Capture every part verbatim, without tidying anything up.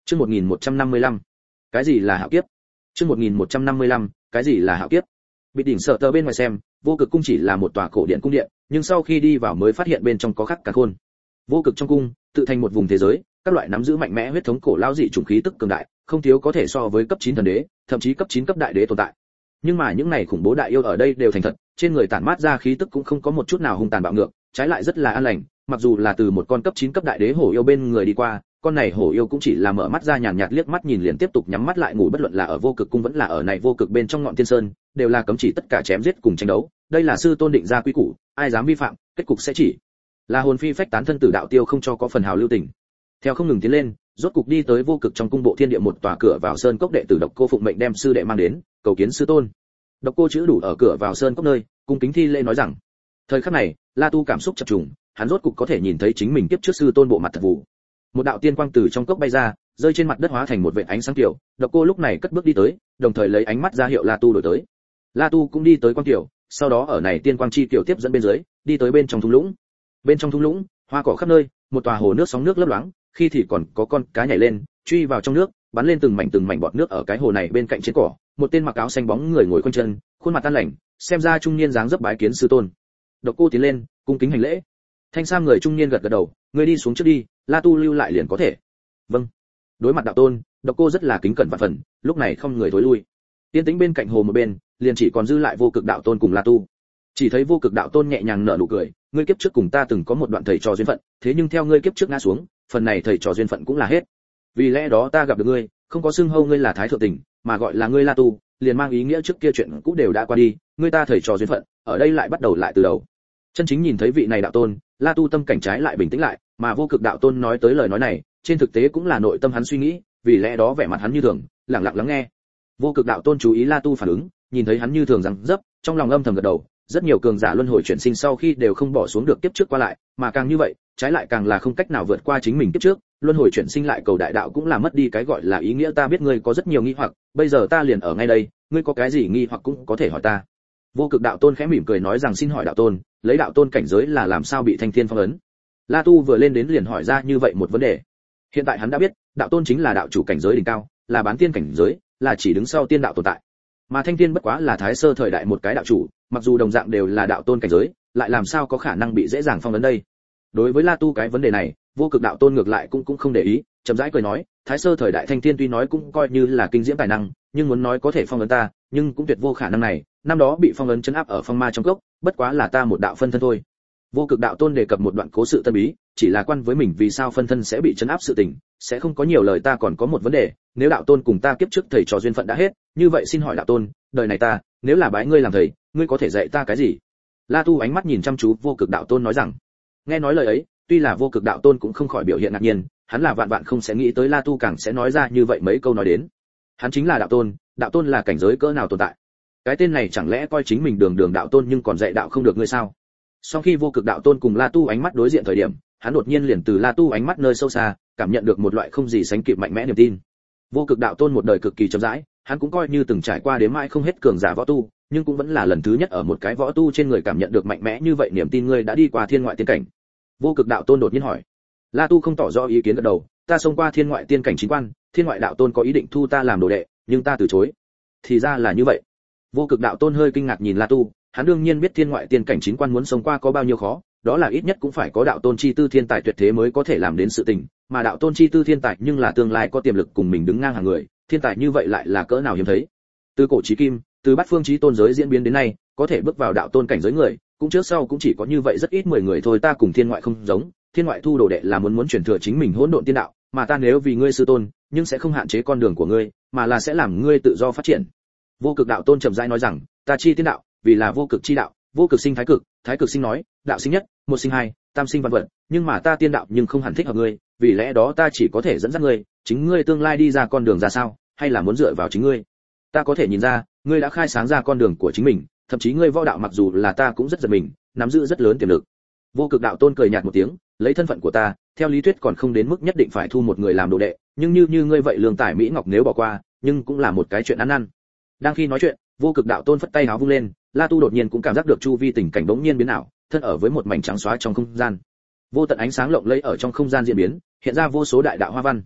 Chương một nghìn một trăm năm mươi lăm. Cái gì là hạo kiếp? Chương một nghìn một trăm năm mươi lăm. Cái gì là hạo kiếp? Bị đỉnh sợ tờ bên ngoài xem, vô cực cung chỉ là một tòa cổ điện cung điện, nhưng sau khi đi vào mới phát hiện bên trong có khắc cả khôn. Vô cực trong cung, tự thành một vùng thế giới, các loại nắm giữ mạnh mẽ huyết thống cổ lao dị chủng khí tức cường đại, không thiếu có thể so với cấp chín thần đế, thậm chí cấp chín cấp đại đế tồn tại. Nhưng mà những này khủng bố đại yêu ở đây đều thành thật, trên người tản mát ra khí tức cũng không có một chút nào hung tàn bạo ngược, trái lại rất là an lành, mặc dù là từ một con cấp chín cấp đại đế hổ yêu bên người đi qua, con này hổ yêu cũng chỉ là mở mắt ra nhàn nhạt liếc mắt nhìn liền tiếp tục nhắm mắt lại ngủ, bất luận là ở vô cực cung vẫn là ở này vô cực bên trong ngọn thiên sơn, đều là cấm chỉ tất cả chém giết cùng tranh đấu, đây là sư tôn định ra quy củ, ai dám vi phạm, kết cục sẽ chỉ là hồn phi phách tán, thân tử đạo tiêu, không cho có phần hào lưu tình. Theo không ngừng tiến lên, rốt cục đi tới vô cực trong cung bộ thiên địa một tòa cửa vào sơn cốc, đệ tử Độc Cô phụng mệnh đem sư đệ mang đến, cầu kiến sư tôn. Độc Cô chữ đủ ở cửa vào sơn cốc nơi, cung kính thi lễ nói rằng. Thời khắc này, La Tu cảm xúc chập trùng, hắn rốt cục có thể nhìn thấy chính mình kiếp trước sư tôn bộ mặt thật vụ. Một đạo tiên quang từ trong cốc bay ra, rơi trên mặt đất hóa thành một vệt ánh sáng tiểu, Độc Cô lúc này cất bước đi tới, đồng thời lấy ánh mắt ra hiệu La Tu đổi tới. La Tu cũng đi tới quang tiểu, sau đó ở này tiên quang chi tiểu tiếp dẫn bên dưới, đi tới bên trong thung lũng. Bên trong thung lũng, hoa cỏ khắp nơi, một tòa hồ nước sóng nước lấp loáng, khi thì còn có con cá nhảy lên, truy vào trong nước, bắn lên từng mảnh từng mảnh bọt nước ở cái hồ này bên cạnh trên cỏ, một tên mặc áo xanh bóng người ngồi quanh chân, khuôn mặt tan lành, xem ra trung niên dáng dấp bái kiến sư tôn. Độc Cô tiến lên, cung kính hành lễ. Thanh sam người trung niên gật gật đầu, ngươi đi xuống trước đi, La Tu lưu lại liền có thể. Vâng. Đối mặt đạo tôn, Độc Cô rất là kính cẩn và phần, lúc này không người thối lui. Tiên tĩnh bên cạnh hồ một bên, liền chỉ còn dư lại vô cực đạo tôn cùng La Tu. Chỉ thấy vô cực đạo tôn nhẹ nhàng nở nụ cười, ngươi kiếp trước cùng ta từng có một đoạn thầy trò duyên phận, thế nhưng theo ngươi kiếp trước ngã xuống, phần này thầy trò duyên phận cũng là hết. Vì lẽ đó ta gặp được ngươi, không có xưng hô ngươi là Thái Thượng Tình, mà gọi là ngươi La Tu, liền mang ý nghĩa trước kia chuyện cũ đều đã qua đi, ngươi ta thầy trò duyên phận, ở đây lại bắt đầu lại từ đầu. Chân chính nhìn thấy vị này đạo tôn, La Tu tâm cảnh trái lại bình tĩnh lại, mà vô cực đạo tôn nói tới lời nói này, trên thực tế cũng là nội tâm hắn suy nghĩ, vì lẽ đó vẻ mặt hắn như thường, lặng lặng lắng nghe. Vô cực đạo tôn chú ý La Tu phản ứng, nhìn thấy hắn như thường rằng dấp, trong lòng âm thầm gật đầu. Rất nhiều cường giả luân hồi chuyển sinh sau khi đều không bỏ xuống được kiếp trước qua lại, mà càng như vậy, trái lại càng là không cách nào vượt qua chính mình kiếp trước, luân hồi chuyển sinh lại cầu đại đạo cũng là mất đi cái gọi là ý nghĩa. Ta biết ngươi có rất nhiều nghi hoặc, bây giờ ta liền ở ngay đây, ngươi có cái gì nghi hoặc cũng có thể hỏi ta. Vô cực đạo tôn khẽ mỉm cười nói rằng, xin hỏi đạo tôn, lấy đạo tôn cảnh giới là làm sao bị thanh thiên phong ấn? La Tu vừa lên đến liền hỏi ra như vậy một vấn đề. Hiện tại hắn đã biết, đạo tôn chính là đạo chủ cảnh giới đỉnh cao, là bán tiên cảnh giới, là chỉ đứng sau tiên đạo tồn tại. Mà thanh thiên bất quá là thái sơ thời đại một cái đạo chủ, mặc dù đồng dạng đều là đạo tôn cảnh giới, lại làm sao có khả năng bị dễ dàng phong ấn đây? Đối với La Tu cái vấn đề này, vô cực đạo tôn ngược lại cũng cũng không để ý, chậm rãi cười nói, thái sơ thời đại thanh thiên tuy nói cũng coi như là kinh diễm tài năng, nhưng muốn nói có thể phong ấn ta, nhưng cũng tuyệt vô khả năng này. Năm đó bị phong ấn trấn áp ở phong ma trong cốc, bất quá là ta một đạo phân thân thôi. Vô cực đạo tôn đề cập một đoạn cố sự tân bí, chỉ là quan với mình vì sao phân thân sẽ bị trấn áp sự tình, sẽ không có nhiều lời. Ta còn có một vấn đề, nếu đạo tôn cùng ta kiếp trước thầy trò duyên phận đã hết, như vậy xin hỏi đạo tôn, đời này ta, nếu là bái ngươi làm thầy, ngươi có thể dạy ta cái gì? La Tu ánh mắt nhìn chăm chú vô cực đạo tôn nói rằng. Nghe nói lời ấy, tuy là vô cực đạo tôn cũng không khỏi biểu hiện ngạc nhiên, hắn là vạn vạn không sẽ nghĩ tới La Tu càng sẽ nói ra như vậy mấy câu nói đến. Hắn chính là đạo tôn, đạo tôn là cảnh giới cỡ nào tồn tại? Cái tên này chẳng lẽ coi chính mình đường đường đạo tôn nhưng còn dạy đạo không được ngươi sao? Sau khi vô cực đạo tôn cùng La Tu ánh mắt đối diện thời điểm, hắn đột nhiên liền từ La Tu ánh mắt nơi sâu xa, cảm nhận được một loại không gì sánh kịp mạnh mẽ niềm tin. Vô cực đạo tôn một đời cực kỳ chậm rãi, hắn cũng coi như từng trải qua đến mãi không hết cường giả võ tu, nhưng cũng vẫn là lần thứ nhất ở một cái võ tu trên người cảm nhận được mạnh mẽ như vậy niềm tin. Ngươi đã đi qua thiên ngoại tiên cảnh? Vô cực đạo tôn đột nhiên hỏi. La Tu không tỏ rõ ý kiến gật đầu, ta xông qua thiên ngoại tiên cảnh chín quan, thiên ngoại đạo tôn có ý định thu ta làm đồ đệ, nhưng ta từ chối. Thì ra là như vậy. Vô cực đạo tôn hơi kinh ngạc nhìn La Tu, hắn đương nhiên biết thiên ngoại tiên cảnh chín quan muốn xông qua có bao nhiêu khó, đó là ít nhất cũng phải có đạo tôn chi tư thiên tài tuyệt thế mới có thể làm đến sự tình, mà đạo tôn chi tư thiên tài nhưng là tương lai có tiềm lực cùng mình đứng ngang hàng người, thiên tài như vậy lại là cỡ nào hiếm thấy. Từ cổ chí kim, từ bát phương chí tôn giới diễn biến đến nay, có thể bước vào đạo tôn cảnh giới người, cũng trước sau cũng chỉ có như vậy rất ít mười người thôi. Ta cùng thiên ngoại không giống, thiên ngoại thu đồ đệ là muốn muốn truyền thừa chính mình hỗn độn tiên đạo, mà ta nếu vì ngươi sư tôn, nhưng sẽ không hạn chế con đường của ngươi, mà là sẽ làm ngươi tự do phát triển. Vô cực đạo tôn chậm rãi nói rằng, ta chi tiên đạo, vì là vô cực chi đạo, vô cực sinh thái cực, thái cực sinh nói, đạo sinh nhất, một sinh hai, tam sinh vạn vật, nhưng mà ta tiên đạo nhưng không hẳn thích hợp ngươi, vì lẽ đó ta chỉ có thể dẫn dắt ngươi, chính ngươi tương lai đi ra con đường ra sao, hay là muốn dựa vào chính ngươi. Ta có thể nhìn ra, ngươi đã khai sáng ra con đường của chính mình, thậm chí ngươi võ đạo mặc dù là ta cũng rất giật mình, nắm giữ rất lớn tiềm lực. Vô cực đạo tôn cười nhạt một tiếng, lấy thân phận của ta, theo lý thuyết còn không đến mức nhất định phải thu một người làm đồ đệ, nhưng như như ngươi vậy lương tài mỹ ngọc nếu bỏ qua, nhưng cũng là một cái chuyện ăn năn. Đang khi nói chuyện, vô cực đạo tôn phất tay áo vung lên, La Tu đột nhiên cũng cảm giác được chu vi tình cảnh bỗng nhiên biến ảo, thân ở với một mảnh trắng xóa trong không gian. Vô tận ánh sáng lộng lẫy ở trong không gian diễn biến, hiện ra vô số đại đạo hoa văn.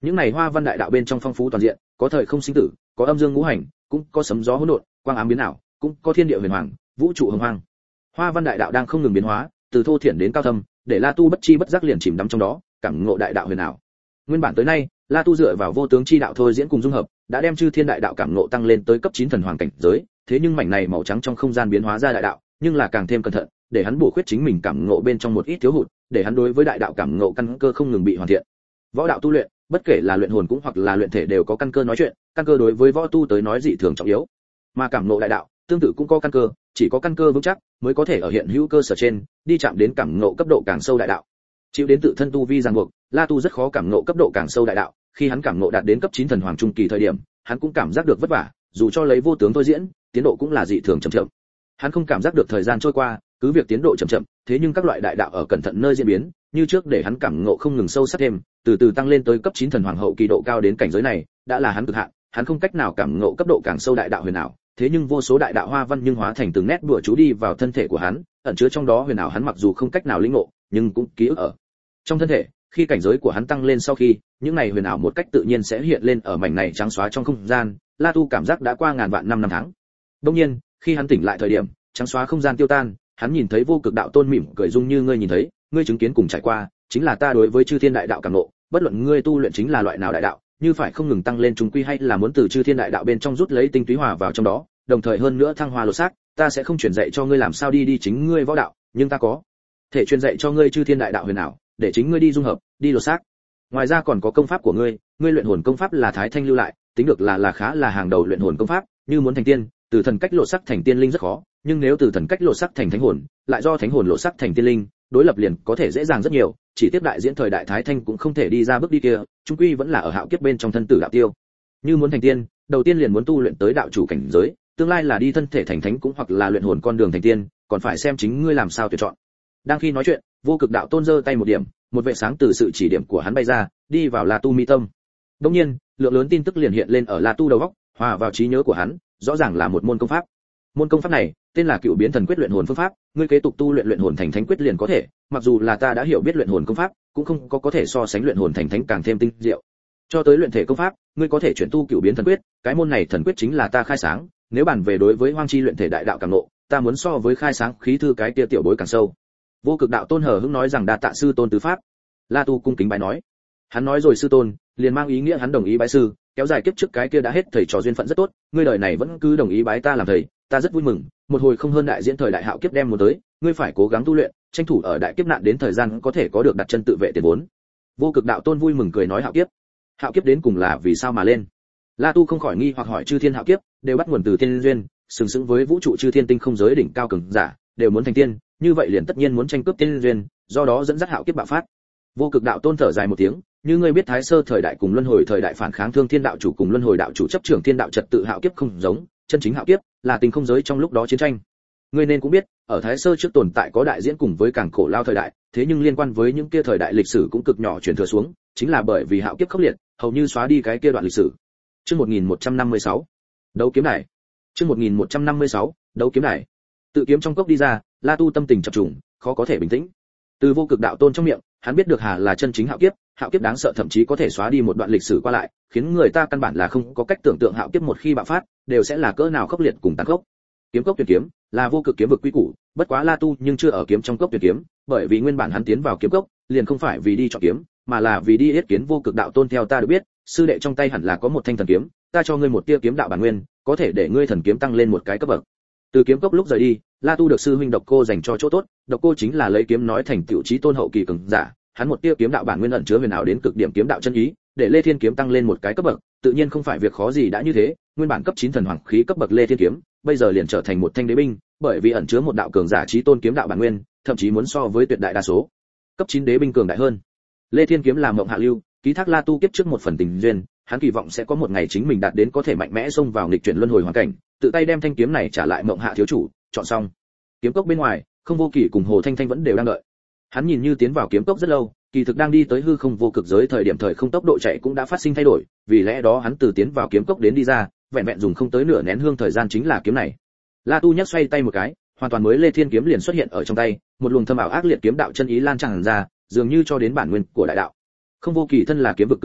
Những này hoa văn đại đạo bên trong phong phú toàn diện, có thời không sinh tử, có âm dương ngũ hành, cũng có sấm gió hỗn độn, quang ám biến ảo, cũng có thiên địa huyền hoàng, vũ trụ hồng hoang. Hoa văn đại đạo đang không ngừng biến hóa, từ thô thiển đến cao thâm, để La Tu bất chi bất giác liền chìm đắm trong đó, cảm ngộ đại đạo huyền ảo. Nguyên bản tới nay, La Tu dựa vào vô tướng chi đạo thôi diễn cùng dung hợp, đã đem chư thiên đại đạo cảm ngộ tăng lên tới cấp chín thần hoàng cảnh giới, thế nhưng mảnh này màu trắng trong không gian biến hóa ra đại đạo, nhưng là càng thêm cẩn thận, để hắn bổ khuyết chính mình cảm ngộ bên trong một ít thiếu hụt, để hắn đối với đại đạo cảm ngộ căn cơ không ngừng bị hoàn thiện. Võ đạo tu luyện, bất kể là luyện hồn cũng hoặc là luyện thể đều có căn cơ nói chuyện, căn cơ đối với võ tu tới nói dị thường trọng yếu. Mà cảm ngộ đại đạo, tương tự cũng có căn cơ, chỉ có căn cơ vững chắc mới có thể ở hiện hữu cơ sở trên, đi chạm đến cảm ngộ cấp độ càng sâu đại đạo. Chịu đến tự thân tu vi ràng buộc, La Tu rất khó cảm ngộ cấp độ càng sâu đại đạo, khi hắn cảm ngộ đạt đến cấp chín thần hoàng trung kỳ thời điểm, hắn cũng cảm giác được vất vả, dù cho lấy vô tướng thôi diễn, tiến độ cũng là dị thường chậm chậm. Hắn không cảm giác được thời gian trôi qua, cứ việc tiến độ chậm chậm, thế nhưng các loại đại đạo ở cẩn thận nơi diễn biến, như trước để hắn cảm ngộ không ngừng sâu sắc thêm, từ từ tăng lên tới cấp chín thần hoàng hậu kỳ độ cao đến cảnh giới này, đã là hắn cực hạn, hắn không cách nào cảm ngộ cấp độ càng sâu đại đạo huyền ảo, thế nhưng vô số đại đạo hoa văn nhưng hóa thành từng nét đùa chú đi vào thân thể của hắn, ẩn chứa trong đó huyền ảo hắn mặc dù không cách nào lĩnh ngộ, nhưng cũng ký ức ở trong thân thể. Khi cảnh giới của hắn tăng lên sau khi, những này huyền ảo một cách tự nhiên sẽ hiện lên ở mảnh này trắng xóa trong không gian. La Tu cảm giác đã qua ngàn vạn năm năm tháng. Đương nhiên, khi hắn tỉnh lại thời điểm, trắng xóa không gian tiêu tan, hắn nhìn thấy vô cực đạo tôn mỉm cười dung như ngươi nhìn thấy, ngươi chứng kiến cùng trải qua, chính là ta đối với chư thiên đại đạo cảm ngộ, bất luận ngươi tu luyện chính là loại nào đại đạo, như phải không ngừng tăng lên chúng quy hay là muốn từ chư thiên đại đạo bên trong rút lấy tinh túy hòa vào trong đó, đồng thời hơn nữa thăng hoa lột xác, ta sẽ không truyền dạy cho ngươi làm sao đi đi chính ngươi võ đạo, nhưng ta có thể truyền dạy cho ngươi chư thiên đại đạo huyền ảo, để chính ngươi đi dung hợp, đi lột xác. Ngoài ra còn có công pháp của ngươi, ngươi luyện hồn công pháp là Thái Thanh lưu lại, tính được là là khá là hàng đầu luyện hồn công pháp, như muốn thành tiên, từ thần cách lột xác thành tiên linh rất khó, nhưng nếu từ thần cách lột xác thành thánh hồn, lại do thánh hồn lột xác thành tiên linh, đối lập liền có thể dễ dàng rất nhiều, chỉ tiếp đại diễn thời đại Thái Thanh cũng không thể đi ra bước đi kia, chung quy vẫn là ở hạo kiếp bên trong thân tử đạo tiêu. Như muốn thành tiên, đầu tiên liền muốn tu luyện tới đạo chủ cảnh giới, tương lai là đi thân thể thành thánh cũng hoặc là luyện hồn con đường thành tiên, còn phải xem chính ngươi làm sao tuyển chọn. Đang khi nói chuyện, vô cực đạo tôn giơ tay một điểm, một vệt sáng từ sự chỉ điểm của hắn bay ra, đi vào La Tu mi tâm. Đương nhiên, lượng lớn tin tức liền hiện lên ở La Tu đầu óc, hòa vào trí nhớ của hắn, rõ ràng là một môn công pháp. Môn công pháp này tên là Cựu Biến Thần Quyết luyện hồn phương pháp, ngươi kế tục tu luyện luyện hồn thành thánh quyết liền có thể, mặc dù là ta đã hiểu biết luyện hồn công pháp, cũng không có có thể so sánh luyện hồn thành thánh càng thêm tinh diệu. Cho tới luyện thể công pháp, ngươi có thể chuyển tu Cựu Biến Thần Quyết, cái môn này thần quyết chính là ta khai sáng, nếu bàn về đối với hoang chi luyện thể đại đạo càng ngộ, ta muốn so với khai sáng khí thư cái kia tiểu bối càng sâu. Vô cực đạo tôn hờ hững nói rằng đa tạ sư tôn tứ pháp. La Tu cung kính bái nói. Hắn nói rồi sư tôn, liền mang ý nghĩa hắn đồng ý bái sư, kéo dài kiếp trước cái kia đã hết thầy trò duyên phận rất tốt, ngươi đời này vẫn cứ đồng ý bái ta làm thầy, ta rất vui mừng, một hồi không hơn đại diễn thời đại hạo kiếp đem một tới, ngươi phải cố gắng tu luyện, tranh thủ ở đại kiếp nạn đến thời gian có thể có được đặt chân tự vệ tiền vốn. Vô cực đạo tôn vui mừng cười nói hạo kiếp. Hạo kiếp đến cùng là vì sao mà lên? La Tu không khỏi nghi hoặc hỏi chư thiên hạo kiếp đều bắt nguồn từ tiên duyên, sừng sững với vũ trụ chư thiên tinh không giới đỉnh cao cường giả, đều muốn thành tiên, như vậy liền tất nhiên muốn tranh cướp tiên duyên, do đó dẫn dắt hạo kiếp bạo phát. Vô cực đạo tôn thở dài một tiếng, như ngươi biết thái sơ thời đại cùng luân hồi thời đại phản kháng thương thiên đạo chủ cùng luân hồi đạo chủ chấp trưởng thiên đạo trật tự hạo kiếp không giống, chân chính hạo kiếp là tình không giới trong lúc đó chiến tranh. Ngươi nên cũng biết, ở thái sơ trước tồn tại có đại diễn cùng với càng cổ lao thời đại, thế nhưng liên quan với những kia thời đại lịch sử cũng cực nhỏ truyền thừa xuống, chính là bởi vì hạo kiếp khốc liệt, hầu như xóa đi cái kia đoạn lịch sử. Chương một nghìn một trăm năm mươi sáu, đấu kiếm đài. Chương một nghìn một trăm năm mươi sáu, đấu kiếm đài. Tự kiếm trong cốc đi ra, La Tu tâm tình chập trùng, khó có thể bình tĩnh. Từ vô cực đạo tôn trong miệng, hắn biết được hà là chân chính hạo kiếp, hạo kiếp đáng sợ thậm chí có thể xóa đi một đoạn lịch sử qua lại, khiến người ta căn bản là không có cách tưởng tượng hạo kiếp một khi bạo phát, đều sẽ là cỡ nào khốc liệt cùng tàn khốc. Kiếm cốc tuyệt kiếm, là vô cực kiếm vực quy củ, bất quá La Tu nhưng chưa ở kiếm trong cốc tuyệt kiếm, bởi vì nguyên bản hắn tiến vào kiếm cốc, liền không phải vì đi chọn kiếm, mà là vì đi yết kiến vô cực đạo tôn. Theo ta được biết, sư đệ trong tay hẳn là có một thanh thần kiếm, ta cho ngươi một tia kiếm đạo bản nguyên, có thể để ngươi thần kiếm tăng lên một cái cấp bậc. Từ kiếm cốc lúc rời đi, La Tu được sư huynh Độc Cô dành cho chỗ tốt, Độc Cô chính là lấy kiếm nói thành tựu chí tôn hậu kỳ cường giả, hắn một tia kiếm đạo bản nguyên ẩn chứa huyền ảo đến cực điểm kiếm đạo chân ý, để Lê Thiên kiếm tăng lên một cái cấp bậc, tự nhiên không phải việc khó gì đã như thế, nguyên bản cấp chín thần hoàng khí cấp bậc Lê Thiên kiếm, bây giờ liền trở thành một thanh đế binh, bởi vì ẩn chứa một đạo cường giả chí tôn kiếm đạo bản nguyên, thậm chí muốn so với tuyệt đại đa số cấp chín đế binh cường đại hơn. Lê Thiên kiếm là mộng hạ lưu, ký thác La Tu kiếp trước một phần tình duyên, hắn kỳ vọng sẽ có một ngày chính mình đạt đến có thể mạnh mẽ xông vào nghịch chuyển luân hồi hoàn cảnh, tự tay đem thanh kiếm này trả lại mộng hạ thiếu chủ. Chọn xong kiếm cốc bên ngoài, Không Vô Kỵ cùng Hồ Thanh Thanh vẫn đều đang đợi. Hắn nhìn như tiến vào kiếm cốc rất lâu, kỳ thực đang đi tới hư không vô cực giới thời điểm thời không tốc độ chạy cũng đã phát sinh thay đổi, vì lẽ đó hắn từ tiến vào kiếm cốc đến đi ra, vẹn vẹn dùng không tới nửa nén hương thời gian chính là kiếm này. La Tu nhấc xoay tay một cái, hoàn toàn mới Lê Thiên kiếm liền xuất hiện ở trong tay, một luồng thâm ảo ác liệt kiếm đạo chân ý lan tràn ra, dường như cho đến bản nguyên của đại đạo. Không Vô Kỵ thân là kiếm vực cường giả,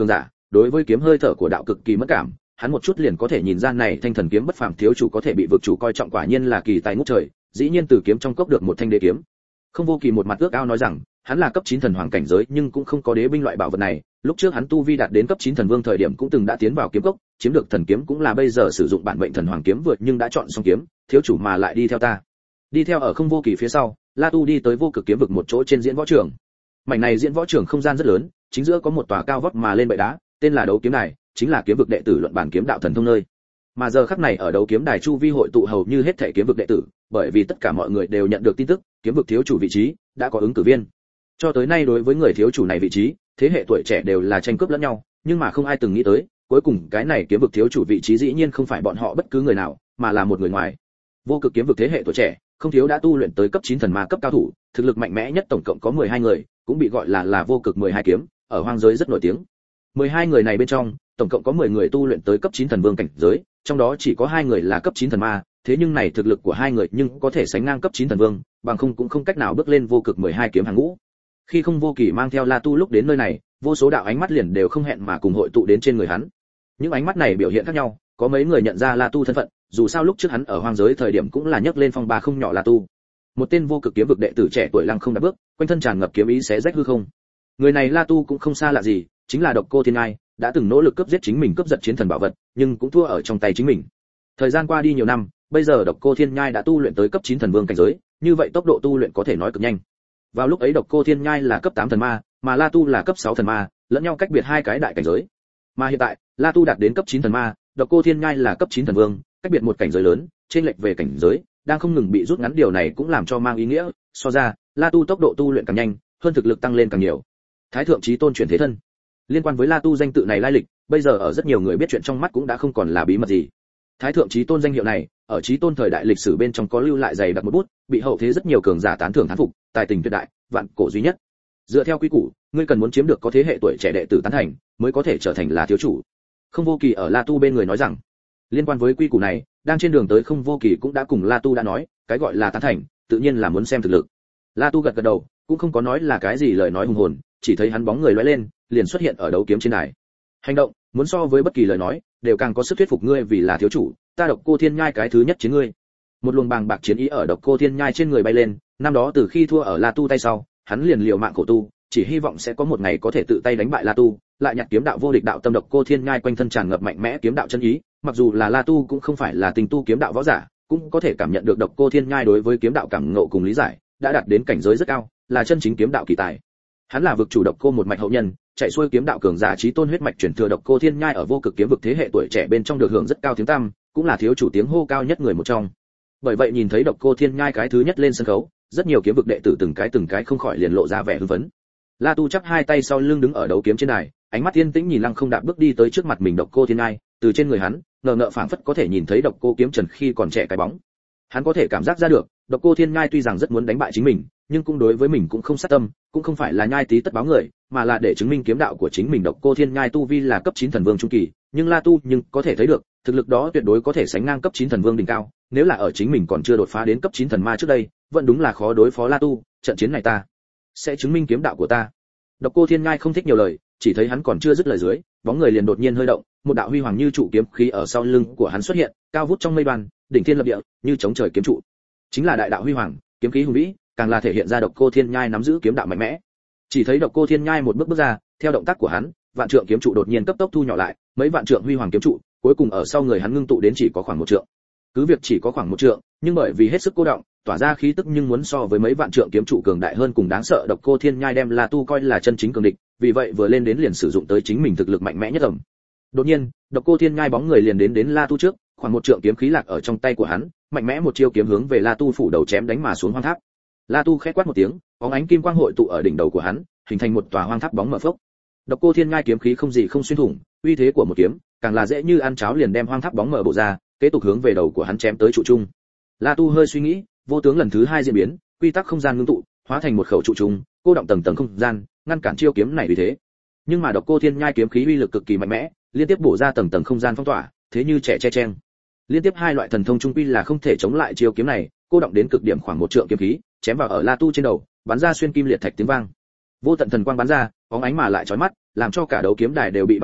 đối với kiếm hơi thở của đạo cực kỳ mất cảm, hắn một chút liền có thể nhìn ra này thanh thần kiếm bất phàm thiếu chủ có thể bị vực chủ coi trọng, quả nhiên là kỳ tài ngút trời, dĩ nhiên từ kiếm trong cốc được một thanh đế kiếm. Không Vô Kỳ một mặt ước ao nói rằng, hắn là cấp chín thần hoàng cảnh giới nhưng cũng không có đế binh loại bảo vật này, lúc trước hắn tu vi đạt đến cấp chín thần vương thời điểm cũng từng đã tiến vào kiếm cốc, chiếm được thần kiếm cũng là bây giờ sử dụng bản mệnh thần hoàng kiếm vượt nhưng đã chọn xong kiếm, thiếu chủ mà lại đi theo ta. Đi theo ở Không Vô Kỳ phía sau, La Tu đi tới vô cực kiếm vực một chỗ trên diễn võ trường. Mảnh này diễn võ trường không gian rất lớn, chính giữa có một tòa cao vóc mà lên bệ đá, tên là đấu kiếm đài, chính là kiếm vực đệ tử luận bản kiếm đạo thần thông nơi. Mà giờ khắc này ở đấu kiếm đài chu vi hội tụ hầu như hết thảy kiếm vực đệ tử, bởi vì tất cả mọi người đều nhận được tin tức, kiếm vực thiếu chủ vị trí đã có ứng cử viên. Cho tới nay đối với người thiếu chủ này vị trí, thế hệ tuổi trẻ đều là tranh cướp lẫn nhau, nhưng mà không ai từng nghĩ tới, cuối cùng cái này kiếm vực thiếu chủ vị trí dĩ nhiên không phải bọn họ bất cứ người nào, mà là một người ngoài. Vô cực kiếm vực thế hệ tuổi trẻ, không thiếu đã tu luyện tới cấp chín thần ma cấp cao thủ, thực lực mạnh mẽ nhất tổng cộng có mười hai người, cũng bị gọi là là vô cực mười hai kiếm, ở hoang giới rất nổi tiếng. mười hai người này bên trong, tổng cộng có mười người tu luyện tới cấp chín thần vương cảnh giới, trong đó chỉ có hai người là cấp chín thần ma, thế nhưng này thực lực của hai người nhưng có thể sánh ngang cấp chín thần vương, bằng không cũng không cách nào bước lên vô cực mười hai kiếm hàng ngũ. Khi Không Vô Kỳ mang theo La Tu lúc đến nơi này, vô số đạo ánh mắt liền đều không hẹn mà cùng hội tụ đến trên người hắn. Những ánh mắt này biểu hiện khác nhau, có mấy người nhận ra La Tu thân phận, dù sao lúc trước hắn ở hoang giới thời điểm cũng là nhấc lên phong ba không nhỏ La Tu. Một tên vô cực kiếm vực đệ tử trẻ tuổi lăng không đã bước, quanh thân tràn ngập kiếm ý xé rách hư không. Người này La Tu cũng không xa lạ gì, chính là Độc Cô Thiên Ngai, đã từng nỗ lực cướp giết chính mình, cướp giật chiến thần bảo vật, nhưng cũng thua ở trong tay chính mình. Thời gian qua đi nhiều năm, bây giờ Độc Cô Thiên Nhai đã tu luyện tới cấp chín thần vương cảnh giới, như vậy tốc độ tu luyện có thể nói cực nhanh. Vào lúc ấy Độc Cô Thiên Nhai là cấp tám thần ma, mà La Tu là cấp sáu thần ma, lẫn nhau cách biệt hai cái đại cảnh giới. Mà hiện tại, La Tu đạt đến cấp chín thần ma, Độc Cô Thiên Nhai là cấp chín thần vương, cách biệt một cảnh giới lớn, trên lệch về cảnh giới đang không ngừng bị rút ngắn, điều này cũng làm cho mang ý nghĩa, so ra, La Tu tốc độ tu luyện càng nhanh, hơn thực lực tăng lên càng nhiều. Thái thượng chí tôn chuyển thế thân. Liên quan với La Tu danh tự này lai lịch, bây giờ ở rất nhiều người biết chuyện trong mắt cũng đã không còn là bí mật gì. Thái thượng chí tôn danh hiệu này, ở chí tôn thời đại lịch sử bên trong có lưu lại dày đặc một bút, bị hậu thế rất nhiều cường giả tán thưởng thán phục, tài tình tuyệt đại, vạn cổ duy nhất. Dựa theo quy củ, ngươi cần muốn chiếm được có thế hệ tuổi trẻ đệ tử tán thành, mới có thể trở thành là thiếu chủ. Không Vô Kỳ ở La Tu bên người nói rằng, liên quan với quy củ này, đang trên đường tới Không Vô Kỳ cũng đã cùng La Tu đã nói, cái gọi là tán thành, tự nhiên là muốn xem thực lực. La Tu gật gật đầu, cũng không có nói là cái gì lời nói hùng hồn, chỉ thấy hắn bóng người lóe lên, liền xuất hiện ở đấu kiếm trên đài. Hành động, muốn so với bất kỳ lời nói, đều càng có sức thuyết phục ngươi, vì là thiếu chủ, ta Độc Cô Thiên Nhai cái thứ nhất chiến ngươi. Một luồng bàng bạc chiến ý ở Độc Cô Thiên Nhai trên người bay lên, năm đó từ khi thua ở La Tu tay sau, hắn liền liều mạng khổ tu, chỉ hy vọng sẽ có một ngày có thể tự tay đánh bại La Tu, lại nhặt kiếm đạo vô địch đạo tâm. Độc Cô Thiên Nhai quanh thân tràn ngập mạnh mẽ kiếm đạo chân ý, mặc dù là La Tu cũng không phải là tình tu kiếm đạo võ giả, cũng có thể cảm nhận được Độc Cô Thiên Nhai đối với kiếm đạo cảm ngộ cùng lý giải, đã đạt đến cảnh giới rất cao, là chân chính kiếm đạo kỳ tài. Hắn là vực chủ Độc Cô một mạch hậu nhân, chạy xuôi kiếm đạo cường giả chí tôn huyết mạch truyền thừa. Độc Cô Thiên Nhai ở vô cực kiếm vực thế hệ tuổi trẻ bên trong được hưởng rất cao tiếng tăm, cũng là thiếu chủ tiếng hô cao nhất người một trong. Bởi vậy nhìn thấy Độc Cô Thiên Nhai cái thứ nhất lên sân khấu, rất nhiều kiếm vực đệ tử từng cái từng cái không khỏi liền lộ ra vẻ hưng phấn. La Tu chắp hai tay sau lưng đứng ở đấu kiếm trên đài, ánh mắt yên tĩnh nhìn lăng không đạp bước đi tới trước mặt mình Độc Cô Thiên Nhai, từ trên người hắn, ngờ ngợ phảng phất có thể nhìn thấy Độc Cô kiếm trần khi còn trẻ cái bóng. Hắn có thể cảm giác ra được, Độc Cô Thiên Nhai tuy rằng rất muốn đánh bại chính mình, nhưng cũng đối với mình cũng không sát tâm, cũng không phải là nhai tí tất báo người, mà là để chứng minh kiếm đạo của chính mình. Độc Cô Thiên Nhai tu vi là cấp chín thần vương trung kỳ, nhưng La Tu nhưng có thể thấy được, thực lực đó tuyệt đối có thể sánh ngang cấp chín thần vương đỉnh cao, nếu là ở chính mình còn chưa đột phá đến cấp chín thần ma trước đây, vẫn đúng là khó đối phó La Tu, trận chiến này ta sẽ chứng minh kiếm đạo của ta. Độc Cô Thiên Nhai không thích nhiều lời, chỉ thấy hắn còn chưa dứt lời dưới, bóng người liền đột nhiên hơi động, một đạo huy hoàng như trụ kiếm khí ở sau lưng của hắn xuất hiện, cao vút trong mây đoàn, đỉnh thiên lập địa, như chống trời kiếm trụ. Chính là đại đạo huy hoàng, kiếm khí hùng vĩ, càng là thể hiện ra Độc Cô Thiên Nhai nắm giữ kiếm đạo mạnh mẽ. Chỉ thấy Độc Cô Thiên Nhai một bước bước ra, theo động tác của hắn, vạn trượng kiếm trụ đột nhiên cấp tốc thu nhỏ lại, mấy vạn trượng huy hoàng kiếm trụ, cuối cùng ở sau người hắn ngưng tụ đến chỉ có khoảng một trượng. Cứ việc chỉ có khoảng một trượng, nhưng bởi vì hết sức cô động, tỏa ra khí tức nhưng muốn so với mấy vạn trượng kiếm trụ cường đại hơn cùng đáng sợ. Độc Cô Thiên Nhai đem La Tu coi là chân chính cường địch, vì vậy vừa lên đến liền sử dụng tới chính mình thực lực mạnh mẽ nhất ẩm. Đột nhiên, Độc Cô Thiên Nhai bóng người liền đến đến La Tu trước, khoảng một trượng kiếm khí lạc ở trong tay của hắn, mạnh mẽ một chiêu kiếm hướng về La Tu phủ đầu chém đánh mà xuống hoang tháp. La Tu khẽ quát một tiếng, bóng ánh kim quang hội tụ ở đỉnh đầu của hắn, hình thành một tòa hoang tháp bóng mở phốc. Độc Cô Thiên Nhai kiếm khí không gì không xuyên thủng, uy thế của một kiếm, càng là dễ như ăn cháo liền đem hoang tháp bóng mở bộ ra, kế tục hướng về đầu của hắn chém tới trụ trung. La Tu hơi suy nghĩ, vô tướng lần thứ hai diễn biến, quy tắc không gian ngưng tụ, hóa thành một khẩu trụ trung, cô động tầng tầng không gian, ngăn cản chiêu kiếm này vì thế. Nhưng mà Độc Cô Thiên Nhai kiếm khí uy lực cực kỳ mạnh mẽ, liên tiếp bổ ra tầng tầng không gian phong tỏa, thế như trẻ che chen. Liên tiếp hai loại thần thông trung quy là không thể chống lại chiêu kiếm này, cô động đến cực điểm khoảng một trượng kiếm khí, chém vào ở La Tu trên đầu, bắn ra xuyên kim liệt thạch tiếng vang. Vô tận thần quang bắn ra, bóng ánh mà lại chói mắt, làm cho cả đấu kiếm đài đều bị bao phủ,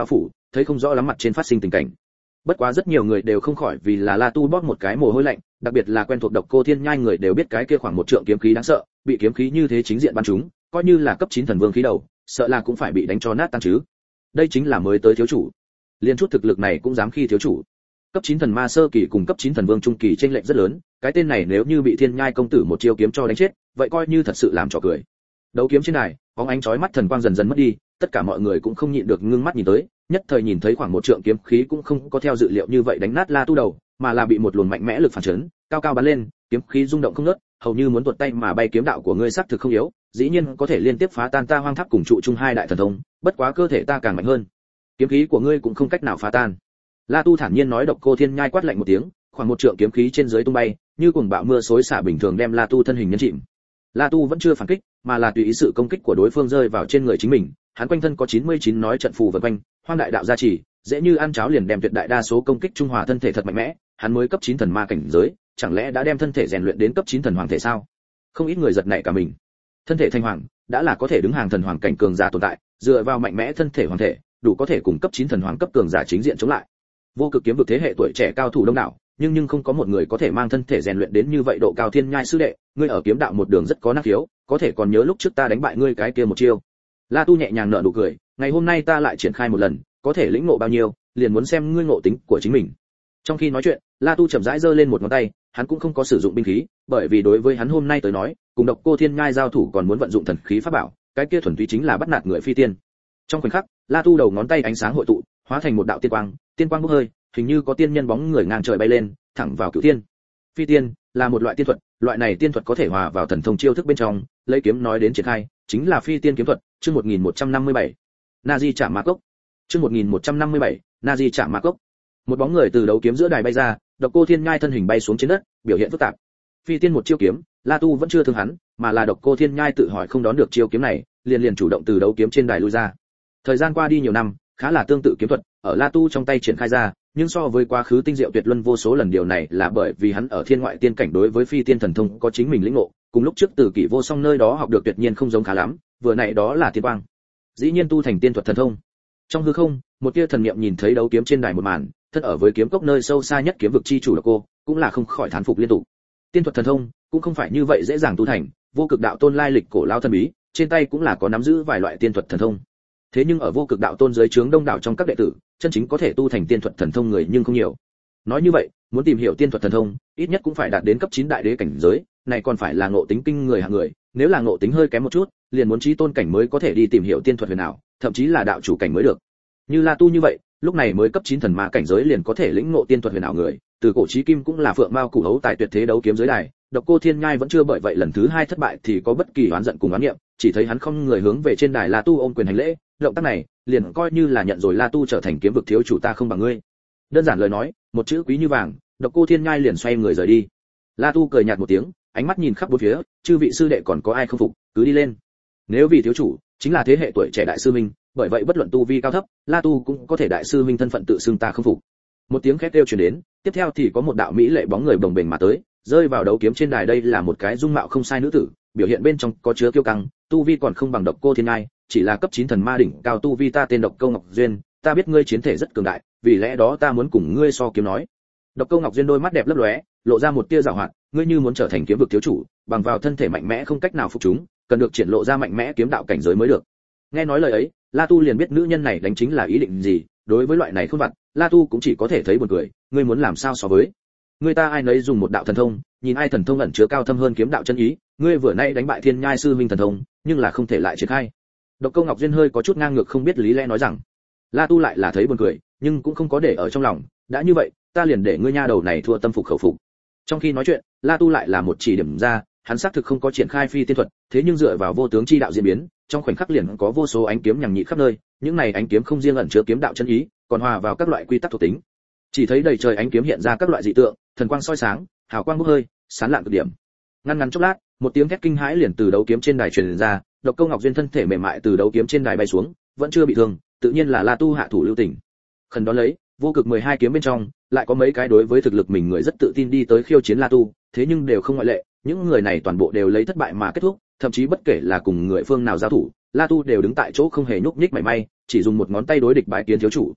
thấy không rõ lắm mặt trên phát sinh tình cảnh. Bất quá rất nhiều người đều không khỏi vì là La Tu bóp một cái mồ hôi lạnh, đặc biệt là quen thuộc Độc Cô Thiên Nhai người đều biết cái kia khoảng một trượng kiếm khí đáng sợ, bị kiếm khí như thế chính diện bắn trúng, coi như là cấp chín thần vương khí đầu, sợ là cũng phải bị đánh cho nát tan chứ. Đây chính là mới tới thiếu chủ. Liên chút thực lực này cũng dám khi thiếu chủ. Cấp chín thần ma sơ kỳ cùng cấp chín thần vương trung kỳ chênh lệch rất lớn, cái tên này nếu như bị Thiên Nhai công tử một chiêu kiếm cho đánh chết, vậy coi như thật sự làm trò cười. Đấu kiếm trên này, bóng ánh chói mắt thần quang dần dần mất đi, tất cả mọi người cũng không nhịn được ngưng mắt nhìn tới, nhất thời nhìn thấy khoảng một trượng kiếm khí cũng không có theo dự liệu như vậy đánh nát La Tu đầu, mà là bị một luồng mạnh mẽ lực phản chấn, cao cao bắn lên, kiếm khí rung động không ngớt, hầu như muốn tuột tay mà bay. Kiếm đạo của ngươi xác thực không yếu, dĩ nhiên có thể liên tiếp phá tan ta Hoang Tháp cùng trụ chung hai đại thần thông, bất quá cơ thể ta càng mạnh hơn, kiếm khí của ngươi cũng không cách nào phá tan. La Tu thản nhiên nói. Độc Cô Thiên Nhai quát lạnh một tiếng, khoảng một trượng kiếm khí trên dưới tung bay, như cuồng bạo mưa xối xả bình thường đem La Tu thân hình nhấn chìm. La Tu vẫn chưa phản kích, mà là tùy ý sự công kích của đối phương rơi vào trên người chính mình, hắn quanh thân có chín mươi chín nói trận phù vần quanh, Hoang đại đạo gia trì, dễ như ăn cháo liền đem tuyệt đại đa số công kích trung hòa thân thể thật mạnh mẽ, hắn mới cấp chín thần ma cảnh giới, chẳng lẽ đã đem thân thể rèn luyện đến cấp chín thần hoàng thể sao? Không ít người giật nảy cả mình. Thân thể thành hoàng, đã là có thể đứng hàng thần hoàng cảnh cường giả tồn tại, dựa vào mạnh mẽ thân thể hoàng thể, đủ có thể cùng cấp chín thần hoàng cấp cường giả chính diện chống lại. Vô Cực kiếm vực thế hệ tuổi trẻ cao thủ đông đảo, nhưng nhưng không có một người có thể mang thân thể rèn luyện đến như vậy độ cao. Thiên Nhai sư đệ, ngươi ở kiếm đạo một đường rất có năng khiếu, có thể còn nhớ lúc trước ta đánh bại ngươi cái kia một chiêu. La Tu nhẹ nhàng nở nụ cười, ngày hôm nay ta lại triển khai một lần, có thể lĩnh ngộ bao nhiêu, liền muốn xem ngươi ngộ tính của chính mình. Trong khi nói chuyện, La Tu chậm rãi giơ lên một ngón tay, hắn cũng không có sử dụng binh khí, bởi vì đối với hắn hôm nay tới nói, cùng Độc Cô Thiên Nhai giao thủ còn muốn vận dụng thần khí pháp bảo, cái kia thuần túy chính là bắt nạt người phi tiên. Trong khoảnh khắc, La Tu đầu ngón tay ánh sáng hội tụ, hóa thành một đạo tiên quang, tiên quang bốc hơi, hình như có tiên nhân bóng người ngang trời bay lên, thẳng vào cửu thiên. Phi tiên là một loại tiên thuật, loại này tiên thuật có thể hòa vào thần thông chiêu thức bên trong, lấy kiếm nói đến triển khai, chính là phi tiên kiếm thuật. Chương một nghìn một trăm năm mươi bảy, Nazi chạm ma cốc. Chương một nghìn một trăm năm mươi bảy, Nazi chạm ma cốc. Một bóng người từ đấu kiếm giữa đài bay ra, Độc Cô Thiên Nhai thân hình bay xuống trên đất, biểu hiện phức tạp. Phi tiên một chiêu kiếm, La Tu vẫn chưa thương hắn, mà là Độc Cô Thiên Nhai tự hỏi không đón được chiêu kiếm này, liền liền chủ động từ đấu kiếm trên đài lui ra. Thời gian qua đi nhiều năm, khá là tương tự kiếm thuật, ở La Tu trong tay triển khai ra, nhưng so với quá khứ tinh diệu tuyệt luân vô số lần. Điều này là bởi vì hắn ở thiên ngoại tiên cảnh đối với phi tiên thần thông có chính mình lĩnh ngộ, cùng lúc trước từ Kỷ Vô Song nơi đó học được tuyệt nhiên không giống khá lắm, vừa nãy đó là tiên quang, dĩ nhiên tu thành tiên thuật thần thông. Trong hư không, một tia thần niệm nhìn thấy đấu kiếm trên đài một màn, thân ở với kiếm cốc nơi sâu xa nhất kiếm vực chi chủ Độc Cô, cũng là không khỏi thán phục liên tục. Tiên thuật thần thông cũng không phải như vậy dễ dàng tu thành, Vô Cực đạo tôn lai lịch cổ lao thần bí, trên tay cũng là có nắm giữ vài loại tiên thuật thần thông. Thế nhưng ở Vô Cực đạo tôn dưới trướng đông đảo trong các đệ tử, chân chính có thể tu thành tiên thuật thần thông người nhưng không nhiều. Nói như vậy, muốn tìm hiểu tiên thuật thần thông, ít nhất cũng phải đạt đến cấp chín đại đế cảnh giới, này còn phải là ngộ tính kinh người hạng người, nếu là ngộ tính hơi kém một chút, liền muốn chí tôn cảnh mới có thể đi tìm hiểu tiên thuật huyền ảo, thậm chí là đạo chủ cảnh mới được. Như La Tu như vậy, lúc này mới cấp chín thần ma cảnh giới liền có thể lĩnh ngộ tiên thuật huyền ảo người, từ cổ chí kim cũng là phượng mao củ hấu tài tuyệt thế đấu kiếm giới đài. Độc Cô Thiên Nhai vẫn chưa bởi vậy lần thứ hai thất bại thì có bất kỳ oán giận cùng oán niệm, chỉ thấy hắn không người hướng về trên đài La Tu ôm quyền hành lễ, động tác này liền coi như là nhận rồi La Tu trở thành kiếm vực thiếu chủ ta không bằng ngươi. Đơn giản lời nói, một chữ quý như vàng, Độc Cô Thiên Nhai liền xoay người rời đi. La Tu cười nhạt một tiếng, ánh mắt nhìn khắp bốn phía, chư vị sư đệ còn có ai không phục, cứ đi lên. Nếu vì thiếu chủ, chính là thế hệ tuổi trẻ đại sư minh, bởi vậy bất luận tu vi cao thấp, La Tu cũng có thể đại sư minh thân phận tự xưng ta không phục. Một tiếng khét kêu truyền đến, tiếp theo thì có một đạo mỹ lệ bóng người bồng bềnh mà tới, rơi vào đấu kiếm trên đài. Đây là một cái dung mạo không sai nữ tử, biểu hiện bên trong có chứa kiêu căng, tu vi còn không bằng Độc Cô Thiên Nhai, chỉ là cấp chín thần ma đỉnh cao tu vi. Ta tên Độc Câu Ngọc Duyên, ta biết ngươi chiến thể rất cường đại, vì lẽ đó ta muốn cùng ngươi so kiếm nói. Độc Câu Ngọc Duyên đôi mắt đẹp lấp lóe, lộ ra một tia giảo hoạt, ngươi như muốn trở thành kiếm vực thiếu chủ, bằng vào thân thể mạnh mẽ không cách nào phục chúng, cần được triển lộ ra mạnh mẽ kiếm đạo cảnh giới mới được. Nghe nói lời ấy, La Tu liền biết nữ nhân này đánh chính là ý định gì, đối với loại này khôn vặt, La Tu cũng chỉ có thể thấy buồn cười, ngươi muốn làm sao so với? Người ta ai nấy dùng một đạo thần thông, nhìn ai thần thông ẩn chứa cao thâm hơn kiếm đạo chân ý, ngươi vừa nay đánh bại Thiên Nhai sư huynh thần thông, nhưng là không thể lại triển khai. Độc Câu Ngọc Duyên hơi có chút ngang ngược không biết lý lẽ nói rằng. La Tu lại là thấy buồn cười, nhưng cũng không có để ở trong lòng, đã như vậy, ta liền để ngươi nha đầu này thua tâm phục khẩu phục. Trong khi nói chuyện, La Tu lại là một chỉ điểm ra, hắn xác thực không có triển khai phi tiên thuật, thế nhưng dựa vào vô tướng chi đạo diễn biến, trong khoảnh khắc liền có vô số ánh kiếm nhằng nhị khắp nơi, những này ánh kiếm không riêng ẩn chứa kiếm đạo chân ý, còn hòa vào các loại quy tắc thuộc tính. Chỉ thấy đầy trời ánh kiếm hiện ra các loại dị tượng, thần quang soi sáng, hào quang bốc hơi, sáng lạn cực điểm. Ngăn ngắn chốc lát, một tiếng thét kinh hãi liền từ đấu kiếm trên đài truyền ra, Độc Câu Ngọc Duyên thân thể mềm mại từ đấu kiếm trên đài bay xuống, vẫn chưa bị thương, tự nhiên là La Tu hạ thủ lưu tình. Khẩn đó lấy, vô cực mười hai kiếm bên trong, lại có mấy cái đối với thực lực mình người rất tự tin đi tới khiêu chiến La Tu, thế nhưng đều không ngoại lệ, những người này toàn bộ đều lấy thất bại mà kết thúc, thậm chí bất kể là cùng người phương nào giao thủ, La Tu đều đứng tại chỗ không hề nhúc nhích mảy may, chỉ dùng một ngón tay đối địch bái kiến thiếu chủ.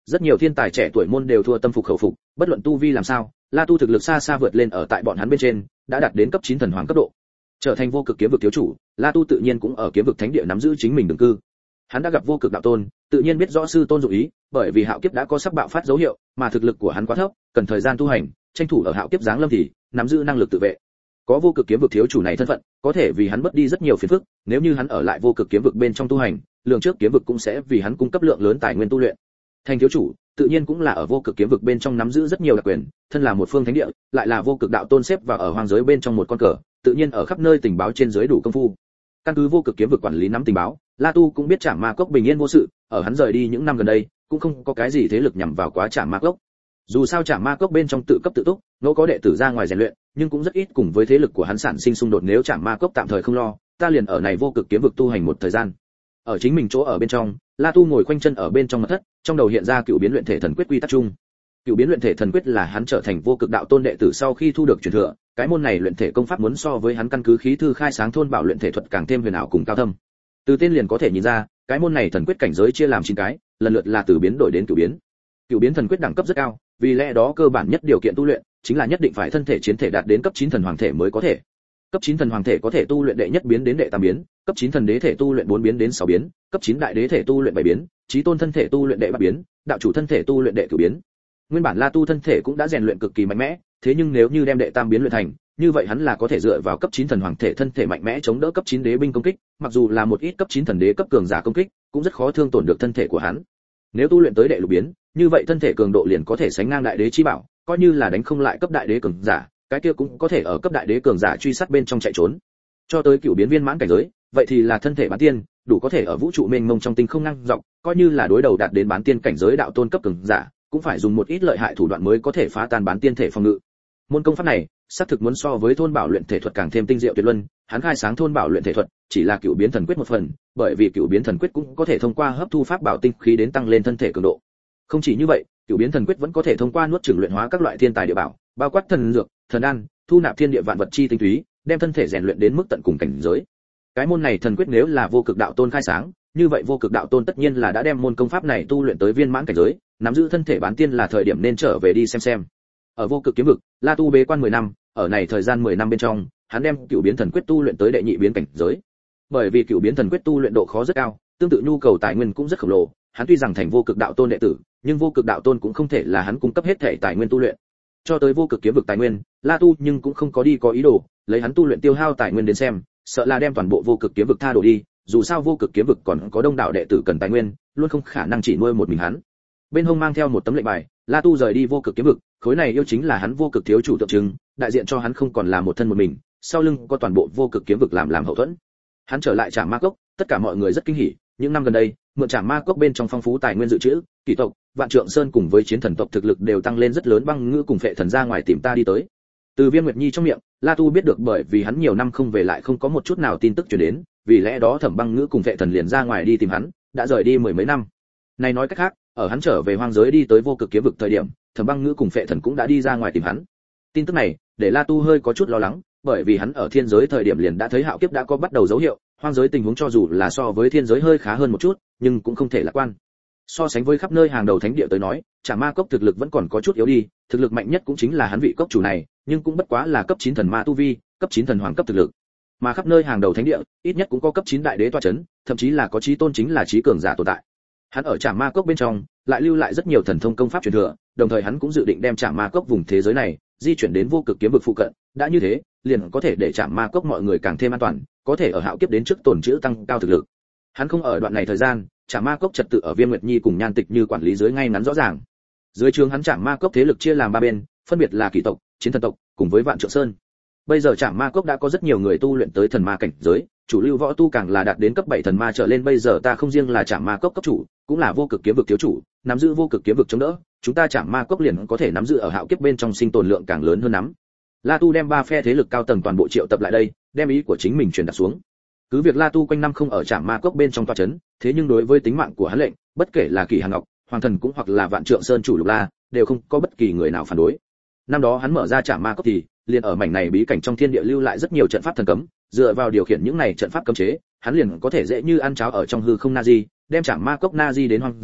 Rất nhiều thiên tài trẻ tuổi môn đều thua tâm phục khẩu phục, bất luận tu vi làm sao, La Tu thực lực xa xa vượt lên ở tại bọn hắn bên trên, đã đạt đến cấp chín thần hoàng cấp độ. Trở thành vô cực kiếm vực thiếu chủ, La Tu tự nhiên cũng ở kiếm vực thánh địa nắm giữ chính mình đường cư. Hắn đã gặp vô cực đạo tôn, tự nhiên biết rõ sư tôn dụng ý, bởi vì hạo kiếp đã có sắp bạo phát dấu hiệu, mà thực lực của hắn quá thấp, cần thời gian tu hành, tranh thủ ở hạo kiếp giáng lâm thì nắm giữ năng lực tự vệ. Có vô cực kiếm vực thiếu chủ này thân phận, có thể vì hắn mất đi rất nhiều phiền phức, nếu như hắn ở lại vô cực kiếm vực bên trong tu hành, lượng trước kiếm vực cũng sẽ vì hắn cung cấp lượng lớn tài nguyên tu luyện. Thành thiếu chủ, tự nhiên cũng là ở vô cực kiếm vực bên trong nắm giữ rất nhiều đặc quyền, thân là một phương thánh địa, lại là vô cực đạo tôn xếp vào ở hoang giới bên trong một con cờ, tự nhiên ở khắp nơi tình báo trên dưới đủ công phu. Căn cứ vô cực kiếm vực quản lý nắm tình báo, La Tu cũng biết Trảm Ma Cốc bình yên vô sự, ở hắn rời đi những năm gần đây, cũng không có cái gì thế lực nhằm vào quá Trảm Ma Cốc. Dù sao Trảm Ma Cốc bên trong tự cấp tự túc, ngẫu có đệ tử ra ngoài rèn luyện, nhưng cũng rất ít cùng với thế lực của hắn sản sinh xung đột. Nếu Trảm Ma Cốc tạm thời không lo, ta liền ở này vô cực kiếm vực tu hành một thời gian. Ở chính mình chỗ ở bên trong, La Tu ngồi khoanh chân ở bên trong mật thất, trong đầu hiện ra cựu biến luyện thể thần quyết quy tắc chung. Cựu biến luyện thể thần quyết là hắn trở thành vô cực đạo tôn đệ tử sau khi thu được truyền thừa, cái môn này luyện thể công pháp muốn so với hắn căn cứ khí thư khai sáng thôn bảo luyện thể thuật càng thêm huyền ảo cùng cao thâm. Từ tên liền có thể nhìn ra, cái môn này thần quyết cảnh giới chia làm chín cái, lần lượt là từ biến đổi đến cựu biến. Cựu biến thần quyết đẳng cấp rất cao, vì lẽ đó cơ bản nhất điều kiện tu luyện chính là nhất định phải thân thể chiến thể đạt đến cấp chín thần hoàng thể mới có thể. Cấp chín thần hoàng thể có thể tu luyện đệ nhất biến đến đệ tam biến, cấp chín thần đế thể tu luyện bốn biến đến sáu biến, cấp chín đại đế thể tu luyện bảy biến, chí tôn thân thể tu luyện đệ ba biến, đạo chủ thân thể tu luyện đệ cửu biến. Nguyên bản La Tu thân thể cũng đã rèn luyện cực kỳ mạnh mẽ, thế nhưng nếu như đem đệ tam biến luyện thành, như vậy hắn là có thể dựa vào cấp chín thần hoàng thể thân thể mạnh mẽ chống đỡ cấp chín đế binh công kích, mặc dù là một ít cấp chín thần đế cấp cường giả công kích, cũng rất khó thương tổn được thân thể của hắn. Nếu tu luyện tới đệ lục biến, như vậy thân thể cường độ liền có thể sánh ngang đại đế chi bảo, coi như là đánh không lại cấp đại đế cường giả, cái kia cũng có thể ở cấp đại đế cường giả truy sát bên trong chạy trốn. Cho tới cửu biến viên mãn cảnh giới, vậy thì là thân thể bán tiên, đủ có thể ở vũ trụ mênh mông trong tinh không ngang dọc, coi như là đối đầu đạt đến bán tiên cảnh giới đạo tôn cấp cường giả, cũng phải dùng một ít lợi hại thủ đoạn mới có thể phá tan bán tiên thể phòng ngự. Môn công pháp này, xác thực muốn so với thôn bảo luyện thể thuật càng thêm tinh diệu tuyệt luân, hắn khai sáng thôn bảo luyện thể thuật, chỉ là cửu biến thần quyết một phần, bởi vì cửu biến thần quyết cũng có thể thông qua hấp thu pháp bảo tinh khí đến tăng lên thân thể cường độ. Không chỉ như vậy, cửu biến thần quyết vẫn có thể thông qua nuốt chửng luyện hóa các loại thiên tài địa bảo, bao quát thần dược, thần đan, thu nạp thiên địa vạn vật chi tinh túy, đem thân thể rèn luyện đến mức tận cùng cảnh giới. Cái môn này thần quyết nếu là vô cực đạo tôn khai sáng, như vậy vô cực đạo tôn tất nhiên là đã đem môn công pháp này tu luyện tới viên mãn cảnh giới, nắm giữ thân thể bán tiên là thời điểm nên trở về đi xem xem. Ở vô cực kiếm vực, La Tu bế quan mười năm, ở này thời gian mười năm bên trong, hắn đem cửu biến thần quyết tu luyện tới đệ nhị biến cảnh giới. Bởi vì cửu biến thần quyết tu luyện độ khó rất cao, tương tự nhu cầu tài nguyên cũng rất khổng lồ, hắn tuy rằng thành vô cực đạo tôn đệ tử, nhưng vô cực đạo tôn cũng không thể là hắn cung cấp hết thể tài nguyên tu luyện. Cho tới vô cực kiếm vực tài nguyên, La Tu nhưng cũng không có đi có ý đồ, lấy hắn tu luyện tiêu hao tài nguyên đến xem, sợ là đem toàn bộ vô cực kiếm vực tha đổ đi, dù sao vô cực kiếm vực còn có đông đảo đệ tử cần tài nguyên, luôn không khả năng chỉ nuôi một mình hắn. Bên hông mang theo một tấm lệnh bài, La Tu rời đi vô cực kiếm vực, khối này yêu chính là hắn vô cực thiếu chủ tượng trưng, đại diện cho hắn không còn là một thân một mình, sau lưng có toàn bộ vô cực kiếm vực làm làm hậu thuẫn. Hắn trở lại Trảm Ma Cốc, tất cả mọi người rất kinh hỉ, những năm gần đây, mượn Trảm Ma Cốc bên trong phong phú tài nguyên dự trữ, kỳ tộc, Vạn Trượng Sơn cùng với chiến thần tộc thực lực đều tăng lên rất lớn, Băng Ngư cùng Phệ Thần ra ngoài tìm ta đi tới. Từ Viêm Nguyệt Nhi trong miệng, La Tu biết được bởi vì hắn nhiều năm không về lại không có một chút nào tin tức truyền đến, vì lẽ đó Thẩm Băng Ngữ cùng Phệ Thần liền ra ngoài đi tìm hắn, đã rời đi mười mấy năm. Này nói cách khác, ở hắn trở về hoang giới đi tới vô cực kiếm vực thời điểm, Thẩm Băng Ngữ cùng Phệ Thần cũng đã đi ra ngoài tìm hắn. Tin tức này, để La Tu hơi có chút lo lắng, bởi vì hắn ở thiên giới thời điểm liền đã thấy hạo kiếp đã có bắt đầu dấu hiệu, hoang giới tình huống cho dù là so với thiên giới hơi khá hơn một chút, nhưng cũng không thể lạc quan. So sánh với khắp nơi hàng đầu thánh địa tới nói, Trảm Ma Cốc thực lực vẫn còn có chút yếu đi, thực lực mạnh nhất cũng chính là hắn vị cốc chủ này, nhưng cũng bất quá là cấp chín thần ma tu vi, cấp chín thần hoàng cấp thực lực. Mà khắp nơi hàng đầu thánh địa, ít nhất cũng có cấp chín đại đế tọa chấn, thậm chí là có chí tôn chính là chí cường giả tồn tại. Hắn ở Trảm Ma Cốc bên trong, lại lưu lại rất nhiều thần thông công pháp truyền thừa, đồng thời hắn cũng dự định đem Trảm Ma Cốc vùng thế giới này di chuyển đến vô cực kiếm vực phụ cận, đã như thế, liền có thể để Trảm Ma Cốc mọi người càng thêm an toàn, có thể ở hạo kiếp đến trước tồn trữ tăng cao thực lực. Hắn không ở đoạn này thời gian, Trảm Ma Cốc trật tự ở Viêm Nguyệt Nhi cùng Nhan Tịch Như quản lý dưới ngay ngắn rõ ràng. Dưới trướng hắn Trảm Ma Cốc thế lực chia làm ba bên, phân biệt là Kỷ tộc, Chiến thần tộc cùng với Vạn Trượng Sơn. Bây giờ Trảm Ma Cốc đã có rất nhiều người tu luyện tới thần ma cảnh giới, chủ lưu võ tu càng là đạt đến cấp bảy thần ma trở lên. Bây giờ ta không riêng là Trảm Ma Cốc cấp chủ, cũng là vô cực kiếm vực thiếu chủ, nắm giữ vô cực kiếm vực chống đỡ, chúng ta Trảm Ma Cốc liền có thể nắm giữ ở hạo kiếp bên trong sinh tồn lượng càng lớn hơn nắm. La Tu đem ba phe thế lực cao tầng toàn bộ triệu tập lại đây, đem ý của chính mình truyền đạt xuống. Cứ việc La Tu quanh năm không ở Trảm Ma Cốc bên trong tọa trấn, thế nhưng đối với tính mạng của hắn lệnh, bất kể là Kỷ Hàn Ngọc, Hoàng Thần cũng hoặc là Vạn Trượng Sơn chủ Lục La, đều không có bất kỳ người nào phản đối. Năm đó hắn mở ra Trảm Ma Cốc thì liền ở mảnh này bí cảnh trong thiên địa lưu lại rất nhiều trận pháp thần cấm, dựa vào điều khiển những này trận pháp cấm chế, hắn liền có thể dễ như ăn cháo ở trong hư không Nazi, đem Trảm Ma Cốc Nazi đến hoang giới,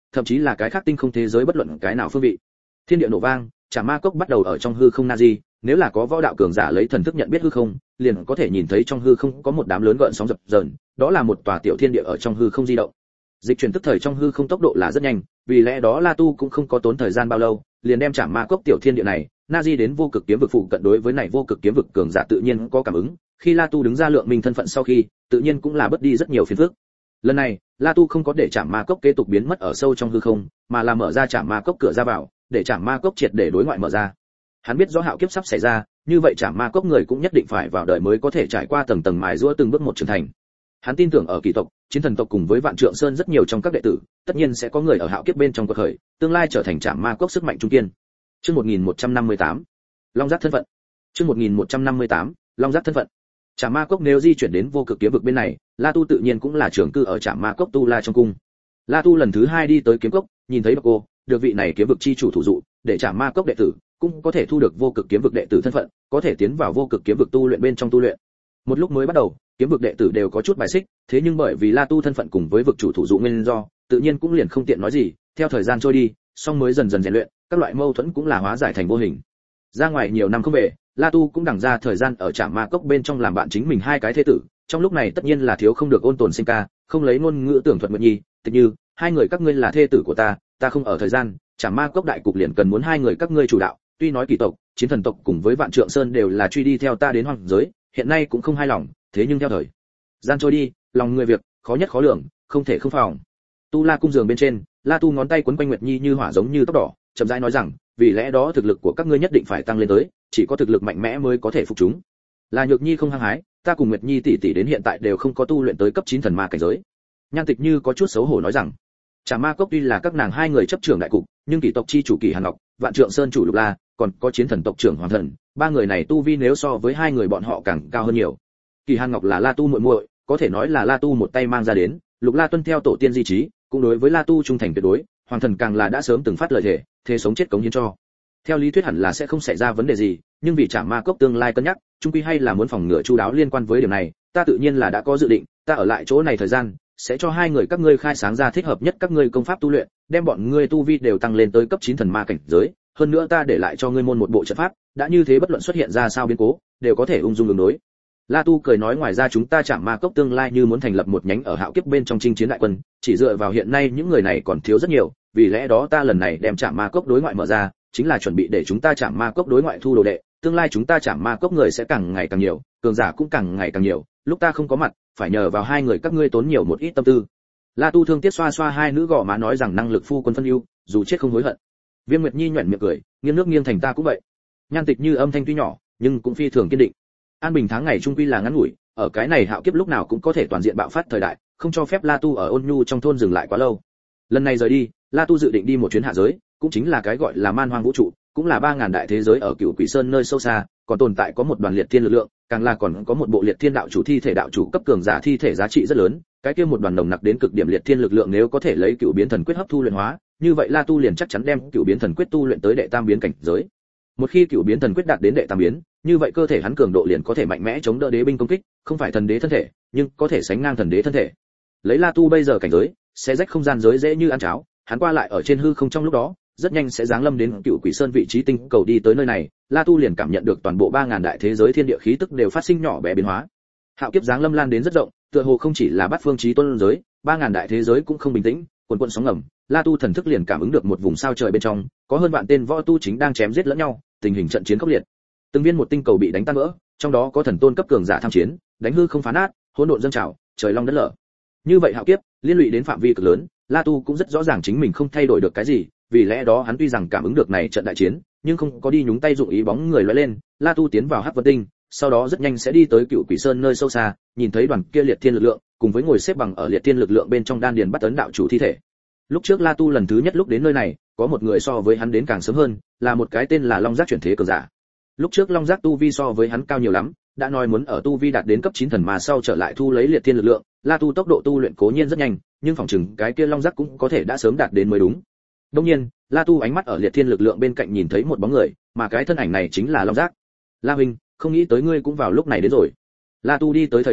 thậm chí là cái khác tinh không thế giới bất luận cái nào phương vị. Thiên địa nổ vang, Trảm Ma Cốc bắt đầu ở trong hư không Nazi, nếu là có võ đạo cường giả lấy thần thức nhận biết hư không, liền có thể nhìn thấy trong hư không có một đám lớn gợn sóng dập dờn, đó là một tòa tiểu thiên địa ở trong hư không di động. Dịch chuyển tức thời trong hư không tốc độ là rất nhanh, vì lẽ đó La Tu cũng không có tốn thời gian bao lâu, liền đem Trảm Ma Cốc tiểu thiên địa này, Nazi đến vô cực kiếm vực phụ cận. Đối với này vô cực kiếm vực cường giả tự nhiên có cảm ứng, khi La Tu đứng ra lượng minh thân phận sau khi, tự nhiên cũng là bất đi rất nhiều phiền phức. Lần này, La Tu không có để Trảm Ma Cốc kế tục biến mất ở sâu trong hư không, mà là mở ra Trảm Ma Cốc cửa ra vào, để Trảm Ma Cốc triệt để đối ngoại mở ra. Hắn biết rõ hạo kiếp sắp xảy ra, như vậy Trảm Ma Cốc người cũng nhất định phải vào đời mới có thể trải qua tầng tầng mài giũa từng bước một trưởng thành. Hắn tin tưởng ở Kỳ tộc, Chiến Thần tộc cùng với Vạn Trượng Sơn rất nhiều trong các đệ tử, tất nhiên sẽ có người ở hạo kiếp bên trong quật khởi, tương lai trở thành Trảm Ma Cốc sức mạnh trung kiên. Chương một nghìn một trăm năm mươi tám, Long Giác thân phận. Chương một nghìn một trăm năm mươi tám, Long Giác thân phận. Trảm Ma Cốc nếu di chuyển đến vô cực kiếm vực bên này, La Tu tự nhiên cũng là trưởng cư ở Trảm Ma Cốc Tu La trong cung. La Tu lần thứ hai đi tới kiếm cốc, nhìn thấy Độc Cô, được vị này kiếm vực chi chủ thủ dụ, để Trảm Ma Cốc đệ tử cũng có thể thu được vô cực kiếm vực đệ tử thân phận, có thể tiến vào vô cực kiếm vực tu luyện bên trong tu luyện. Một lúc mới bắt đầu, kiếm vực đệ tử đều có chút bài xích, thế nhưng bởi vì La Tu thân phận cùng với vực chủ thủ dụ nguyên do, tự nhiên cũng liền không tiện nói gì. Theo thời gian trôi đi, song mới dần dần rèn luyện, các loại mâu thuẫn cũng là hóa giải thành vô hình. Ra ngoài nhiều năm không về, La Tu cũng đằng ra thời gian ở Trảm Ma Cốc bên trong làm bạn chính mình hai cái thế tử, trong lúc này tất nhiên là thiếu không được Ôn Tồn Sinh ca, không lấy ngôn ngữ tưởng thuật Nguyệt Nhi, Tịch Như, hai người các ngươi là thê tử của ta, ta không ở thời gian, Trảm Ma Cốc đại cục liền cần muốn hai người các ngươi chủ đạo, tuy nói Kỳ tộc, Chiến Thần tộc cùng với Vạn Trượng Sơn đều là truy đi theo ta đến hoàng giới, hiện nay cũng không hài lòng, thế nhưng theo thời gian trôi đi, lòng người việc khó nhất khó lường, không thể không phòng. Tu La cung giường bên trên, La Tu ngón tay quấn quanh Nguyệt Nhi như hỏa giống như tóc đỏ, chậm rãi nói rằng, vì lẽ đó thực lực của các ngươi nhất định phải tăng lên tới, chỉ có thực lực mạnh mẽ mới có thể phục chúng. Là Nhược Nhi không hăng hái, ta cùng Nguyệt Nhi tỷ tỷ đến hiện tại đều không có tu luyện tới cấp chín thần ma cảnh giới. Nhan Tịch Như có chút xấu hổ nói rằng, Trảm Ma Cốc tuy là các nàng hai người chấp trưởng đại cục, nhưng Kỳ tộc chi chủ Kỳ Hàn Ngọc, Vạn Trượng Sơn chủ Lục La, còn có Chiến Thần tộc trưởng Hoàng Thần, ba người này tu vi nếu so với hai người bọn họ càng cao hơn nhiều. Kỳ Hàn Ngọc là La Tu muội muội, có thể nói là La Tu một tay mang ra đến, Lục La tuân theo tổ tiên di chí, cũng đối với La Tu trung thành tuyệt đối, Hoàng Thần càng là đã sớm từng phát lời thề, thề sống chết cống hiến cho. Theo lý thuyết hẳn là sẽ không xảy ra vấn đề gì, nhưng vì Trảm Ma Cốc tương lai cân nhắc, chung quy hay là muốn phòng ngừa chu đáo liên quan với điểm này, ta tự nhiên là đã có dự định, ta ở lại chỗ này thời gian, sẽ cho hai người các ngươi khai sáng ra thích hợp nhất các ngươi công pháp tu luyện, đem bọn ngươi tu vi đều tăng lên tới cấp chín thần ma cảnh giới, hơn nữa ta để lại cho ngươi môn một bộ trận pháp, đã như thế bất luận xuất hiện ra sao biến cố, đều có thể ung dung ứng đối. La Tu cười nói, ngoài ra chúng ta Trảm Ma Cốc tương lai như muốn thành lập một nhánh ở hạo kiếp bên trong chinh chiến đại quân, chỉ dựa vào hiện nay những người này còn thiếu rất nhiều, vì lẽ đó ta lần này đem Trảm Ma Cốc đối ngoại mở ra, chính là chuẩn bị để chúng ta Trảm Ma Cốc đối ngoại thu đồ đệ, tương lai chúng ta Trảm Ma Cốc người sẽ càng ngày càng nhiều, cường giả cũng càng ngày càng nhiều, lúc ta không có mặt, phải nhờ vào hai người các ngươi tốn nhiều một ít tâm tư. La Tu thương tiếc xoa xoa hai nữ gò má nói rằng năng lực phu quân phân ưu, dù chết không hối hận. Viêm Nguyệt Nhi nhuyễn miệng cười, nghiêng nước nghiêng thành ta cũng vậy. Nhan Tịch Như âm thanh tuy nhỏ, nhưng cũng phi thường kiên định. An bình tháng ngày trung quy là ngắn ngủi, ở cái này hạo kiếp lúc nào cũng có thể toàn diện bạo phát thời đại, không cho phép La Tu ở Ôn Nhu trong thôn dừng lại quá lâu. Lần này rời đi, La Tu dự định đi một chuyến hạ giới, cũng chính là cái gọi là man hoang vũ trụ, cũng là ba ngàn đại thế giới ở Cửu Quỷ Sơn nơi sâu xa, còn tồn tại có một đoàn liệt thiên lực lượng, càng là còn có một bộ liệt thiên đạo chủ thi thể đạo chủ cấp cường giả thi thể giá trị rất lớn, cái kia một đoàn nồng nặc đến cực điểm liệt thiên lực lượng nếu có thể lấy Cửu Biến Thần Quyết hấp thu luyện hóa, như vậy La Tu liền chắc chắn đem Cửu Biến Thần Quyết tu luyện tới đệ tam biến cảnh giới. Một khi Cửu Biến Thần Quyết đạt đến đệ tam biến, như vậy cơ thể hắn cường độ liền có thể mạnh mẽ chống đỡ đế binh công kích, không phải thần đế thân thể, nhưng có thể sánh ngang thần đế thân thể. Lấy La Tu bây giờ cảnh giới, sẽ rách không gian giới dễ như ăn cháo, hắn qua lại ở trên hư không trong lúc đó, rất nhanh sẽ giáng lâm đến Cửu Quỷ Sơn vị trí tinh cầu. Đi tới nơi này, La Tu liền cảm nhận được toàn bộ ba ngàn đại thế giới thiên địa khí tức đều phát sinh nhỏ bé biến hóa. Hạo kiếp giáng lâm lan đến rất rộng, tựa hồ không chỉ là bát phương chí tôn giới, ba ngàn đại thế giới cũng không bình tĩnh, cuồn cuộn sóng ngầm. La Tu thần thức liền cảm ứng được một vùng sao trời bên trong, có hơn vạn tên võ tu chính đang chém giết lẫn nhau, tình hình trận chiến khốc liệt. Từng viên một tinh cầu bị đánh tan vỡ, trong đó có thần tôn cấp cường giả tham chiến, đánh hư không phá nát, hỗn độn dâng trào, trời long đất lở. Như vậy hạo kiếp liên lụy đến phạm vi cực lớn, La Tu cũng rất rõ ràng chính mình không thay đổi được cái gì, vì lẽ đó hắn tuy rằng cảm ứng được này trận đại chiến, nhưng không có đi nhúng tay dụng ý. Bóng người lóe lên, La Tu tiến vào Hắc Vân Tinh, sau đó rất nhanh sẽ đi tới Cửu Quỷ Sơn nơi sâu xa, nhìn thấy đoàn kia liệt thiên lực lượng, cùng với ngồi xếp bằng ở liệt thiên lực lượng bên trong đan điền bắt ấn đạo chủ thi thể. Lúc trước La Tu lần thứ nhất lúc đến nơi này, có một người so với hắn đến càng sớm hơn, là một cái tên là Long Giác chuyển thế cường giả. Lúc trước Long Giác tu vi so với hắn cao nhiều lắm, đã nói muốn ở tu vi đạt đến cấp chín thần mà sau trở lại thu lấy liệt thiên lực lượng, La Tu tốc độ tu luyện cố nhiên rất nhanh, nhưng phỏng chừng cái kia Long Giác cũng có thể đã sớm đạt đến mới đúng. Đương nhiên, La Tu ánh mắt ở liệt thiên lực lượng bên cạnh nhìn thấy một bóng người, mà cái thân ảnh này chính là Long Giác. La huynh, không nghĩ tới ngươi cũng vào lúc này đến rồi. La Tu đi tới thời điểm,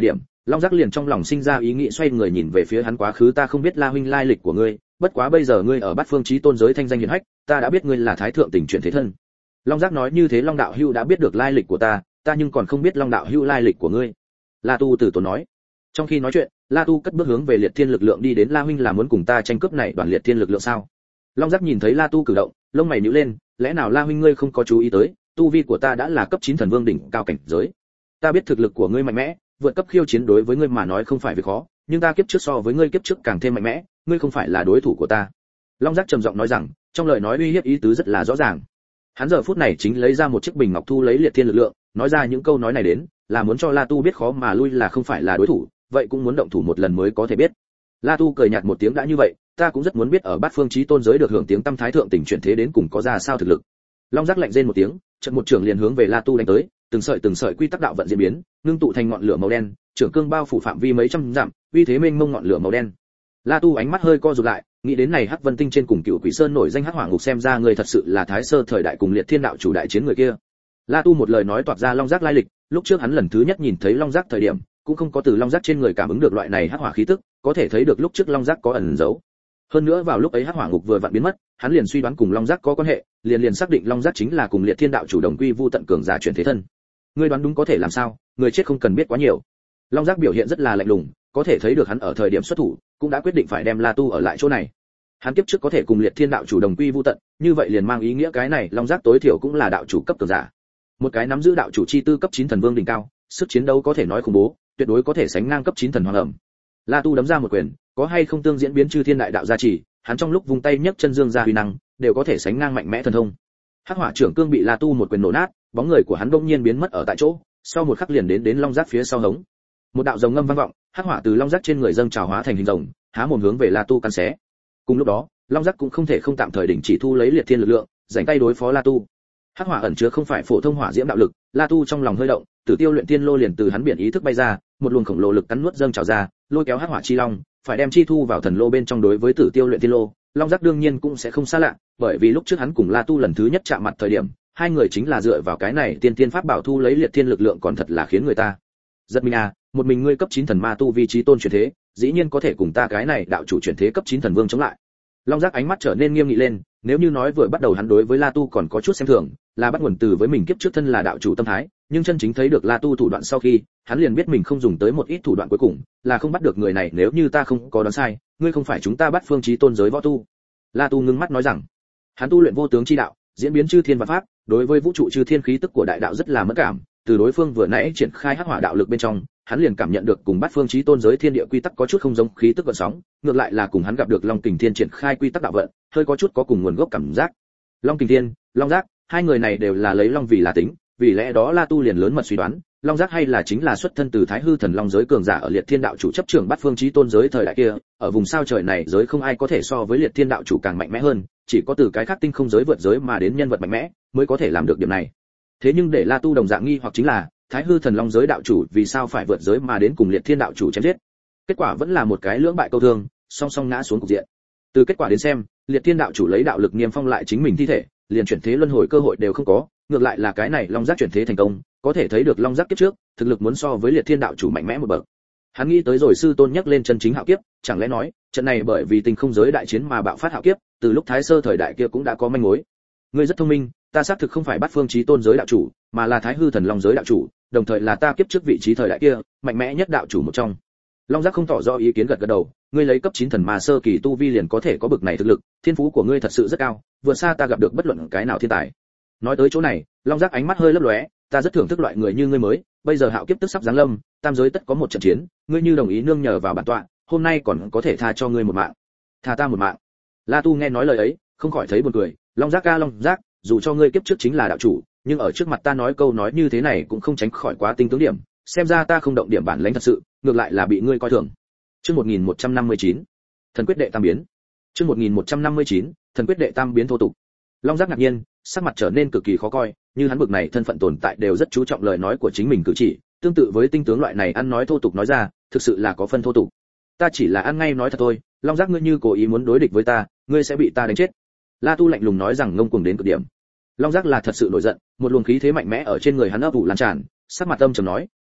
Long Giác liền trong lòng sinh ra ý nghĩ xoay người nhìn về phía hắn quá khứ, ta không biết La huynh lai lịch của ngươi, bất quá bây giờ ngươi ở Bát Phương Chí Tôn giới thanh danh hiển hách, ta đã biết ngươi là Thái thượng tình chuyển thế thân. Long Giác nói như thế, Long đạo hữu đã biết được lai lịch của ta, ta nhưng còn không biết Long đạo hữu lai lịch của ngươi. La Tu từ tốn nói. Trong khi nói chuyện, La Tu cất bước hướng về Liệt Thiên lực lượng đi đến. La huynh là muốn cùng ta tranh cướp này đoàn Liệt Thiên lực lượng sao? Long Giác nhìn thấy La Tu cử động, lông mày nhíu lên, lẽ nào La huynh ngươi không có chú ý tới, tu vi của ta đã là cấp chín thần vương đỉnh cao cảnh giới. Ta biết thực lực của ngươi mạnh mẽ, vượt cấp khiêu chiến đối với ngươi mà nói không phải việc khó, nhưng ta kiếp trước so với ngươi kiếp trước càng thêm mạnh mẽ, ngươi không phải là đối thủ của ta. Long Giác trầm giọng nói rằng, trong lời nói uy hiếp ý tứ rất là rõ ràng. Hắn giờ phút này chính lấy ra một chiếc bình ngọc thu lấy Liệt Thiên lực lượng, nói ra những câu nói này đến, là muốn cho La Tu biết khó mà lui là không phải là đối thủ, vậy cũng muốn động thủ một lần mới có thể biết. La Tu cười nhạt một tiếng, đã như vậy, ta cũng rất muốn biết ở Bát Phương Chí Tôn giới được hưởng tiếng tăm Thái thượng tình chuyển thế đến cùng có ra sao thực lực. Long Giác lạnh rên một tiếng, chợt một trường liền hướng về La Tu đánh tới, từng sợi từng sợi quy tắc đạo vận diễn biến, ngưng tụ thành ngọn lửa màu đen, trường cương bao phủ phạm vi mấy trăm dặm, uy thế mênh mông ngọn lửa màu đen. La Tu ánh mắt hơi co rụt lại, nghĩ đến này Hắc Vân Tinh trên cùng Cựu Quỷ Sơn nổi danh Hắc Hỏa Ngục, xem ra người thật sự là Thái Sơ thời đại cùng Liệt Thiên đạo chủ đại chiến người kia. La Tu một lời nói toạc ra Long Giác lai lịch, lúc trước hắn lần thứ nhất nhìn thấy Long Giác thời điểm, cũng không có từ Long Giác trên người cảm ứng được loại này hắc hỏa khí tức, có thể thấy được lúc trước Long Giác có ẩn giấu. Hơn nữa vào lúc ấy Hắc Hỏa Ngục vừa vặn biến mất, hắn liền suy đoán cùng Long Giác có quan hệ, liền liền xác định Long Giác chính là cùng Liệt Thiên đạo chủ đồng quy vu tận cường giả chuyển thế thân. Ngươi đoán đúng có thể làm sao, người chết không cần biết quá nhiều. Long Giác biểu hiện rất là lạnh lùng, có thể thấy được hắn ở thời điểm xuất thủ, cũng đã quyết định phải đem La Tu ở lại chỗ này. Hắn kiếp trước có thể cùng Liệt Thiên đạo chủ đồng quy vu tận, như vậy liền mang ý nghĩa cái này Long Giác tối thiểu cũng là đạo chủ cấp cường giả. Một cái nắm giữ đạo chủ chi tư cấp chín thần vương đỉnh cao, sức chiến đấu có thể nói khủng bố, tuyệt đối có thể sánh ngang cấp chín thần hoàng ẩm. La Tu đấm ra một quyền, có hay không tương diễn biến chư thiên đại đạo gia trì, hắn trong lúc vung tay nhấc chân dương ra huy năng, đều có thể sánh ngang mạnh mẽ thần thông. Hắc Hỏa trưởng cương bị La Tu một quyền nổ nát, bóng người của hắn bỗng nhiên biến mất ở tại chỗ, sau một khắc liền đến đến Long Giác phía sau hống. Một đạo rồng ngâm vang vọng, hắc hỏa từ Long Giác trên người dâng trào hóa thành hình rồng, há mồm hướng về La Tu căn xé. Cùng lúc đó, Long Giác cũng không thể không tạm thời đình chỉ thu lấy Liệt Thiên lực lượng, rảnh tay đối phó La Tu. Hắc hỏa ẩn chứa không phải phổ thông hỏa diễm đạo lực, La Tu trong lòng hơi động, Tử Tiêu luyện tiên lô liền từ hắn biển ý thức bay ra, một luồng khổng lồ lực cắn nuốt dâng trào ra, lôi kéo hắc hỏa chi long, phải đem chi thu vào thần lô bên trong. Đối với Tử Tiêu luyện tiên lô, Long Giác đương nhiên cũng sẽ không xa lạ, bởi vì lúc trước hắn cùng La Tu lần thứ nhất chạm mặt thời điểm, hai người chính là dựa vào cái này tiên tiên pháp bảo thu lấy Liệt Thiên lực lượng, còn thật là khiến người ta giật mình à, một mình ngươi cấp chín thần ma tu vi trí tôn chuyển thế, dĩ nhiên có thể cùng ta cái này đạo chủ chuyển thế cấp chín thần vương chống lại. Long Giác ánh mắt trở nên nghiêm nghị lên, nếu như nói vừa bắt đầu hắn đối với La Tu còn có chút xem thường, là bắt nguồn từ với mình kiếp trước thân là đạo chủ tâm thái, nhưng chân chính thấy được La Tu thủ đoạn sau khi, hắn liền biết mình không dùng tới một ít thủ đoạn cuối cùng, là không bắt được người này. Nếu như ta không có đoán sai, ngươi không phải chúng ta Bát Phương Chí Tôn giới võ tu. La Tu ngưng mắt nói rằng, hắn tu luyện vô tướng chi đạo, diễn biến chư thiên và pháp, đối với vũ trụ chư thiên khí tức của đại đạo rất là mẫn cảm, từ đối phương vừa nãy triển khai hắc hỏa đạo lực bên trong, hắn liền cảm nhận được cùng Bát Phương Chí Tôn giới thiên địa quy tắc có chút không giống khí tức gợn sóng, ngược lại là cùng hắn gặp được Long Kình Thiên triển khai quy tắc đạo vận, hơi có chút có cùng nguồn gốc cảm giác. Long Kình Thiên, Long Giác, hai người này đều là lấy long vì là tính, vì lẽ đó La Tu liền lớn mật suy đoán, Long Giác hay là chính là xuất thân từ Thái Hư Thần Long giới cường giả ở Liệt Thiên đạo chủ chấp trưởng Bát Phương Chí Tôn giới thời đại kia, ở vùng sao trời này giới không ai có thể so với Liệt Thiên đạo chủ càng mạnh mẽ hơn, chỉ có từ cái khác tinh không giới vượt giới mà đến nhân vật mạnh mẽ mới có thể làm được điểm này. Thế nhưng để La Tu đồng dạng nghi hoặc chính là, Thái Hư Thần Long giới đạo chủ vì sao phải vượt giới mà đến cùng Liệt Thiên đạo chủ chém giết? Kết quả vẫn là một cái lưỡng bại câu thương, song song ngã xuống cục diện. Từ kết quả đến xem, Liệt Thiên đạo chủ lấy đạo lực niêm phong lại chính mình thi thể, liền chuyển thế luân hồi cơ hội đều không có, ngược lại là cái này Long Giác chuyển thế thành công, có thể thấy được Long Giác kiếp trước, thực lực muốn so với Liệt Thiên đạo chủ mạnh mẽ một bậc. Hắn nghĩ tới rồi sư tôn nhắc lên chân chính hạo kiếp, chẳng lẽ nói, trận này bởi vì tình không giới đại chiến mà bạo phát hạo kiếp, từ lúc Thái Sơ thời đại kia cũng đã có manh mối. Ngươi rất thông minh, ta xác thực không phải Bát Phương Chí Tôn giới đạo chủ, mà là Thái Hư Thần Long giới đạo chủ, đồng thời là ta kiếp trước vị trí thời đại kia mạnh mẽ nhất đạo chủ một trong. Long Giác không tỏ rõ ý kiến, gật gật đầu, ngươi lấy cấp chín thần ma sơ kỳ tu vi liền có thể có bực này thực lực, thiên phú của ngươi thật sự rất cao, vượt xa ta gặp được bất luận cái nào thiên tài. Nói tới chỗ này, Long Giác ánh mắt hơi lấp lóe, ta rất thưởng thức loại người như ngươi mới, bây giờ hạo kiếp tức sắp giáng lâm, tam giới tất có một trận chiến, ngươi như đồng ý nương nhờ vào bản tọa, hôm nay còn có thể tha cho ngươi một mạng. Tha ta một mạng. La Tu nghe nói lời ấy, không khỏi thấy buồn cười, Long Giác ca Long Giác, dù cho ngươi kiếp trước chính là đạo chủ, nhưng ở trước mặt ta nói câu nói như thế này cũng không tránh khỏi quá tinh tướng điểm, xem ra ta không động điểm bản lãnh thật sự, ngược lại là bị ngươi coi thường. Chương một nghìn một trăm năm mươi chín, Thần quyết đệ tam biến. Chương một nghìn một trăm năm mươi chín, Thần quyết đệ tam biến thô tục. Long Giác ngạc nhiên, sắc mặt trở nên cực kỳ khó coi, như hắn bực này thân phận tồn tại đều rất chú trọng lời nói của chính mình cử chỉ, tương tự với tinh tướng loại này ăn nói thô tục nói ra, thực sự là có phân thô tục. Ta chỉ là ăn ngay nói thật thôi, Long Giác ngươi như cố ý muốn đối địch với ta, ngươi sẽ bị ta đánh chết. La Tu lạnh lùng nói rằng, ngông cuồng đến cực điểm. Long Giác là thật sự nổi giận, một luồng khí thế mạnh mẽ ở trên người hắn ấp ủ lan tràn, sắc mặt âm trầm nói,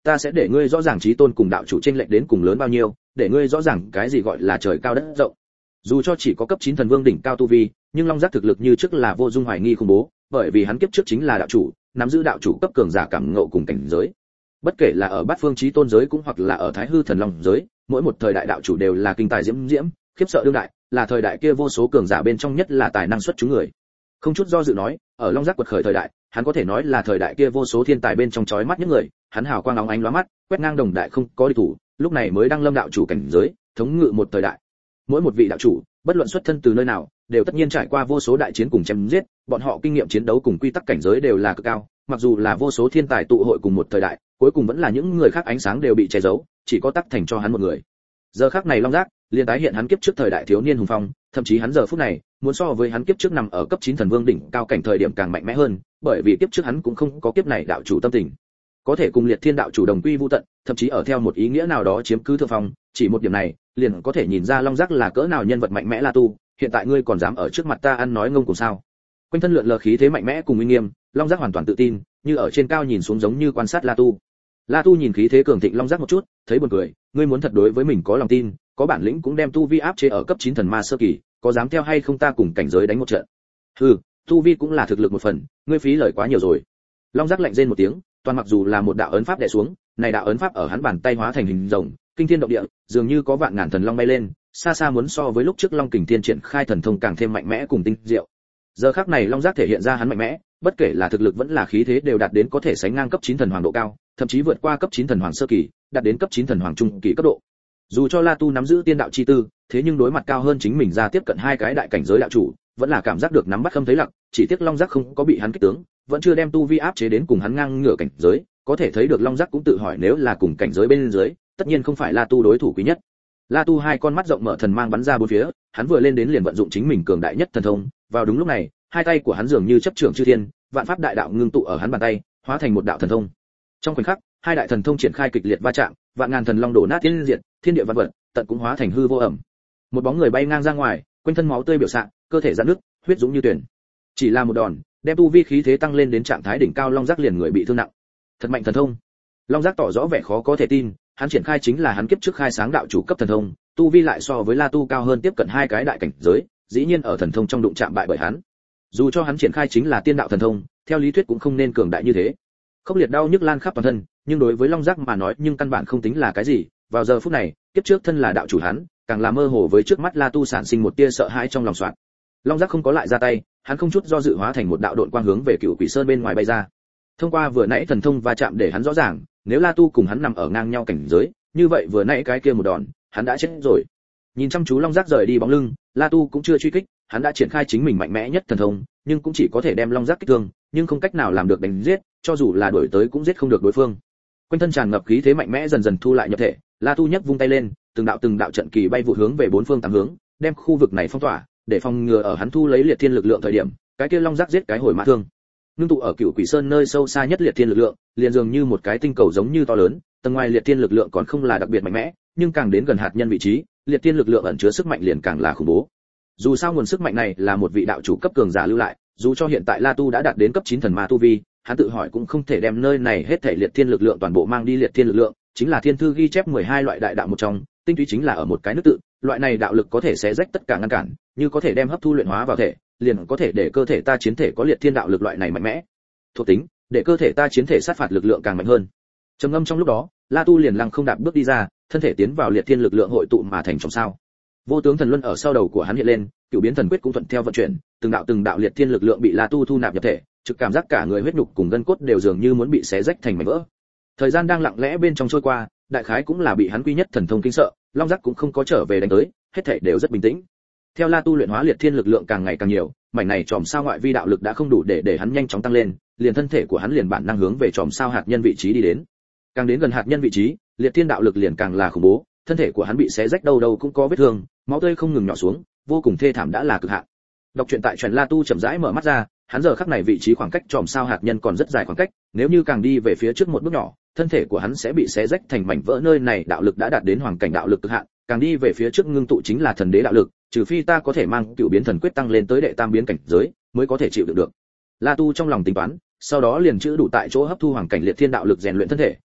ta sẽ để ngươi rõ ràng chí tôn cùng đạo chủ chênh lệch đến cùng lớn bao nhiêu, để ngươi rõ ràng cái gì gọi là trời cao đất rộng. Dù cho chỉ có cấp chín thần vương đỉnh cao tu vi, nhưng Long Giác thực lực như trước là vô dung hoài nghi khủng bố, bởi vì hắn kiếp trước chính là đạo chủ, nắm giữ đạo chủ cấp cường giả cảm ngộ cùng cảnh giới. Bất kể là ở Bát Phương Chí Tôn giới cũng hoặc là ở Thái Hư Thần Long giới, mỗi một thời đại đạo chủ đều là kinh tài diễm diễm, khiếp sợ đương đại, là thời đại kia vô số cường giả bên trong nhất là tài năng xuất chúng người. Không chút do dự nói, ở Long Giác quật khởi thời đại, hắn có thể nói là thời đại kia vô số thiên tài bên trong chói mắt nhất người, hắn hào quang óng ánh lóa mắt, quét ngang đồng đại không có địch thủ, lúc này mới đăng lâm đạo chủ cảnh giới, thống ngự một thời đại. Mỗi một vị đạo chủ, bất luận xuất thân từ nơi nào, đều tất nhiên trải qua vô số đại chiến cùng chém giết, bọn họ kinh nghiệm chiến đấu cùng quy tắc cảnh giới đều là cực cao, mặc dù là vô số thiên tài tụ hội cùng một thời đại, cuối cùng vẫn là những người khác ánh sáng đều bị che giấu, chỉ có tắc thành cho hắn một người. Giờ khắc này Long Giác liền tái hiện hắn kiếp trước thời đại thiếu niên hùng phong, thậm chí hắn giờ phút này muốn so với hắn kiếp trước nằm ở cấp chín thần vương đỉnh cao cảnh thời điểm càng mạnh mẽ hơn, bởi vì kiếp trước hắn cũng không có kiếp này đạo chủ tâm tình, có thể cùng Liệt Thiên đạo chủ đồng quy vu tận, thậm chí ở theo một ý nghĩa nào đó chiếm cứ thượng phong, chỉ một điểm này, liền có thể nhìn ra Long Giác là cỡ nào nhân vật mạnh mẽ La Tu, hiện tại ngươi còn dám ở trước mặt ta ăn nói ngông cuồng sao? Quanh thân lượn lờ khí thế mạnh mẽ cùng uy nghiêm, Long Giác hoàn toàn tự tin, như ở trên cao nhìn xuống giống như quan sát La Tu. La Tu nhìn khí thế cường thịnh Long Giác một chút, thấy buồn cười, ngươi muốn thật đối với mình có lòng tin, có bản lĩnh cũng đem tu vi áp chế ở cấp chín thần ma sơ kỳ, có dám theo hay không ta cùng cảnh giới đánh một trận? Hừ, tu vi cũng là thực lực một phần, ngươi phí lời quá nhiều rồi. Long Giác lạnh rên một tiếng, toàn mặc dù là một đạo ấn pháp đè xuống, này đạo ấn pháp ở hắn bàn tay hóa thành hình rồng, kinh thiên động địa, dường như có vạn ngàn thần long bay lên, xa xa muốn so với lúc trước Long Kình Thiên triển khai thần thông càng thêm mạnh mẽ cùng tinh diệu. Giờ khắc này Long Giác thể hiện ra hắn mạnh mẽ, bất kể là thực lực vẫn là khí thế đều đạt đến có thể sánh ngang cấp chín thần hoàng độ cao, thậm chí vượt qua cấp chín thần hoàng sơ kỳ, đạt đến cấp chín thần hoàng trung kỳ cấp độ. Dù cho La Tu nắm giữ tiên đạo chi tư, thế nhưng đối mặt cao hơn chính mình ra tiếp cận hai cái đại cảnh giới đạo chủ, vẫn là cảm giác được nắm bắt không thấy lặc, chỉ tiếc Long Giác không có bị hắn kích tướng, vẫn chưa đem tu vi áp chế đến cùng hắn ngang ngửa cảnh giới, có thể thấy được Long Giác cũng tự hỏi nếu là cùng cảnh giới bên dưới, tất nhiên không phải La Tu đối thủ quý nhất. La Tu hai con mắt rộng mở thần mang bắn ra bốn phía, hắn vừa lên đến liền vận dụng chính mình cường đại nhất thần thông, vào đúng lúc này, hai tay của hắn dường như chấp trưởng chư thiên, vạn pháp đại đạo ngưng tụ ở hắn bàn tay, hóa thành một đạo thần thông. Trong khoảnh khắc, hai đại thần thông triển khai kịch liệt va chạm, vạn ngàn thần long đổ nát thiên diệt, thiên địa vạn vật, tận cũng hóa thành hư vô ẩm. Một bóng người bay ngang ra ngoài, quanh thân máu tươi biểu xạ, cơ thể rạn nứt, huyết dũng như tuyển. Chỉ là một đòn, đem tu vi khí thế tăng lên đến trạng thái đỉnh cao, Long Giác liền người bị thương nặng. Thật mạnh thần thông. Long Giác tỏ rõ vẻ khó có thể tin, hắn triển khai chính là hắn kiếp trước khai sáng đạo chủ cấp thần thông, tu vi lại so với La Tu cao hơn tiếp cận hai cái đại cảnh giới, dĩ nhiên ở thần thông trong đụng chạm bại bởi hắn. Dù cho hắn triển khai chính là tiên đạo thần thông, theo lý thuyết cũng không nên cường đại như thế. Khốc liệt đau nhức lan khắp toàn thân, nhưng đối với Long Giác mà nói nhưng căn bản không tính là cái gì. Vào giờ phút này, kiếp trước thân là đạo chủ hắn, càng là mơ hồ với trước mắt La Tu sản sinh một tia sợ hãi trong lòng soạn. Long Giác không có lại ra tay, hắn không chút do dự hóa thành một đạo độn quang hướng về Cựu Quỷ Sơn bên ngoài bay ra. Thông qua vừa nãy thần thông va chạm để hắn rõ ràng, nếu La Tu cùng hắn nằm ở ngang nhau cảnh giới, như vậy vừa nãy cái kia một đòn, hắn đã chết rồi. Nhìn chăm chú Long Giác rời đi bóng lưng, La Tu cũng chưa truy kích, hắn đã triển khai chính mình mạnh mẽ nhất thần thông, nhưng cũng chỉ có thể đem Long Giác kích thương, nhưng không cách nào làm được đánh giết, cho dù là đuổi tới cũng giết không được đối phương. Quanh thân tràn ngập khí thế mạnh mẽ dần dần thu lại nhập thể, La Tu nhấc vung tay lên, từng đạo từng đạo trận kỳ bay vụ hướng về bốn phương tám hướng, đem khu vực này phong tỏa, để phòng ngừa ở hắn thu lấy liệt thiên lực lượng thời điểm, cái kia Long Giác giết cái hồi mã thương. Nương tụ ở Cựu Quỷ Sơn nơi sâu xa nhất liệt thiên lực lượng, liền dường như một cái tinh cầu giống như to lớn, tầng ngoài liệt thiên lực lượng còn không là đặc biệt mạnh mẽ, nhưng càng đến gần hạt nhân vị trí, liệt thiên lực lượng ẩn chứa sức mạnh liền càng là khủng bố. Dù sao nguồn sức mạnh này là một vị đạo chủ cấp cường giả lưu lại, dù cho hiện tại La Tu đã đạt đến cấp chín thần ma tu vi, hắn tự hỏi cũng không thể đem nơi này hết thảy liệt thiên lực lượng toàn bộ mang đi. Liệt thiên lực lượng chính là thiên thư ghi chép mười hai loại đại đạo một trong, tinh túy chính là ở một cái nước tự, loại này đạo lực có thể xé rách tất cả ngăn cản, như có thể đem hấp thu luyện hóa vào thể, liền có thể để cơ thể ta chiến thể có liệt thiên đạo lực loại này mạnh mẽ. Thuộc tính, để cơ thể ta chiến thể sát phạt lực lượng càng mạnh hơn. Trầm ngâm trong lúc đó, La Tu liền lăng không đạp bước đi ra, thân thể tiến vào liệt thiên lực lượng hội tụ mà thành trong sao. Vô tướng thần luân ở sau đầu của hắn hiện lên, cửu biến thần quyết cũng thuận theo vận chuyển, từng đạo từng đạo liệt thiên lực lượng bị La Tu thu nạp nhập thể, trực cảm giác cả người huyết nhục cùng gân cốt đều dường như muốn bị xé rách thành mảnh vỡ. Thời gian đang lặng lẽ bên trong trôi qua, đại khái cũng là bị hắn quy nhất thần thông kinh sợ, Long Giác cũng không có trở về đánh tới, hết thảy đều rất bình tĩnh. Theo La Tu luyện hóa liệt thiên lực lượng càng ngày càng nhiều, mảnh này chòm sao ngoại vi đạo lực đã không đủ để để hắn nhanh chóng tăng lên, liền thân thể của hắn liền bản năng hướng về chòm sao hạt nhân vị trí đi đến. Càng đến gần hạt nhân vị trí, liệt thiên đạo lực liền càng là khủng bố, thân thể của hắn bị xé rách đâu đâu cũng có vết thương, máu tươi không ngừng nhỏ xuống, vô cùng thê thảm đã là cực hạn. Đọc truyện tại truyện La Tu chậm rãi mở mắt ra, hắn giờ khắc này vị trí khoảng cách chòm sao hạt nhân còn rất dài khoảng cách, nếu như càng đi về phía trước một bước nhỏ, thân thể của hắn sẽ bị xé rách thành mảnh vỡ. Nơi này đạo lực đã đạt đến hoàng cảnh đạo lực cực hạn, càng đi về phía trước ngưng tụ chính là thần đế đạo lực, trừ phi ta có thể mang cựu biến thần quyết tăng lên tới đệ tam biến cảnh giới, mới có thể chịu đựng được. La Tu trong lòng tính toán, sau đó liền chữ đủ tại chỗ hấp thu hoàng cảnh liệt thiên đạo lực rèn luyện thân thể,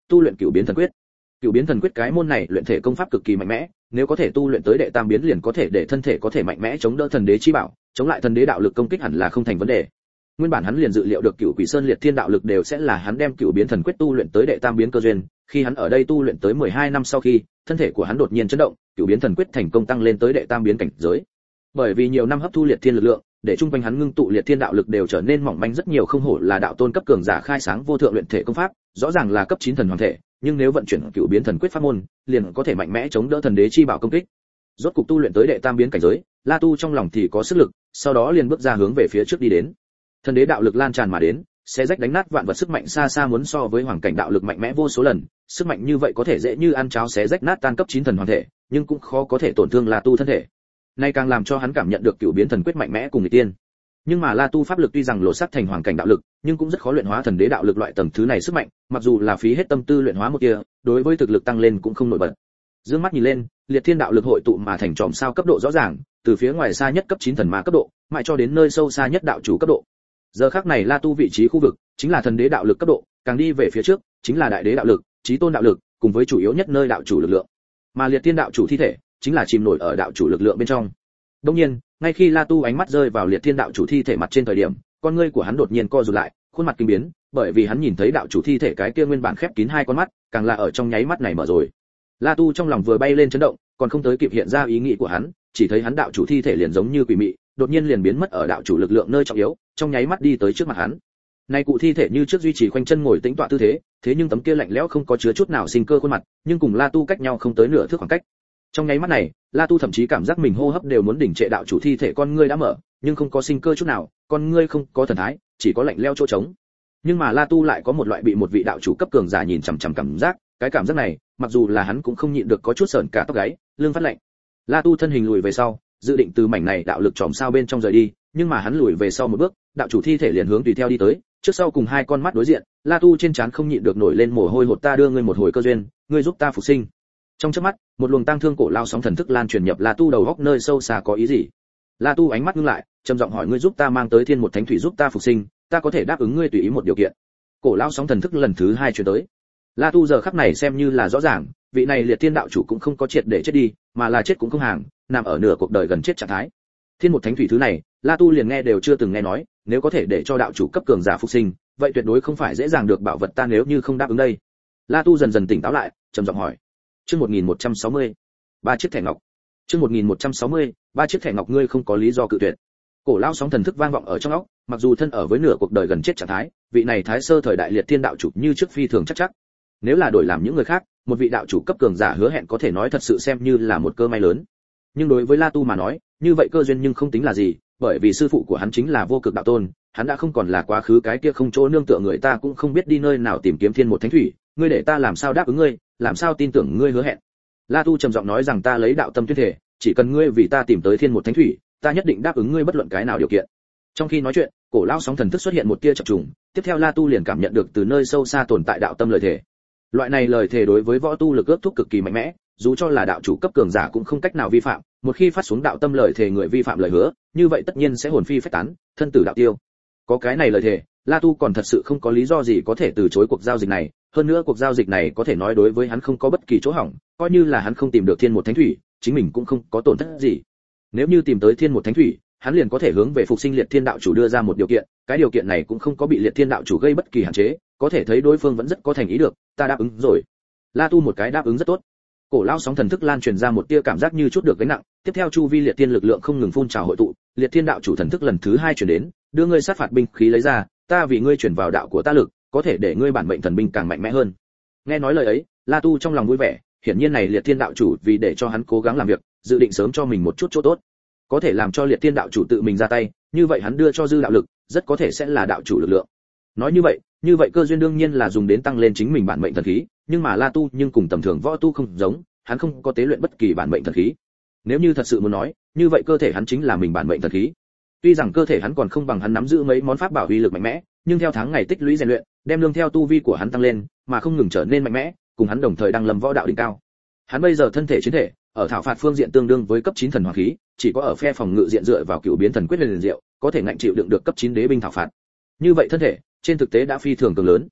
tu luyện cửu biến thần quyết. Cửu biến thần quyết cái môn này luyện thể công pháp cực kỳ mạnh mẽ, nếu có thể tu luyện tới đệ tam biến liền có thể để thân thể có thể mạnh mẽ chống đỡ thần đế chi bảo, chống lại thần đế đạo lực công kích hẳn là không thành vấn đề. Nguyên bản hắn liền dự liệu được cửu quỷ sơn liệt thiên đạo lực đều sẽ là hắn đem cửu biến thần quyết tu luyện tới đệ tam biến cơ duyên, khi hắn ở đây tu luyện tới mười hai năm sau khi, thân thể của hắn đột nhiên chấn động, cửu biến thần quyết thành công tăng lên tới đệ tam biến cảnh giới. Bởi vì nhiều năm hấp thu liệt thiên lực lượng, để trung quanh hắn ngưng tụ liệt thiên đạo lực đều trở nên mỏng manh rất nhiều, không hổ là đạo tôn cấp cường giả khai sáng vô thượng luyện thể công pháp, rõ ràng là cấp chín thần hoàng thể, nhưng nếu vận chuyển cửu biến thần quyết pháp môn, liền có thể mạnh mẽ chống đỡ thần đế chi bảo công kích. Rốt cục tu luyện tới đệ tam biến cảnh giới, La Tu trong lòng thì có sức lực, sau đó liền bước ra hướng về phía trước đi đến. Thần đế đạo lực lan tràn mà đến, sẽ rách đánh nát vạn vật, sức mạnh xa xa muốn so với hoàng cảnh đạo lực mạnh mẽ vô số lần, sức mạnh như vậy có thể dễ như ăn cháo xé rách nát tan cấp chín thần hoàng thể, nhưng cũng khó có thể tổn thương La Tu thân thể. Nay càng làm cho hắn cảm nhận được cửu biến thần quyết mạnh mẽ cùng người tiên. Nhưng mà La Tu pháp lực tuy rằng lộ sắc thành hoàng cảnh đạo lực, nhưng cũng rất khó luyện hóa thần đế đạo lực loại tầng thứ này sức mạnh, mặc dù là phí hết tâm tư luyện hóa một kia, đối với thực lực tăng lên cũng không nổi bật. Dương mắt nhìn lên, liệt thiên đạo lực hội tụ mà thành chòm sao cấp độ rõ ràng, từ phía ngoài xa nhất cấp chín thần ma cấp độ, mãi cho đến nơi sâu xa nhất đạo chủ cấp độ. Giờ khắc này La Tu vị trí khu vực chính là thần đế đạo lực cấp độ, càng đi về phía trước chính là đại đế đạo lực, chí tôn đạo lực, cùng với chủ yếu nhất nơi đạo chủ lực lượng. Mà liệt thiên đạo chủ thi thể chính là chìm nổi ở đạo chủ lực lượng bên trong. Đương nhiên, ngay khi La Tu ánh mắt rơi vào liệt thiên đạo chủ thi thể mặt trên thời điểm, con ngươi của hắn đột nhiên co rụt lại, khuôn mặt kinh biến, bởi vì hắn nhìn thấy đạo chủ thi thể cái kia nguyên bản khép kín hai con mắt, càng là ở trong nháy mắt này mở rồi. La Tu trong lòng vừa bay lên chấn động, còn không tới kịp hiện ra ý nghĩ của hắn, chỉ thấy hắn đạo chủ thi thể liền giống như quỷ mị, đột nhiên liền biến mất ở đạo chủ lực lượng nơi trọng yếu, trong nháy mắt đi tới trước mặt hắn. Nay cụ thi thể như trước duy trì khoanh chân ngồi tĩnh tọa tư thế, thế nhưng tấm kia lạnh lẽo không có chứa chút nào sinh cơ khuôn mặt, nhưng cùng La Tu cách nhau không tới nửa thước khoảng cách. Trong nháy mắt này, La Tu thậm chí cảm giác mình hô hấp đều muốn đỉnh trệ, đạo chủ thi thể con ngươi đã mở, nhưng không có sinh cơ chút nào, con ngươi không có thần thái, chỉ có lạnh lẽo chỗ trống. Nhưng mà La Tu lại có một loại bị một vị đạo chủ cấp cường giả nhìn chằm chằm cảm giác, cái cảm giác này, mặc dù là hắn cũng không nhịn được có chút sởn cả tóc gáy, lưng phát lạnh. La Tu thân hình lùi về sau, dự định từ mảnh này đạo lực chòm sao bên trong rời đi, nhưng mà hắn lùi về sau một bước, đạo chủ thi thể liền hướng tùy theo đi tới, trước sau cùng hai con mắt đối diện, La Tu trên trán không nhịn được nổi lên mồ hôi hột, ta đưa ngươi một hồi cơ duyên, ngươi giúp ta phục sinh. Trong chớp mắt, một luồng tang thương cổ lao sóng thần thức lan truyền nhập La Tu đầu góc nơi sâu xa, có ý gì? La Tu ánh mắt ngưng lại, trầm giọng hỏi, ngươi giúp ta mang tới thiên một thánh thủy giúp ta phục sinh, ta có thể đáp ứng ngươi tùy ý một điều kiện. Cổ lao sóng thần thức lần thứ hai truyền tới. La Tu giờ khắc này xem như là rõ ràng, vị này liệt thiên đạo chủ cũng không có triệt để chết đi, mà là chết cũng không hàng, nằm ở nửa cuộc đời gần chết trạng thái. Thiên một thánh thủy thứ này, La Tu liền nghe đều chưa từng nghe nói, nếu có thể để cho đạo chủ cấp cường giả phục sinh, vậy tuyệt đối không phải dễ dàng được bảo vật, ta nếu như không đáp ứng đây. La Tu dần dần tỉnh táo lại, trầm giọng hỏi. Chương một nghìn một trăm sáu mươi, ba chiếc thẻ ngọc. Chương một nghìn một trăm sáu mươi, ba chiếc thẻ ngọc, ngươi không có lý do cự tuyệt. Cổ lao sóng thần thức vang vọng ở trong óc, mặc dù thân ở với nửa cuộc đời gần chết trạng thái, vị này thái sơ thời đại liệt thiên đạo chủ như trước phi thường chắc chắc. Nếu là đổi làm những người khác, một vị đạo chủ cấp cường giả hứa hẹn có thể nói thật sự xem như là một cơ may lớn. Nhưng đối với La Tu mà nói, như vậy cơ duyên nhưng không tính là gì, bởi vì sư phụ của hắn chính là vô cực đạo tôn, hắn đã không còn là quá khứ cái kia không chỗ nương tựa người, ta cũng không biết đi nơi nào tìm kiếm thiên một thánh thủy, ngươi để ta làm sao đáp ứng ngươi, làm sao tin tưởng ngươi hứa hẹn. La Tu trầm giọng nói rằng, ta lấy đạo tâm tuyên thể, chỉ cần ngươi vì ta tìm tới thiên một thánh thủy, ta nhất định đáp ứng ngươi bất luận cái nào điều kiện. Trong khi nói chuyện, cổ lao sóng thần thức xuất hiện một tia chập trùng, tiếp theo La Tu liền cảm nhận được từ nơi sâu xa tồn tại đạo tâm lời thể. Loại này lời thể đối với võ tu lực ước thúc cực kỳ mạnh mẽ, dù cho là đạo chủ cấp cường giả cũng không cách nào vi phạm, một khi phát xuống đạo tâm lời thể người vi phạm lời hứa, như vậy tất nhiên sẽ hồn phi phách tán, thân tử đạo tiêu. Có cái này lời thể, La Tu còn thật sự không có lý do gì có thể từ chối cuộc giao dịch này, hơn nữa cuộc giao dịch này có thể nói đối với hắn không có bất kỳ chỗ hỏng, coi như là hắn không tìm được thiên một thánh thủy, chính mình cũng không có tổn thất gì. Nếu như tìm tới thiên một thánh thủy, hắn liền có thể hướng về phục sinh liệt thiên đạo chủ đưa ra một điều kiện, cái điều kiện này cũng không có bị liệt thiên đạo chủ gây bất kỳ hạn chế, có thể thấy đối phương vẫn rất có thành ý được, ta đáp ứng rồi. La Tu một cái đáp ứng rất tốt. Cổ lao sóng thần thức lan truyền ra một tia cảm giác như chút được gánh nặng, tiếp theo chu vi liệt thiên lực lượng không ngừng phun trào hội tụ, liệt thiên đạo chủ thần thức lần thứ hai truyền đến, đưa ngươi sát phạt binh khí lấy ra, ta vì ngươi chuyển vào đạo của ta lực, có thể để ngươi bản mệnh thần binh càng mạnh mẽ hơn. Nghe nói lời ấy, La Tu trong lòng vui vẻ, hiển nhiên này liệt thiên đạo chủ vì để cho hắn cố gắng làm việc, dự định sớm cho mình một chút chỗ tốt. Có thể làm cho liệt thiên đạo chủ tự mình ra tay, như vậy hắn đưa cho dư đạo lực, rất có thể sẽ là đạo chủ lực lượng. Nói như vậy, như vậy cơ duyên đương nhiên là dùng đến tăng lên chính mình bản mệnh thần khí, nhưng mà La Tu nhưng cùng tầm thường võ tu không giống, hắn không có tế luyện bất kỳ bản mệnh thần khí. Nếu như thật sự muốn nói, như vậy cơ thể hắn chính là mình bản mệnh thần khí. Tuy rằng cơ thể hắn còn không bằng hắn nắm giữ mấy món pháp bảo uy lực mạnh mẽ, nhưng theo tháng ngày tích lũy rèn luyện, đem lương theo tu vi của hắn tăng lên, mà không ngừng trở nên mạnh mẽ, cùng hắn đồng thời đang lâm võ đạo đỉnh cao. Hắn bây giờ thân thể chiến thể, ở thảo phạt phương diện tương đương với cấp chín thần hoàng khí, chỉ có ở phe phòng ngự diện dựa vào cựu biến thần quyết liền diệu, có thể ngạnh chịu đựng được cấp chín đế binh thảo phạt. Như vậy thân thể, trên thực tế đã phi thường cường lớn.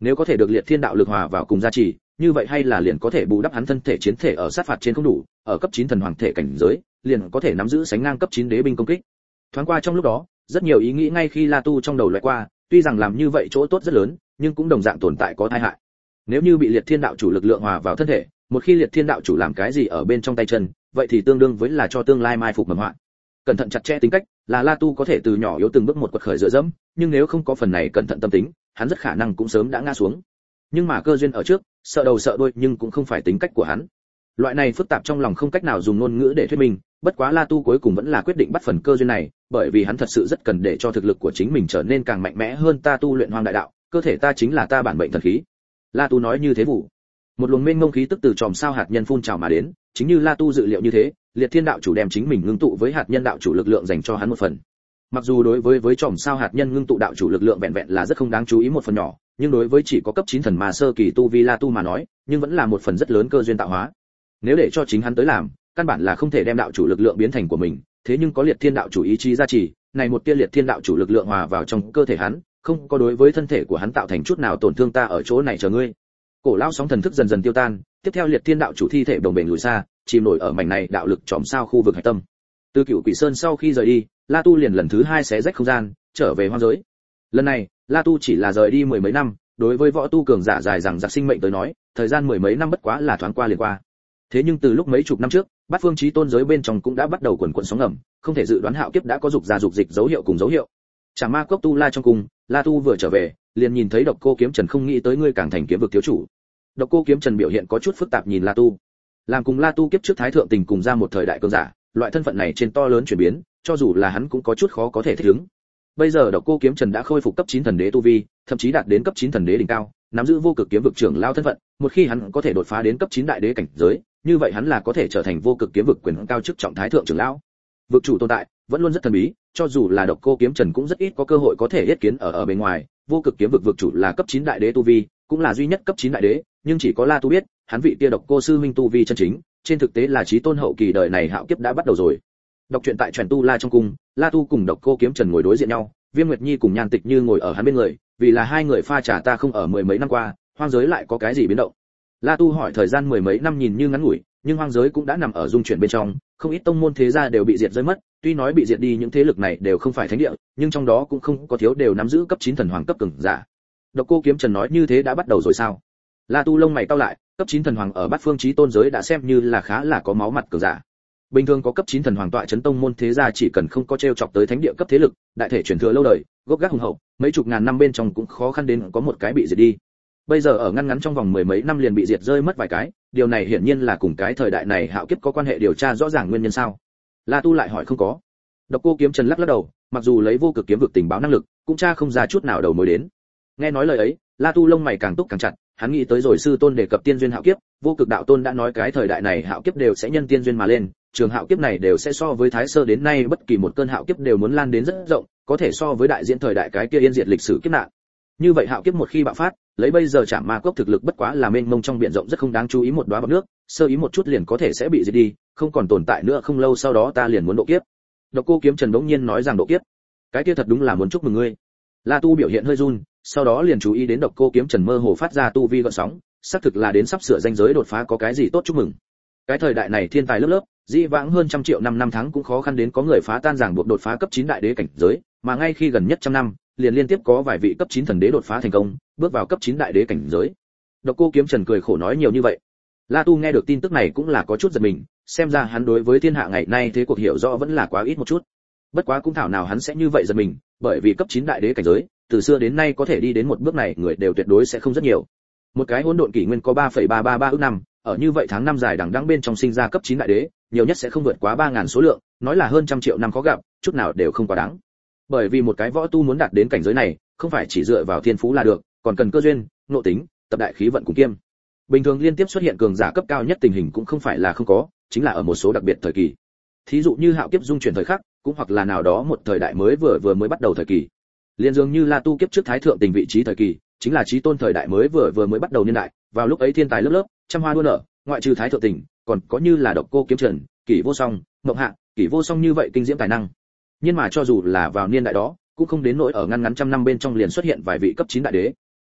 Nếu có thể được liệt thiên đạo lực hòa vào cùng gia trì, như vậy hay là liền có thể bù đắp hắn thân thể chiến thể ở sát phạt trên không đủ, ở cấp chín thần hoàng thể cảnh giới, liền có thể nắm giữ sánh ngang cấp chín đế binh công kích. Thoáng qua trong lúc đó, rất nhiều ý nghĩ ngay khi La Tu trong đầu lóe qua, tuy rằng làm như vậy chỗ tốt rất lớn, nhưng cũng đồng dạng tồn tại có tai hại. Nếu như bị liệt thiên đạo chủ lực lượng hòa vào thân thể, một khi liệt thiên đạo chủ làm cái gì ở bên trong tay chân, vậy thì tương đương với là cho tương lai mai phục mầm họa. Cẩn thận chặt chẽ tính cách, là La Tu có thể từ nhỏ yếu từng bước một quật khởi dựa dẫm, nhưng nếu không có phần này cẩn thận tâm tính, hắn rất khả năng cũng sớm đã ngã xuống. Nhưng mà cơ duyên ở trước, sợ đầu sợ đuôi nhưng cũng không phải tính cách của hắn. Loại này phức tạp trong lòng không cách nào dùng ngôn ngữ để thuyết minh, bất quá La Tu cuối cùng vẫn là quyết định bắt phần cơ duyên này, bởi vì hắn thật sự rất cần để cho thực lực của chính mình trở nên càng mạnh mẽ hơn. Ta tu luyện hoang đại đạo, cơ thể ta chính là ta bản mệnh thần khí. La Tu nói như thế vụ. Một luồng mênh mông khí tức từ chòm sao hạt nhân phun trào mà đến, chính như La Tu dự liệu như thế, liệt thiên đạo chủ đem chính mình ngưng tụ với hạt nhân đạo chủ lực lượng dành cho hắn một phần. Mặc dù đối với với chòm sao hạt nhân ngưng tụ đạo chủ lực lượng vẹn vẹn là rất không đáng chú ý một phần nhỏ, nhưng đối với chỉ có cấp chín thần mà sơ kỳ tu vi La Tu mà nói, nhưng vẫn là một phần rất lớn cơ duyên tạo hóa. Nếu để cho chính hắn tới làm, căn bản là không thể đem đạo chủ lực lượng biến thành của mình, thế nhưng có liệt thiên đạo chủ ý chí gia trì, này một tia liệt thiên đạo chủ lực lượng hòa vào trong cơ thể hắn, không có đối với thân thể của hắn tạo thành chút nào tổn thương. Ta ở chỗ này chờ ngươi. Cổ lão sóng thần thức dần dần tiêu tan, tiếp theo liệt thiên đạo chủ thi thể đồng bền lùi xa, chìm nổi ở mảnh này đạo lực chòm sao khu vực hải tâm. Từ Cửu Quỷ Sơn sau khi rời đi, La Tu liền lần thứ hai xé rách không gian, trở về hoang giới. Lần này, La Tu chỉ là rời đi mười mấy năm, đối với võ tu cường giả dài rằng giặc sinh mệnh tới nói, thời gian mười mấy năm bất quá là thoáng qua liền qua. Thế nhưng từ lúc mấy chục năm trước, Bát Phương Chí Tôn giới bên trong cũng đã bắt đầu quần quần sóng ngầm, không thể dự đoán hạo kiếp đã có dục ra dục dịch dấu hiệu cùng dấu hiệu. Trảm Ma Cốc Tu La trong cung, La Tu vừa trở về, liền nhìn thấy Độc Cô Kiếm Trần. Không nghĩ tới ngươi càng thành kiếm vực thiếu chủ. Độc Cô Kiếm Trần biểu hiện có chút phức tạp nhìn La Tu. Làm cùng La Tu kiếp trước thái thượng tình cùng ra một thời đại cường giả, loại thân phận này trên to lớn chuyển biến, cho dù là hắn cũng có chút khó có thể thích ứng. Bây giờ Độc Cô Kiếm Trần đã khôi phục cấp chín thần đế tu vi, thậm chí đạt đến cấp chín thần đế đỉnh cao, nắm giữ vô cực kiếm vực trưởng lao thân phận, một khi hắn có thể đột phá đến cấp chín đại đế cảnh giới, như vậy hắn là có thể trở thành vô cực kiếm vực quyền cao chức trọng thái thượng trưởng lão. Vực chủ tồn tại vẫn luôn rất thần bí, cho dù là Độc Cô Kiếm Trần cũng rất ít có cơ hội có thể yết kiến ở ở bên ngoài. Vô cực kiếm vực vực chủ là cấp chín đại đế tu vi, cũng là duy nhất cấp chín đại đế, nhưng chỉ có La Tu biết, hắn vị kia Độc Cô sư huynh tu vi chân chính, trên thực tế là chí tôn hậu kỳ. Đời này hạo kiếp đã bắt đầu rồi. Đọc truyện tại Truyện Tu La trong cung, La Tu cùng Độc Cô Kiếm Trần ngồi đối diện nhau, Viêm Nguyệt Nhi cùng Nhan Tịch Như ngồi ở hắn bên người, vì là hai người pha trà. Ta không ở mười mấy năm qua, hoang giới lại có cái gì biến động? La Tu hỏi. Thời gian mười mấy năm nhìn như ngắn ngủi, nhưng hoang giới cũng đã nằm ở dung chuyển bên trong, không ít tông môn thế gia đều bị diệt rơi mất. Tuy nói bị diệt đi những thế lực này đều không phải thánh địa, nhưng trong đó cũng không có thiếu đều nắm giữ cấp chín thần hoàng cấp cường giả. Độc Cô Kiếm Trần nói. Như thế đã bắt đầu rồi sao? La Tu lông mày cau lại, cấp chín thần hoàng ở Bát Phương Chí Tôn giới đã xem như là khá là có máu mặt cường giả. Bình thường có cấp chín thần hoàng tọa chấn tông môn thế gia chỉ cần không có treo chọc tới thánh địa cấp thế lực, đại thể truyền thừa lâu đời, gốc gác hùng hậu, mấy chục ngàn năm bên trong cũng khó khăn đến có một cái bị diệt đi. Bây giờ ở ngăn ngắn trong vòng mười mấy năm liền bị diệt rơi mất vài cái, điều này hiển nhiên là cùng cái thời đại này hạo kiếp có quan hệ. Điều tra rõ ràng nguyên nhân sao? La Tu lại hỏi. Không có. Độc Cô Kiếm Trần lắc lắc đầu, mặc dù lấy vô cực kiếm vực tình báo năng lực, cũng tra không ra chút nào đầu mối đến. Nghe nói lời ấy, La Tu lông mày càng túc càng chặt, hắn nghĩ tới rồi sư tôn đề cập tiên duyên hạo kiếp, vô cực đạo tôn đã nói cái thời đại này hạo kiếp đều sẽ nhân tiên duyên mà lên, trường hạo kiếp này đều sẽ so với thái sơ đến nay bất kỳ một cơn hạo kiếp đều muốn lan đến rất rộng, có thể so với đại diễn thời đại cái kia yên diệt lịch sử kiếp nạn. Như vậy hạo kiếp một khi bạo phát, lấy bây giờ Trảm Ma Cốc thực lực bất quá là mênh mông trong biển rộng rất không đáng chú ý một đóa bọt nước, sơ ý một chút liền có thể sẽ bị diệt đi, không còn tồn tại nữa. Không lâu sau đó ta liền muốn độ kiếp. Độc Cô Kiếm Trần bỗng nhiên nói rằng độ kiếp, cái kia thật đúng là muốn chúc mừng ngươi. La Tu biểu hiện hơi run, sau đó liền chú ý đến Độc Cô Kiếm Trần mơ hồ phát ra tu vi gợn sóng, xác thực là đến sắp sửa ranh giới đột phá. Có cái gì tốt chúc mừng? Cái thời đại này thiên tài lớp lớp, dĩ vãng hơn trăm triệu năm năm tháng cũng khó khăn đến có người phá tan ràng buộc đột phá cấp chín đại đế cảnh giới, mà ngay khi gần nhất trăm năm, liền liên tiếp có vài vị cấp chín thần đế đột phá thành công, bước vào cấp chín đại đế cảnh giới. Độc Cô Kiếm Trần cười khổ nói. Nhiều như vậy. La Tu nghe được tin tức này cũng là có chút giật mình, xem ra hắn đối với thiên hạ ngày nay thế cuộc hiểu rõ vẫn là quá ít một chút. Bất quá cũng thảo nào hắn sẽ như vậy giật mình, bởi vì cấp chín đại đế cảnh giới, từ xưa đến nay có thể đi đến một bước này người đều tuyệt đối sẽ không rất nhiều. Một cái hỗn độn kỷ nguyên có ba phẩy ba ba ba ức năm, ở như vậy tháng năm dài đằng đẵng bên trong sinh ra cấp chín đại đế, nhiều nhất sẽ không vượt quá ba ngàn số lượng, nói là hơn trăm triệu năm khó gặp, chút nào đều không quá đáng. Bởi vì một cái võ tu muốn đạt đến cảnh giới này, không phải chỉ dựa vào thiên phú là được, còn cần cơ duyên, ngộ tính, tập đại khí vận cùng kiêm. Bình thường liên tiếp xuất hiện cường giả cấp cao nhất tình hình cũng không phải là không có, chính là ở một số đặc biệt thời kỳ. Thí dụ như hạo kiếp dung chuyển thời khắc, cũng hoặc là nào đó một thời đại mới vừa vừa mới bắt đầu thời kỳ. Liên dường như La Tu kiếp trước thái thượng tình vị trí thời kỳ, chính là chí tôn thời đại mới vừa vừa mới bắt đầu niên đại, vào lúc ấy thiên tài lớp lớp, trăm hoa đua nở, ngoại trừ thái thượng tình, còn có như là Độc Cô Kiếm Trần, Kỷ Vô Song, Mộng Hạ, Kỷ Vô Song như vậy kinh diễm tài năng. Nhưng mà cho dù là vào niên đại đó, cũng không đến nỗi ở ngăn ngắn trăm năm bên trong liền xuất hiện vài vị cấp chín đại đế.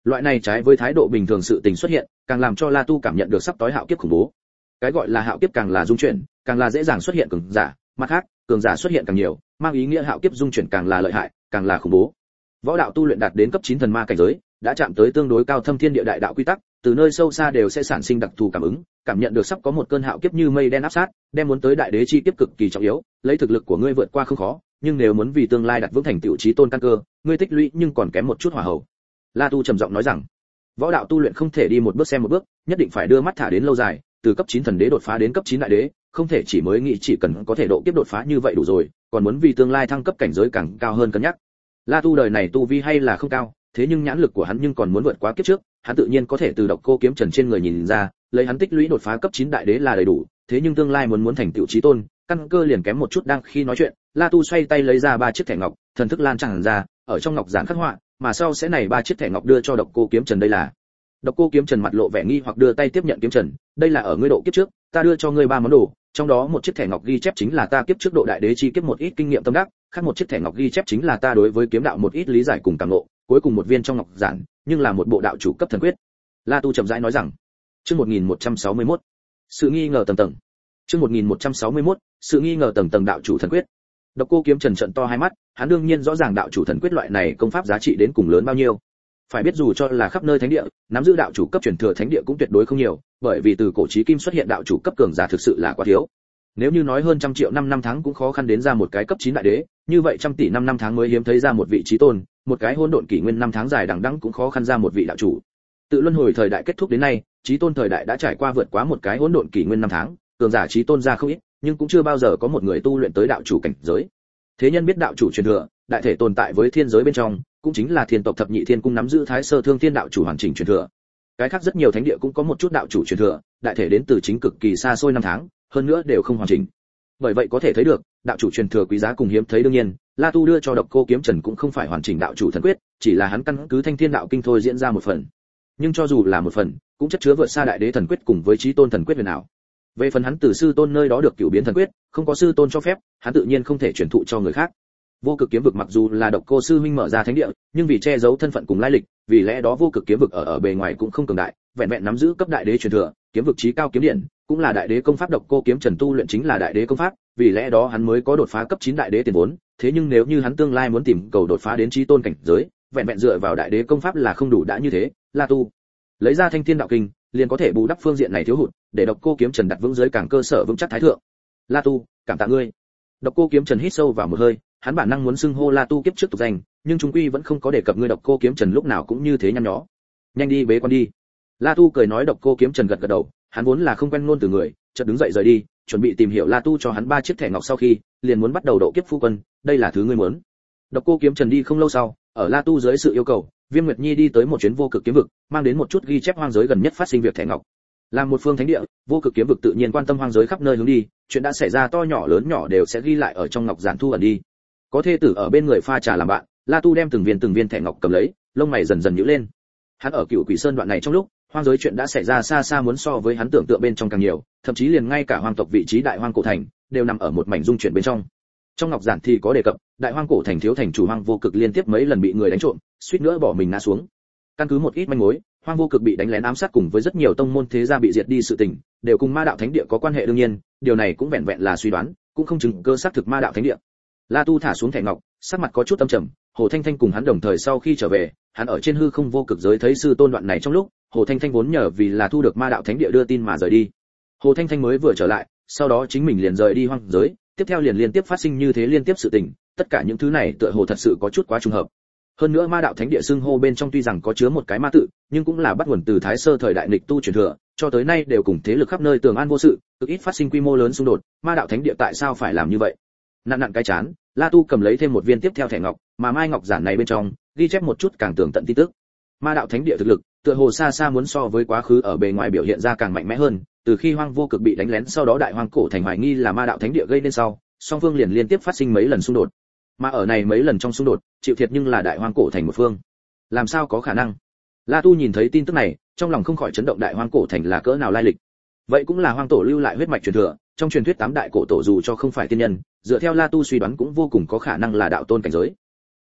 Loại này trái với thái độ bình thường sự tình xuất hiện, càng làm cho La Tu cảm nhận được sắp tối hạo kiếp khủng bố. Cái gọi là hạo kiếp càng là dung chuyển, càng là dễ dàng xuất hiện cường giả, mặt khác, cường giả xuất hiện càng nhiều, mang ý nghĩa hạo kiếp dung chuyển càng là lợi hại, càng là khủng bố. Võ đạo tu luyện đạt đến cấp chín thần ma cảnh giới, đã chạm tới tương đối cao thâm thiên địa đại đạo quy tắc, từ nơi sâu xa đều sẽ sản sinh đặc thù cảm ứng, cảm nhận được sắp có một cơn hạo kiếp như mây đen áp sát, đem muốn tới đại đế chi kiếp cực kỳ trọng yếu, lấy thực lực của ngươi vượt qua không khó, nhưng nếu muốn vì tương lai đặt vững thành tựu chí tôn căn cơ, ngươi tích lũy nhưng còn kém một chút hỏa hậu. La Tu trầm giọng nói rằng, võ đạo tu luyện không thể đi một bước xem một bước, nhất định phải đưa mắt thả đến lâu dài, từ cấp chín thần đế đột phá đến cấp chín đại đế, không thể chỉ mới nghĩ chỉ cần có thể độ kiếp đột phá như vậy đủ rồi, còn muốn vì tương lai thăng cấp cảnh giới càng cao hơn cân nhắc. La Tu đời này tu vi hay là không cao, thế nhưng nhãn lực của hắn nhưng còn muốn vượt quá kiếp trước, hắn tự nhiên có thể từ độc cô kiếm trần trên người nhìn ra, lấy hắn tích lũy đột phá cấp chín đại đế là đầy đủ, thế nhưng tương lai muốn muốn thành tựu chí tôn, căn cơ liền kém một chút. Đang khi nói chuyện, La Tu xoay tay lấy ra ba chiếc thẻ ngọc, thần thức lan tràn ra, ở trong ngọc giản khắc họa, mà sau sẽ này ba chiếc thẻ ngọc đưa cho độc cô kiếm trần. Đây là Độc Cô Kiếm Trần mặt lộ vẻ nghi hoặc đưa tay tiếp nhận kiếm trần, đây là ở ngươi độ kiếp trước, ta đưa cho ngươi ba món đồ, trong đó một chiếc thẻ ngọc ghi chép chính là ta kiếp trước độ đại đế chi kiếp một ít kinh nghiệm tâm đắc, khác một chiếc thẻ ngọc ghi chép chính là ta đối với kiếm đạo một ít lý giải cùng cảm ngộ, cuối cùng một viên trong ngọc giản, nhưng là một bộ đạo chủ cấp thần quyết. La Tu chậm rãi nói rằng, chương một nghìn một trăm sáu mươi mốt, sự nghi ngờ tầng tầng. Chương một nghìn một trăm sáu mươi mốt, sự nghi ngờ tầng tầng đạo chủ thần quyết. Độc Cô Kiếm Trần trợn to hai mắt, hắn đương nhiên rõ ràng đạo chủ thần quyết loại này công pháp giá trị đến cùng lớn bao nhiêu. Phải biết dù cho là khắp nơi thánh địa, nắm giữ đạo chủ cấp truyền thừa thánh địa cũng tuyệt đối không nhiều, bởi vì từ cổ chí kim xuất hiện đạo chủ cấp cường giả thực sự là quá thiếu. Nếu như nói hơn trăm triệu năm năm tháng cũng khó khăn đến ra một cái cấp chín đại đế, như vậy trăm tỷ năm năm tháng mới hiếm thấy ra một vị chí tôn, một cái hỗn độn kỷ nguyên năm tháng dài đằng đẵng cũng khó khăn ra một vị đạo chủ. Tự luân hồi thời đại kết thúc đến nay, chí tôn thời đại đã trải qua vượt quá một cái hỗn độn kỷ nguyên năm tháng, cường giả chí tôn ra không ít, nhưng cũng chưa bao giờ có một người tu luyện tới đạo chủ cảnh giới. Thế nhân biết đạo chủ truyền thừa, đại thể tồn tại với thiên giới bên trong, cũng chính là thiên tộc thập nhị thiên cung nắm giữ thái sơ thương thiên đạo chủ hoàn chỉnh truyền thừa. Cái khác rất nhiều thánh địa cũng có một chút đạo chủ truyền thừa, đại thể đến từ chính cực kỳ xa xôi năm tháng, hơn nữa đều không hoàn chỉnh. Bởi vậy có thể thấy được, đạo chủ truyền thừa quý giá cùng hiếm thấy. Đương nhiên, La Tu đưa cho Độc Cô Kiếm Trần cũng không phải hoàn chỉnh đạo chủ thần quyết, chỉ là hắn căn cứ Thanh Thiên đạo kinh thôi diễn ra một phần. Nhưng cho dù là một phần, cũng chất chứa vượt xa đại đế thần quyết cùng với chí tôn thần quyết huyền ảo. Về phần hắn từ sư tôn nơi đó được cửu biến thần quyết, không có sư tôn cho phép, hắn tự nhiên không thể truyền thụ cho người khác. Vô Cực Kiếm Vực mặc dù là Độc Cô sư huynh mở ra thánh địa, nhưng vì che giấu thân phận cùng lai lịch, vì lẽ đó Vô Cực Kiếm Vực ở ở bề ngoài cũng không cường đại, vẹn vẹn nắm giữ cấp đại đế truyền thừa, kiếm vực chí cao kiếm điện, cũng là đại đế công pháp. Độc Cô Kiếm Trần tu luyện chính là đại đế công pháp, vì lẽ đó hắn mới có đột phá cấp chín đại đế tiền vốn, thế nhưng nếu như hắn tương lai muốn tìm cầu đột phá đến chí tôn cảnh giới, vẹn vẹn dựa vào đại đế công pháp là không đủ. Đã như thế, La Tu lấy ra Thanh Thiên đạo kinh, liền có thể bù đắp phương diện này thiếu hụt, để Độc Cô Kiếm Trần đặt vững dưới càng cơ sở vững chắc thái thượng. La Tu, cảm tạ ngươi. Độc Cô Kiếm Trần hít sâu vào một hơi, hắn bản năng muốn xưng hô La Tu kiếp trước tục danh, nhưng chúng quy vẫn không có đề cập ngươi. Độc Cô Kiếm Trần lúc nào cũng như thế nhăn nhó. Nhanh đi bế quan đi. La Tu cười nói. Độc Cô Kiếm Trần gật gật đầu, hắn vốn là không quen ngôn từ người, chợt đứng dậy rời đi, chuẩn bị tìm hiểu La Tu cho hắn ba chiếc thẻ ngọc sau khi, liền muốn bắt đầu độ kiếp phu quân, đây là thứ ngươi muốn. Độc Cô Kiếm Trần đi không lâu sau, ở La Tu dưới sự yêu cầu, Viêm Nguyệt Nhi đi tới một chuyến Vô Cực Kiếm Vực, mang đến một chút ghi chép hoang giới gần nhất phát sinh việc thẻ ngọc. Làm một phương thánh địa, Vô Cực Kiếm Vực tự nhiên quan tâm hoang giới khắp nơi hướng đi, chuyện đã xảy ra to nhỏ lớn nhỏ đều sẽ ghi lại ở trong ngọc giản thu ẩn đi. Có thê tử ở bên người pha trà làm bạn, La Tu đem từng viên từng viên thẻ ngọc cầm lấy, lông mày dần dần nhíu lên. Hắn ở Cửu Quỷ Sơn đoạn này trong lúc, hoang giới chuyện đã xảy ra xa xa muốn so với hắn tưởng tượng bên trong càng nhiều, thậm chí liền ngay cả hoàng tộc vị trí đại hoang cổ thành đều nằm ở một mảnh dung chuyển bên trong. Trong ngọc giản thì có đề cập, đại hoang cổ thành thiếu thành chủ Hoang Vô Cực liên tiếp mấy lần bị người đánh trộm, suýt nữa bỏ mình ngã xuống. Căn cứ một ít manh mối, Hoang Vô Cực bị đánh lén ám sát cùng với rất nhiều tông môn thế gia bị diệt đi sự tình, đều cùng Ma đạo thánh địa có quan hệ. đương nhiên, điều này cũng vẹn vẹn là suy đoán, cũng không chứng cơ xác thực Ma đạo thánh địa. La Tu thả xuống thẻ ngọc, sắc mặt có chút âm trầm. Hồ Thanh Thanh cùng hắn đồng thời sau khi trở về, hắn ở trên hư không vô cực giới thấy sư tôn đoạn này trong lúc, Hồ Thanh Thanh vốn nhờ vì là thu được Ma đạo thánh địa đưa tin mà rời đi. Hồ Thanh Thanh mới vừa trở lại, sau đó chính mình liền rời đi hoang giới, tiếp theo liền liên tiếp phát sinh như thế liên tiếp sự tình, tất cả những thứ này tựa hồ thật sự có chút quá trùng hợp. Hơn nữa Ma đạo thánh địa xưng hô bên trong tuy rằng có chứa một cái ma tự, nhưng cũng là bắt nguồn từ Thái Sơ thời đại nghịch tu truyền thừa, cho tới nay đều cùng thế lực khắp nơi tường an vô sự, cực ít phát sinh quy mô lớn xung đột. Ma đạo thánh địa tại sao phải làm như vậy? Nặn nặn cái chán, La Tu cầm lấy thêm một viên tiếp theo thẻ ngọc, mà mai ngọc giản này bên trong ghi chép một chút càng tường tận tin tức. Ma đạo thánh địa thực lực, tựa hồ xa xa muốn so với quá khứ ở bề ngoài biểu hiện ra càng mạnh mẽ hơn. Từ khi Hoang Vô Cực bị đánh lén sau đó, đại hoang cổ thành hoài nghi là Ma đạo thánh địa gây nên sau, song phương liền liên tiếp phát sinh mấy lần xung đột. Mà ở này mấy lần trong xung đột, chịu thiệt nhưng là đại hoang cổ thành một phương. Làm sao có khả năng? La Tu nhìn thấy tin tức này, trong lòng không khỏi chấn động. Đại hoang cổ thành là cỡ nào lai lịch? Vậy cũng là hoang tổ lưu lại huyết mạch truyền thừa, trong truyền thuyết tám đại cổ tổ dù cho không phải tiên nhân, dựa theo La Tu suy đoán cũng vô cùng có khả năng là đạo tôn cảnh giới.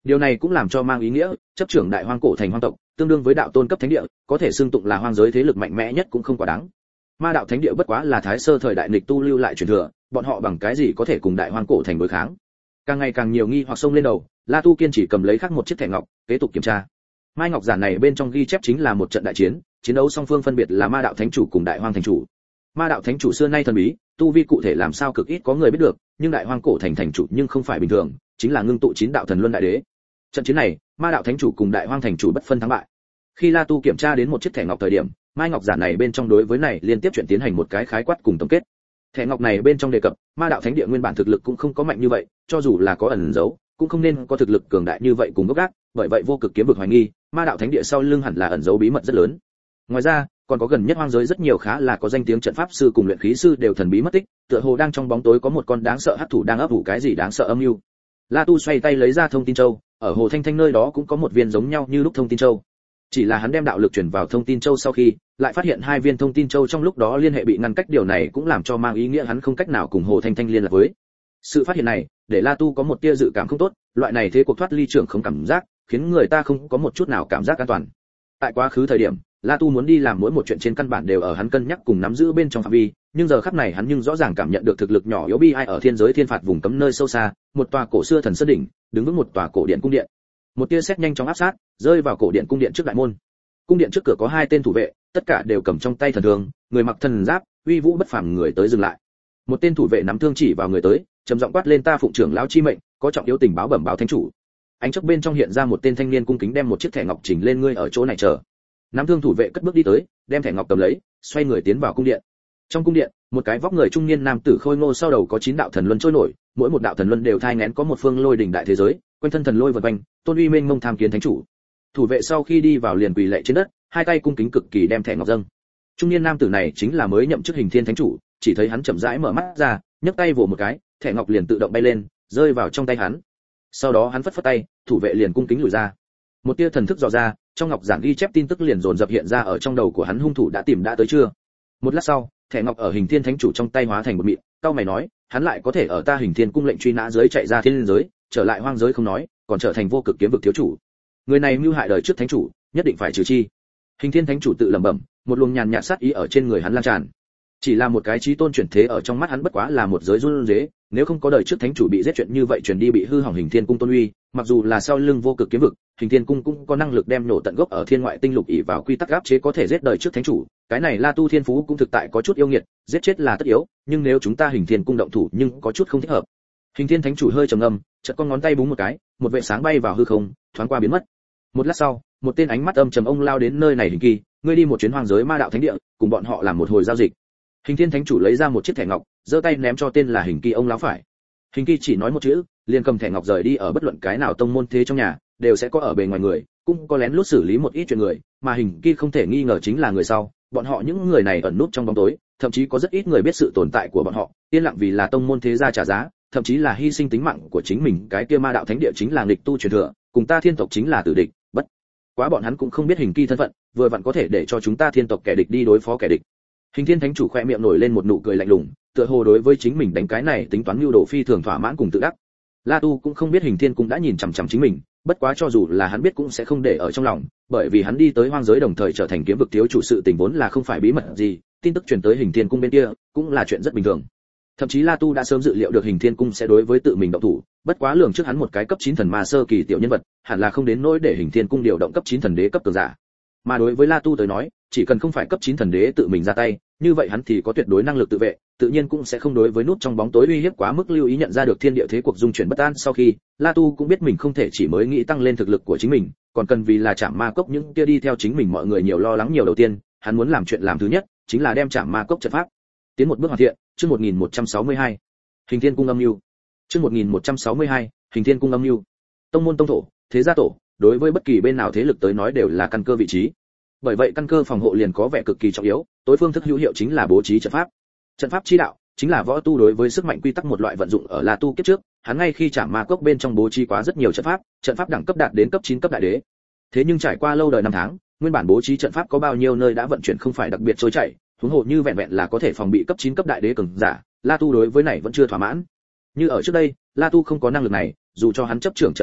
Điều này cũng làm cho mang ý nghĩa, chấp trưởng đại hoang cổ thành hoang tộc, tương đương với đạo tôn cấp thánh địa, có thể xưng tụng là hoang giới thế lực mạnh mẽ nhất cũng không quá đáng. Ma đạo thánh địa bất quá là thái sơ thời đại nghịch tu lưu lại truyền thừa, bọn họ bằng cái gì có thể cùng đại hoang cổ thành đối kháng? Càng ngày càng nhiều nghi hoặc xông lên đầu, La Tu kiên chỉ cầm lấy khắc một chiếc thẻ ngọc, kế tục kiểm tra. Mai ngọc giản này bên trong ghi chép chính là một trận đại chiến, chiến đấu song phương phân biệt là Ma đạo thánh chủ cùng đại hoang thành chủ. Ma đạo thánh chủ xưa nay thần bí, tu vi cụ thể làm sao cực ít có người biết được, nhưng đại hoang cổ thành thành chủ nhưng không phải bình thường, chính là ngưng tụ chín đạo thần luân đại đế. Trận chiến này, Ma đạo thánh chủ cùng đại hoang thành chủ bất phân thắng bại. Khi La Tu kiểm tra đến một chiếc thẻ ngọc thời điểm, Mai ngọc giản này bên trong đối với này liên tiếp chuyển tiến hành một cái khái quát cùng tổng kết. Thẻ ngọc này bên trong đề cập, Ma đạo thánh địa nguyên bản thực lực cũng không có mạnh như vậy, cho dù là có ẩn giấu, cũng không nên có thực lực cường đại như vậy cùng gốc gác, bởi vậy vô cực kiếm vực hoài nghi, Ma đạo thánh địa sau lưng hẳn là ẩn giấu bí mật rất lớn. Ngoài ra, còn có gần nhất hoang giới rất nhiều khá là có danh tiếng trận pháp sư cùng luyện khí sư đều thần bí mất tích, tựa hồ đang trong bóng tối có một con đáng sợ hắc thủ đang ấp ủ cái gì đáng sợ âm mưu. La Tu xoay tay lấy ra thông tin châu, ở hồ thanh thanh nơi đó cũng có một viên giống nhau như lúc thông tin châu. Chỉ là hắn đem đạo lực truyền vào thông tin châu sau khi, lại phát hiện hai viên thông tin châu trong lúc đó liên hệ bị ngăn cách, điều này cũng làm cho mang ý nghĩa hắn không cách nào cùng hồ thanh thanh liên lạc với. Sự phát hiện này, để La Tu có một tia dự cảm không tốt, loại này thế cuộc thoát ly trưởng không cảm giác, khiến người ta không có một chút nào cảm giác an toàn. Tại quá khứ thời điểm, La Tu muốn đi làm mỗi một chuyện trên căn bản đều ở hắn cân nhắc cùng nắm giữ bên trong phạm vi, nhưng giờ khắc này hắn nhưng rõ ràng cảm nhận được thực lực nhỏ yếu bi ai ở thiên giới thiên phạt vùng cấm nơi sâu xa, một tòa cổ xưa thần sơn đỉnh, đứng vững một tòa cổ điện cung điện. Một tia sét nhanh chóng áp sát, rơi vào cổ điện cung điện trước đại môn. Cung điện trước cửa có hai tên thủ vệ, tất cả đều cầm trong tay thần thương, người mặc thần giáp, uy vũ bất phàm người tới dừng lại. Một tên thủ vệ nắm thương chỉ vào người tới, trầm giọng quát lên: "Ta phụng trưởng lão chi mệnh, có trọng yếu tình báo bẩm báo thánh chủ." Ánh chớp bên trong hiện ra một tên thanh niên cung kính đem một chiếc thẻ ngọc chỉnh lên: "Ngươi ở chỗ này chờ." Nắm thương thủ vệ cất bước đi tới, đem thẻ ngọc cầm lấy, xoay người tiến vào cung điện. Trong cung điện, một cái vóc người trung niên nam tử khôi ngô sau đầu có chín đạo thần luân trôi nổi, mỗi một đạo thần luân đều thai nghén có một phương lôi đỉnh đại thế giới, quanh thân thần lôi vần quanh, tôn uy mênh mông tham kiến thánh chủ. Thủ vệ sau khi đi vào liền quỳ lạy trên đất, hai tay cung kính cực kỳ đem thẻ ngọc dâng. Trung niên nam tử này chính là mới nhậm chức Hình Thiên thánh chủ, chỉ thấy hắn chậm rãi mở mắt ra, nhấc tay vỗ một cái, thẻ ngọc liền tự động bay lên, rơi vào trong tay hắn. Sau đó hắn phất phất tay, thủ vệ liền cung kính lùi ra. Một tia thần thức dò ra, trong ngọc giản ghi chép tin tức liền dồn dập hiện ra ở trong đầu của hắn. Hung thủ đã tìm đã tới chưa? Một lát sau, thẻ ngọc ở Hình Thiên thánh chủ trong tay hóa thành một mịn, cao mày nói, hắn lại có thể ở ta Hình Thiên cung lệnh truy nã dưới chạy ra thiên giới, trở lại hoang giới không nói, còn trở thành vô cực kiếm vực thiếu chủ. Người này mưu hại đời trước thánh chủ, nhất định phải trừ chi. Hình Thiên thánh chủ tự lẩm bẩm, một luồng nhàn nhạt sát ý ở trên người hắn lan tràn. Chỉ là một cái chí tôn chuyển thế ở trong mắt hắn bất quá là một giới run rế, nếu không có đời trước thánh chủ bị giết chuyện như vậy truyền đi bị hư hỏng Hình Thiên cung tôn uy, mặc dù là sau lưng vô cực kiếm vực, Hình Thiên cung cũng có năng lực đem nổ tận gốc ở thiên ngoại tinh lục ỷ vào quy tắc áp chế có thể giết đời trước thánh chủ, cái này La Tu thiên phú cũng thực tại có chút yêu nghiệt, giết chết là tất yếu, nhưng nếu chúng ta Hình Thiên cung động thủ nhưng có chút không thích hợp. Hình Thiên thánh chủ hơi trầm ngâm, chợt con ngón tay búng một cái, một vệt sáng bay vào hư không, thoáng qua biến mất. Một lát sau, một tên ánh mắt âm trầm ông lao đến nơi này. Hình Kỳ, ngươi đi một chuyến hoang giới ma đạo thánh địa, cùng bọn họ làm một hồi giao dịch. Hình Thiên thánh chủ lấy ra một chiếc thẻ ngọc, giơ tay ném cho tên là Hình Kỳ ông lão phải. Hình Kỳ chỉ nói một chữ, liền cầm thẻ ngọc rời đi. Ở bất luận cái nào tông môn thế trong nhà, đều sẽ có ở bề ngoài người, cũng có lén lút xử lý một ít chuyện người, mà Hình Kỳ không thể nghi ngờ chính là người sau. Bọn họ những người này ẩn núp trong bóng tối, thậm chí có rất ít người biết sự tồn tại của bọn họ, yên lặng vì là tông môn thế gia trả giá, thậm chí là hy sinh tính mạng của chính mình. Cái kia ma đạo thánh địa chính là nghịch tu truyền thừa, cùng ta thiên tộc chính là tử địch, bất quá bọn hắn cũng không biết Hình Kỳ thân phận, vừa vặn có thể để cho chúng ta thiên tộc kẻ địch đi đối phó kẻ địch. Hình Thiên thánh chủ khẽ miệng nổi lên một nụ cười lạnh lùng, tựa hồ đối với chính mình đánh cái này tính toán mưu đồ phi thường thỏa mãn cùng tự đắc. La Tu cũng không biết Hình Thiên cũng đã nhìn chằm chằm chính mình, bất quá cho dù là hắn biết cũng sẽ không để ở trong lòng, bởi vì hắn đi tới hoang giới đồng thời trở thành kiếm vực thiếu chủ sự tình vốn là không phải bí mật gì, tin tức truyền tới Hình Thiên cung bên kia cũng là chuyện rất bình thường. Thậm chí La Tu đã sớm dự liệu được Hình Thiên cung sẽ đối với tự mình động thủ, bất quá lường trước hắn một cái cấp chín thần ma sơ kỳ tiểu nhân vật, hẳn là không đến nỗi để Hình Thiên cung điều động cấp chín thần đế cấp cường giả. Mà đối với La Tu tới nói, chỉ cần không phải cấp chín thần đế tự mình ra tay, như vậy hắn thì có tuyệt đối năng lực tự vệ, tự nhiên cũng sẽ không đối với nút trong bóng tối uy hiếp quá mức. Lưu ý nhận ra được thiên địa thế cuộc dung chuyển bất an sau khi, La Tu cũng biết mình không thể chỉ mới nghĩ tăng lên thực lực của chính mình, còn cần vì là Trảm Ma Cốc những kia đi theo chính mình mọi người nhiều lo lắng nhiều. Đầu tiên, hắn muốn làm chuyện làm thứ nhất, chính là đem Trảm Ma Cốc trận pháp tiến một bước hoàn thiện. Chương một nghìn một trăm sáu mươi hai, Hình Thiên cung âm mưu. Chương một nghìn một trăm sáu mươi hai, Hình Thiên cung âm mưu. Tông môn tông thổ, thế gia tổ, đối với bất kỳ bên nào thế lực tới nói đều là căn cơ vị trí. Bởi vậy căn cơ phòng hộ liền có vẻ cực kỳ trọng yếu, tối phương thức hữu hiệu chính là bố trí trận pháp. Trận pháp chi đạo chính là võ tu đối với sức mạnh quy tắc một loại vận dụng. Ở La Tu kiếp trước, hắn ngay khi Trảm Ma Cốc bên trong bố trí quá rất nhiều trận pháp, trận pháp đẳng cấp đạt đến cấp chín cấp đại đế. Thế nhưng trải qua lâu đời năm tháng, nguyên bản bố trí trận pháp có bao nhiêu nơi đã vận chuyển không phải đặc biệt trôi chảy, huống hồ như vẹn vẹn là có thể phòng bị cấp chín cấp đại đế cường giả, La Tu đối với này vẫn chưa thỏa mãn. Như ở trước đây, La Tu không có năng lực này, dù cho hắn chấp trưởng trận quyền thuật,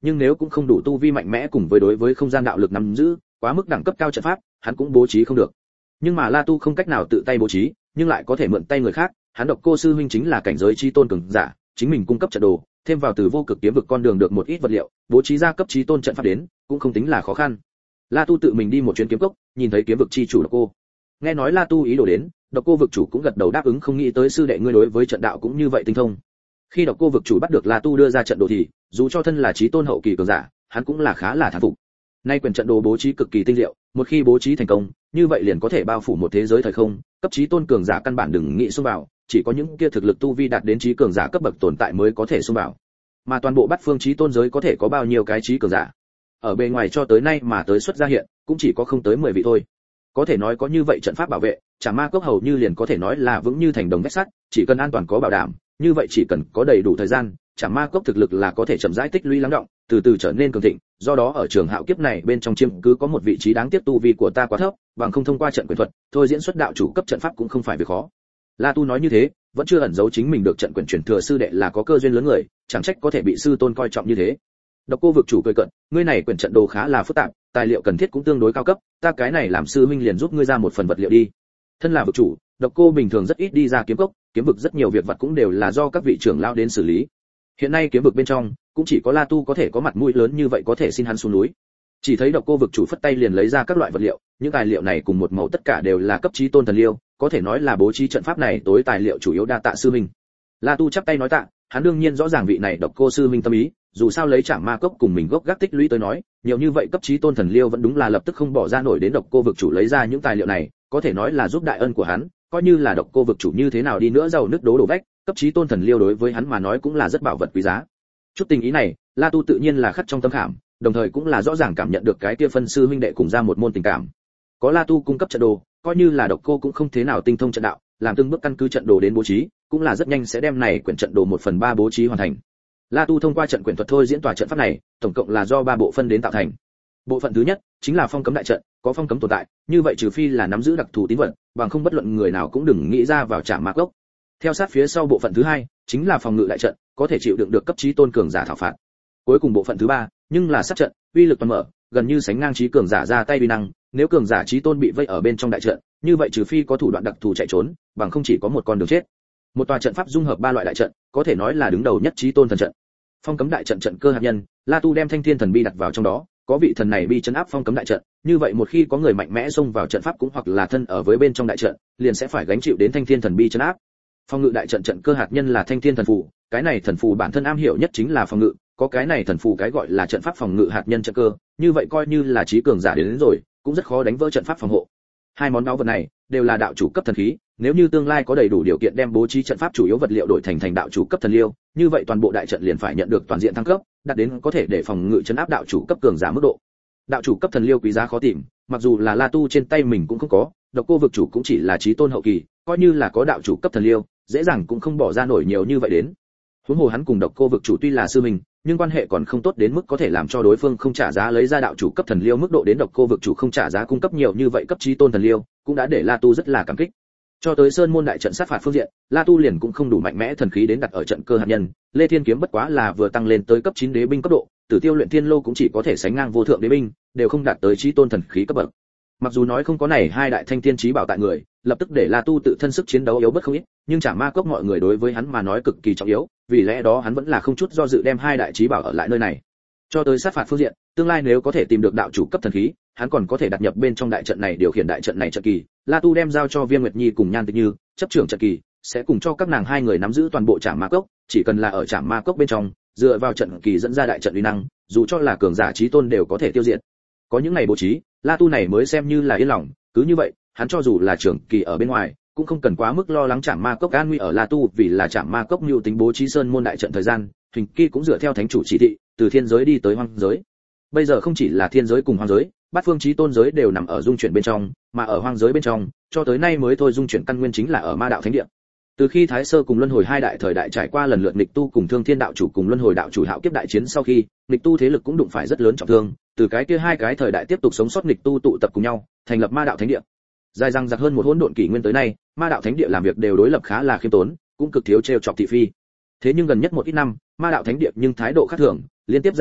nhưng nếu cũng không đủ tu vi mạnh mẽ cùng với đối với không gian đạo lực nắm giữ quá mức đẳng cấp cao trận pháp, hắn cũng bố trí không được. Nhưng mà La Tu không cách nào tự tay bố trí, nhưng lại có thể mượn tay người khác, hắn Độc Cô sư huynh chính là cảnh giới chi tôn cường giả, chính mình cung cấp trận đồ, thêm vào từ vô cực kiếm vực con đường được một ít vật liệu, bố trí ra cấp chí tôn trận pháp đến, cũng không tính là khó khăn. La Tu tự mình đi một chuyến kiếm cốc, nhìn thấy kiếm vực chi chủ Độc Cô. Nghe nói La Tu ý đồ đến, Độc Cô vực chủ cũng gật đầu đáp ứng, không nghĩ tới sư đệ ngươi đối với trận đạo cũng như vậy tinh thông. Khi Độc Cô vực chủ bắt được La Tu đưa ra trận đồ thì, dù cho thân là chí tôn hậu kỳ cường giả, hắn cũng là khá là thán phục. Nay quyền trận đồ bố trí cực kỳ tinh diệu, một khi bố trí thành công, như vậy liền có thể bao phủ một thế giới thời không, cấp chí tôn cường giả căn bản đừng nghĩ xông vào, chỉ có những kia thực lực tu vi đạt đến chí cường giả cấp bậc tồn tại mới có thể xông vào. Mà toàn bộ bát phương chí tôn giới có thể có bao nhiêu cái chí cường giả? Ở bề ngoài cho tới nay mà tới xuất ra hiện, cũng chỉ có không tới mười vị thôi. Có thể nói có như vậy trận pháp bảo vệ, Trảm Ma Cốc hầu như liền có thể nói là vững như thành đồng vách sắt, chỉ cần an toàn có bảo đảm, như vậy chỉ cần có đầy đủ thời gian, Trảm Ma Cốc thực lực là có thể chậm rãi tích lũy lắng động, từ từ trở nên cường thịnh, do đó ở trường hạo kiếp này bên trong chiêm cứ có một vị trí đáng tiếc tu vi của ta quá thấp, bằng không thông qua trận quyền thuật, thôi diễn xuất đạo chủ cấp trận pháp cũng không phải việc khó. La Tu nói như thế, vẫn chưa ẩn giấu chính mình được trận quyền truyền thừa sư đệ là có cơ duyên lớn người, chẳng trách có thể bị sư tôn coi trọng như thế. Độc Cô vực chủ cười cợt, ngươi này quyền trận đồ khá là phức tạp, tài liệu cần thiết cũng tương đối cao cấp, ta cái này làm sư huynh liền giúp ngươi ra một phần vật liệu đi. Thân là vực chủ, Độc Cô bình thường rất ít đi ra kiếm cốc, kiếm vực rất nhiều việc vật cũng đều là do các vị trưởng lão đến xử lý. Hiện nay kiếm vực bên trong, cũng chỉ có La Tu có thể có mặt mũi lớn như vậy có thể xin hắn xuống núi. Chỉ thấy Độc Cô vực chủ phất tay liền lấy ra các loại vật liệu, những tài liệu này cùng một màu tất cả đều là cấp chí tôn thần liêu, có thể nói là bố trí trận pháp này tối tài liệu chủ yếu đa tạ sư huynh. La Tu chắp tay nói tạ, hắn đương nhiên rõ ràng vị này Độc Cô sư huynh tâm ý, dù sao lấy Trảm Ma Cốc cùng mình gốc gác tích lũy tới nói, nhiều như vậy cấp chí tôn thần liêu vẫn đúng là lập tức không bỏ ra nổi đến Độc Cô vực chủ lấy ra những tài liệu này, có thể nói là giúp đại ân của hắn, coi như là Độc Cô vực chủ như thế nào đi nữa giàu nước đố đổ vách, cấp chí tôn thần liêu đối với hắn mà nói cũng là rất bảo vật quý giá. Chút tình ý này, La Tu tự nhiên là khắc trong tâm khảm, đồng thời cũng là rõ ràng cảm nhận được cái kia phân sư huynh đệ cùng ra một môn tình cảm. Có La Tu cung cấp trận đồ, coi như là Độc Cô cũng không thế nào tinh thông trận đạo, làm từng bước căn cứ trận đồ đến bố trí, cũng là rất nhanh sẽ đem này quyển trận đồ một phần ba bố trí hoàn thành. La Tu thông qua trận quyển thuật thôi diễn tòa trận pháp này, tổng cộng là do ba bộ phân đến tạo thành. Bộ phận thứ nhất chính là phong cấm đại trận, có phong cấm tồn tại, như vậy trừ phi là nắm giữ đặc thù tín vật, bằng không bất luận người nào cũng đừng nghĩ ra vào Trảm Ma Cốc. Theo sát phía sau bộ phận thứ hai, chính là phòng ngự đại trận, có thể chịu đựng được cấp chí tôn cường giả thảo phạt. Cuối cùng bộ phận thứ ba, nhưng là sát trận, uy lực toàn mở, gần như sánh ngang chí cường giả ra tay uy năng, nếu cường giả chí tôn bị vây ở bên trong đại trận, như vậy trừ phi có thủ đoạn đặc thù chạy trốn, bằng không chỉ có một con đường chết. Một tòa trận pháp dung hợp ba loại đại trận, có thể nói là đứng đầu nhất chí tôn thần trận. Phong cấm đại trận trận cơ hạt nhân, La Tu đem Thanh Thiên Thần Bi đặt vào trong đó, có vị thần này bi trấn áp phong cấm đại trận, như vậy một khi có người mạnh mẽ xông vào trận pháp cũng hoặc là thân ở với bên trong đại trận, liền sẽ phải gánh chịu đến Thanh Thiên Thần Bi trấn áp. Phong ngự đại trận trận cơ hạt nhân là Thanh Thiên Thần Phù, cái này thần phù bản thân am hiểu nhất chính là phòng ngự, có cái này thần phù cái gọi là trận pháp phòng ngự hạt nhân trận cơ, như vậy coi như là trí cường giả đến, đến rồi, cũng rất khó đánh vỡ trận pháp phòng hộ. Hai món báu vật này đều là đạo chủ cấp thần khí, nếu như tương lai có đầy đủ điều kiện đem bố trí trận pháp chủ yếu vật liệu đổi thành thành đạo chủ cấp thần liêu, như vậy toàn bộ đại trận liền phải nhận được toàn diện thăng cấp, đạt đến có thể để phòng ngự trấn áp đạo chủ cấp cường giả mức độ. Đạo chủ cấp thần liêu quý giá khó tìm, mặc dù là La Tu trên tay mình cũng không có, Độc Cô vực chủ cũng chỉ là chí tôn hậu kỳ, coi như là có đạo chủ cấp thần liêu, dễ dàng cũng không bỏ ra nổi nhiều như vậy đến. Huống hồ hắn cùng Độc Cô vực chủ tuy là sư mình, nhưng quan hệ còn không tốt đến mức có thể làm cho đối phương không trả giá lấy ra đạo chủ cấp thần liêu, mức độ đến Độc Cô vực chủ không trả giá cung cấp nhiều như vậy cấp chí tôn thần liêu, cũng đã để La Tu rất là cảm kích. Cho tới Sơn môn đại trận sát phạt phương diện, La Tu liền cũng không đủ mạnh mẽ thần khí đến đặt ở trận cơ hạt nhân, Lê Thiên kiếm bất quá là vừa tăng lên tới cấp chín đế binh cấp độ, Tử Tiêu luyện thiên lô cũng chỉ có thể sánh ngang vô thượng đế binh, đều không đạt tới chí tôn thần khí cấp bậc. Mặc dù nói không có này hai đại thanh thiên chí bảo tại người, lập tức để La Tu tự thân sức chiến đấu yếu bất không ít, nhưng Trảm Ma Cốc mọi người đối với hắn mà nói cực kỳ trọng yếu, vì lẽ đó hắn vẫn là không chút do dự đem hai đại chí bảo ở lại nơi này. Cho tới sát phạt phương diện, tương lai nếu có thể tìm được đạo chủ cấp thần khí, hắn còn có thể đặt nhập bên trong đại trận này điều khiển đại trận này trận kỳ. La Tu đem giao cho Viên Nguyệt Nhi cùng Nhan Tịch Như chấp trưởng trận kỳ, sẽ cùng cho các nàng hai người nắm giữ toàn bộ Trảm Ma Cốc, chỉ cần là ở Trảm Ma Cốc bên trong, dựa vào trận kỳ dẫn ra đại trận uy năng, dù cho là cường giả chí tôn đều có thể tiêu diệt. Có những ngày bố trí, La Tu này mới xem như là yên lòng, cứ như vậy, hắn cho dù là trưởng kỳ ở bên ngoài, cũng không cần quá mức lo lắng Trảm Ma Cốc an nguy ở La Tu, vì là Trảm Ma Cốc nhu tính bố trí sơn môn đại trận thời gian, Huỳnh Kỳ cũng dựa theo thánh chủ chỉ thị, từ thiên giới đi tới hoang giới. Bây giờ không chỉ là thiên giới cùng hoang giới, bát phương chí tôn giới đều nằm ở dung chuyển bên trong, mà ở hoang giới bên trong, cho tới nay mới thôi dung chuyển căn nguyên chính là ở Ma đạo thánh địa. Từ khi Thái Sơ cùng Luân Hồi hai đại thời đại trải qua lần lượt nghịch tu cùng Thương Thiên đạo chủ cùng Luân Hồi đạo chủ hạo kiếp đại chiến sau khi, nghịch tu thế lực cũng đụng phải rất lớn trọng thương, từ cái kia hai cái thời đại tiếp tục sống sót nghịch tu tụ tập cùng nhau, thành lập Ma đạo thánh địa. Dài dằng dặc hơn một hỗn độn kỷ nguyên tới nay, Ma đạo thánh địa làm việc đều đối lập khá là khiêm tốn, cũng cực thiếu trêu chọc thị phi. Thế nhưng gần nhất một ít năm, Ma đạo thánh địa nhưng thái độ khác thường, liên tiếp ra tay,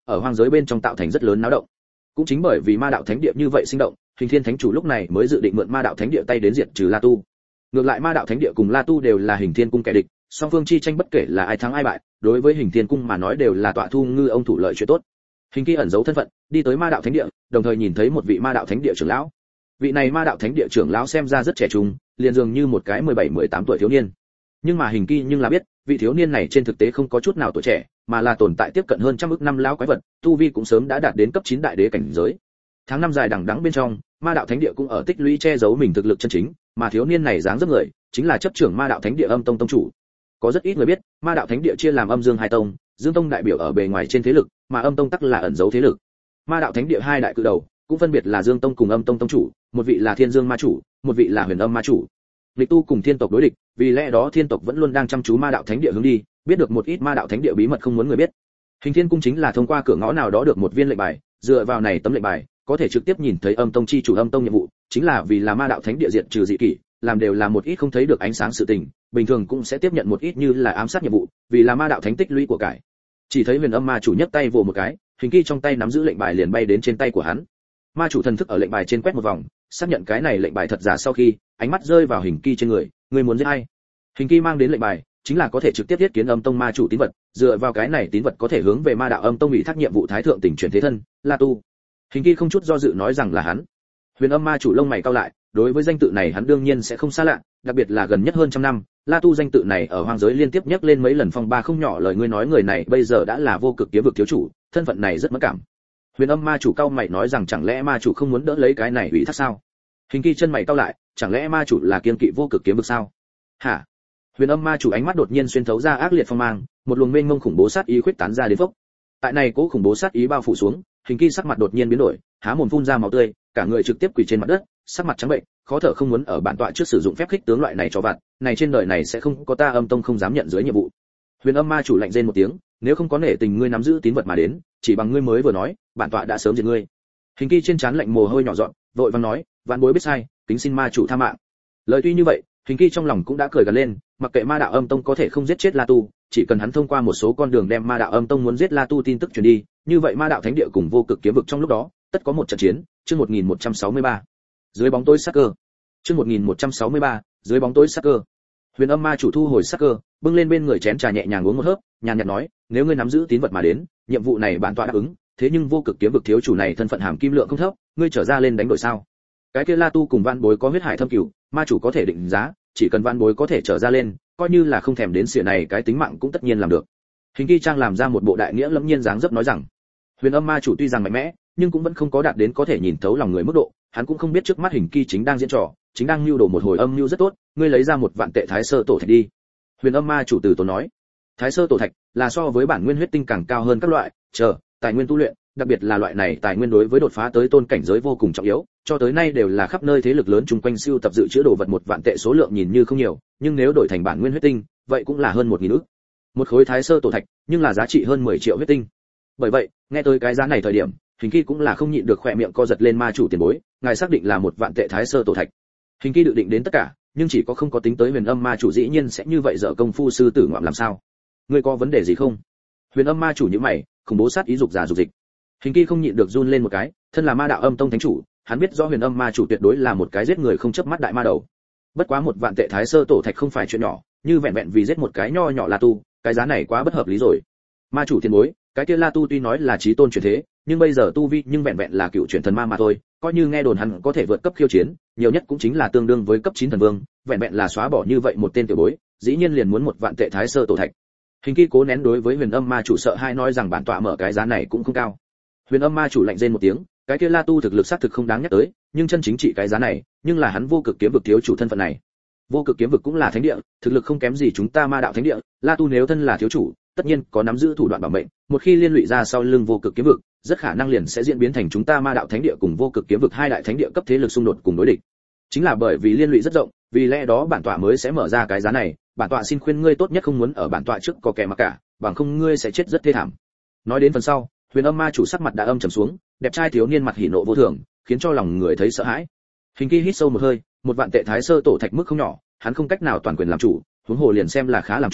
ở hoang giới bên trong tạo thành rất lớn náo động. Cũng chính bởi vì ma đạo thánh địa như vậy sinh động, Hình Thiên Thánh chủ lúc này mới dự định mượn ma đạo thánh địa tay đến diệt trừ La Tu. Ngược lại ma đạo thánh địa cùng La Tu đều là Hình Thiên cung kẻ địch, song phương chi tranh bất kể là ai thắng ai bại, đối với Hình Thiên cung mà nói đều là tọa thu ngư ông thủ lợi chuyện tốt. Hình Kỳ ẩn giấu thân phận, đi tới ma đạo thánh địa, đồng thời nhìn thấy một vị ma đạo thánh địa trưởng lão. Vị này ma đạo thánh địa trưởng lão xem ra rất trẻ trung, liền dường như một cái mười bảy mười tám tuổi thiếu niên. Nhưng mà Hình Kỳ nhưng là biết, vị thiếu niên này trên thực tế không có chút nào tuổi trẻ, mà là tồn tại tiếp cận hơn trăm ức năm lão quái vật, tu vi cũng sớm đã đạt đến cấp chín đại đế cảnh giới. Tháng năm dài đằng đẵng bên trong, ma đạo thánh địa cũng ở tích lũy che giấu mình thực lực chân chính, mà thiếu niên này dáng dấp người, chính là chấp trưởng ma đạo thánh địa Âm Tông tông chủ. Có rất ít người biết, ma đạo thánh địa chia làm Âm Dương hai tông, Dương tông đại biểu ở bề ngoài trên thế lực, mà Âm tông tắc là ẩn giấu thế lực. Ma đạo thánh địa hai đại cự đầu, cũng phân biệt là Dương tông cùng Âm tông tông chủ, một vị là Thiên Dương ma chủ, một vị là Huyền Âm ma chủ. Lịch tu cùng thiên tộc đối địch, vì lẽ đó thiên tộc vẫn luôn đang chăm chú ma đạo thánh địa hướng đi, biết được một ít ma đạo thánh địa bí mật không muốn người biết. Hình Thiên cung chính là thông qua cửa ngõ nào đó được một viên lệnh bài, dựa vào này tấm lệnh bài, có thể trực tiếp nhìn thấy Âm tông chi chủ Âm tông nhiệm vụ, chính là vì là ma đạo thánh địa diệt trừ dị kỷ, làm đều là một ít không thấy được ánh sáng sự tình, bình thường cũng sẽ tiếp nhận một ít như là ám sát nhiệm vụ, vì là ma đạo thánh tích lũy của cải. Chỉ thấy Huyền Âm ma chủ nhấc tay vồ một cái, Hình Kỳ trong tay nắm giữ lệnh bài liền bay đến trên tay của hắn. Ma chủ thần thức ở lệnh bài trên quét một vòng, xác nhận cái này lệnh bài thật giả sau khi, ánh mắt rơi vào Hình Kỳ trên người, người muốn giết ai? Hình Kỳ mang đến lệnh bài, chính là có thể trực tiếp thiết kiến Âm tông ma chủ tín vật, dựa vào cái này tín vật có thể hướng về ma đạo Âm tông ủy thác nhiệm vụ thái thượng tỉnh chuyển thế thân, La Tu. Hình Kỳ không chút do dự nói rằng là hắn. Huyền Âm ma chủ lông mày cau lại, đối với danh tự này hắn đương nhiên sẽ không xa lạ, đặc biệt là gần nhất hơn trăm năm, La Tu danh tự này ở hoang giới liên tiếp nhắc lên mấy lần phong ba không nhỏ, lời ngươi nói người này bây giờ đã là vô cực kiếm vực thiếu chủ, thân phận này rất mất cảm. Huyền Âm ma chủ cau mày nói rằng chẳng lẽ ma chủ không muốn đỡ lấy cái này ủy thác sao? Hình Kỳ chân mày cau lại, chẳng lẽ ma chủ là kiên kỵ vô cực kiếm vực sao? Hả? Huyền Âm ma chủ ánh mắt đột nhiên xuyên thấu ra ác liệt phong mang, một luồng mênh mông khủng bố sát ý khuếch tán ra đến phốc. Tại này cố khủng bố sát ý bao phủ xuống, Hình Kỳ sắc mặt đột nhiên biến đổi, há mồm phun ra máu tươi, cả người trực tiếp quỳ trên mặt đất, sắc mặt trắng bệnh, khó thở không muốn ở bản tọa trước sử dụng phép khích tướng loại này cho vặt, này trên đời này sẽ không có ta Âm tông không dám nhận dưới nhiệm vụ. Huyền Âm ma chủ lạnh rên một tiếng, nếu không có nể tình ngươi nắm giữ tín vật mà đến, chỉ bằng ngươi mới vừa nói, bản tọa đã sớm diệt ngươi. Hình Kỳ trên trán lạnh mồ hôi nhỏ giọt, vội vàng nói, vạn bối biết sai, kính xin ma chủ tha mạng. Lời tuy như vậy, Hình Kỳ trong lòng cũng đã cười gần lên, mặc kệ ma đạo Âm tông có thể không giết chết La Tu, chỉ cần hắn thông qua một số con đường đem ma đạo Âm tông muốn giết La Tu tin tức truyền đi, như vậy ma đạo thánh địa cùng vô cực kiếm vực trong lúc đó, tất có một trận chiến. Chương một nghìn một trăm sáu mươi ba, dưới bóng tối sắc cơ. Chương một nghìn một trăm sáu mươi ba, dưới bóng tối sắc cơ. Huyền Âm ma chủ thu hồi sắc cơ, bưng lên bên người chén trà nhẹ nhàng uống một hớp, nhàn nhạt nói, nếu ngươi nắm giữ tín vật mà đến, nhiệm vụ này bản tọa đáp ứng, thế nhưng vô cực kiếm vực thiếu chủ này thân phận hàm kim lượng không thấp, ngươi trở ra lên đánh đổi sao? Cái kia La Tu cùng Vạn Bối có huyết hải thâm cửu, ma chủ có thể định giá, chỉ cần Vạn Bối có thể trở ra lên, coi như là không thèm đến xỉa này cái tính mạng cũng tất nhiên làm được. Hình Kỳ trang làm ra một bộ đại nghĩa lẫm nhiên dáng dấp nói rằng, Huyền Âm ma chủ tuy rằng mạnh mẽ, nhưng cũng vẫn không có đạt đến có thể nhìn thấu lòng người mức độ, hắn cũng không biết trước mắt Hình Kỳ chính đang diễn trò, chính đang lưu đồ một hồi âm mưu rất tốt, ngươi lấy ra một vạn tệ thái sơ tổ thạch đi. Huyền Âm ma chủ từ tốn nói, thái sơ tổ thạch là so với bản nguyên huyết tinh càng cao hơn các loại chờ tài nguyên tu luyện, đặc biệt là loại này tài nguyên đối với đột phá tới tôn cảnh giới vô cùng trọng yếu, cho tới nay đều là khắp nơi thế lực lớn chung quanh siêu tập dự trữ đồ vật một vạn tệ số lượng nhìn như không nhiều, nhưng nếu đổi thành bản nguyên huyết tinh, vậy cũng là hơn một nghìn ức. Một khối thái sơ tổ thạch, nhưng là giá trị hơn mười triệu huyết tinh. Bởi vậy, nghe tới cái giá này thời điểm, Hình Kỳ cũng là không nhịn được khỏe miệng co giật lên, ma chủ tiền bối, ngài xác định là một vạn tệ thái sơ tổ thạch. Hình Kỳ dự định đến tất cả, nhưng chỉ có không có tính tới Huyền Âm ma chủ dĩ nhiên sẽ như vậy dở công phu sư tử ngoạm làm sao? Ngươi có vấn đề gì không? Huyền Âm ma chủ như mày, khủng bố sát ý dục giả dục dịch. Hình Kỳ không nhịn được run lên một cái, thân là ma đạo Âm tông thánh chủ, hắn biết rõ Huyền Âm ma chủ tuyệt đối là một cái giết người không chớp mắt đại ma đầu. Bất quá một vạn tệ thái sơ tổ thạch không phải chuyện nhỏ, như vẹn vẹn vì giết một cái nho nhỏ La Tu, cái giá này quá bất hợp lý rồi. Ma chủ tiền bối, cái kia La Tu tuy nói là chí tôn chuyển thế, nhưng bây giờ tu vi nhưng vẹn vẹn là cựu chuyển thần ma mà thôi, coi như nghe đồn hắn có thể vượt cấp khiêu chiến, nhiều nhất cũng chính là tương đương với cấp chín thần vương, vẹn vẹn là xóa bỏ như vậy một tên tiểu bối, dĩ nhiên liền muốn một vạn tệ thái sơ tổ thạch. Hình Kỳ cố nén đối với Huyền Âm ma chủ sợ hai nói rằng bản tọa mở cái giá này cũng không cao. Huyền Âm ma chủ lạnh rên một tiếng, cái kia La Tu thực lực xác thực không đáng nhắc tới, nhưng chân chính trị cái giá này, nhưng là hắn vô cực kiếm vực thiếu chủ thân phận này. Vô cực kiếm vực cũng là thánh địa, thực lực không kém gì chúng ta ma đạo thánh địa, La Tu nếu thân là thiếu chủ, tất nhiên có nắm giữ thủ đoạn bảo mệnh, một khi liên lụy ra sau lưng vô cực kiếm vực, rất khả năng liền sẽ diễn biến thành chúng ta ma đạo thánh địa cùng vô cực kiếm vực hai đại thánh địa cấp thế lực xung đột cùng đối địch. Chính là bởi vì liên lụy rất rộng, vì lẽ đó bản tọa mới sẽ mở ra cái giá này, bản tọa xin khuyên ngươi tốt nhất không muốn ở bản tọa trước có kẻ mà cả, bằng không ngươi sẽ chết rất thê thảm. Nói đến phần sau, Huyền Âm ma chủ sắc mặt đã âm trầm xuống, đẹp trai thiếu niên mặt hỉ nộ vô thường, khiến cho lòng người thấy sợ hãi. Hình Kỳ hít sâu một hơi, một vạn tệ thái sơ tổ thạch mức không nhỏ, hắn không cách nào toàn quyền làm chủ, huống hồ liền xem là khá làm chủ,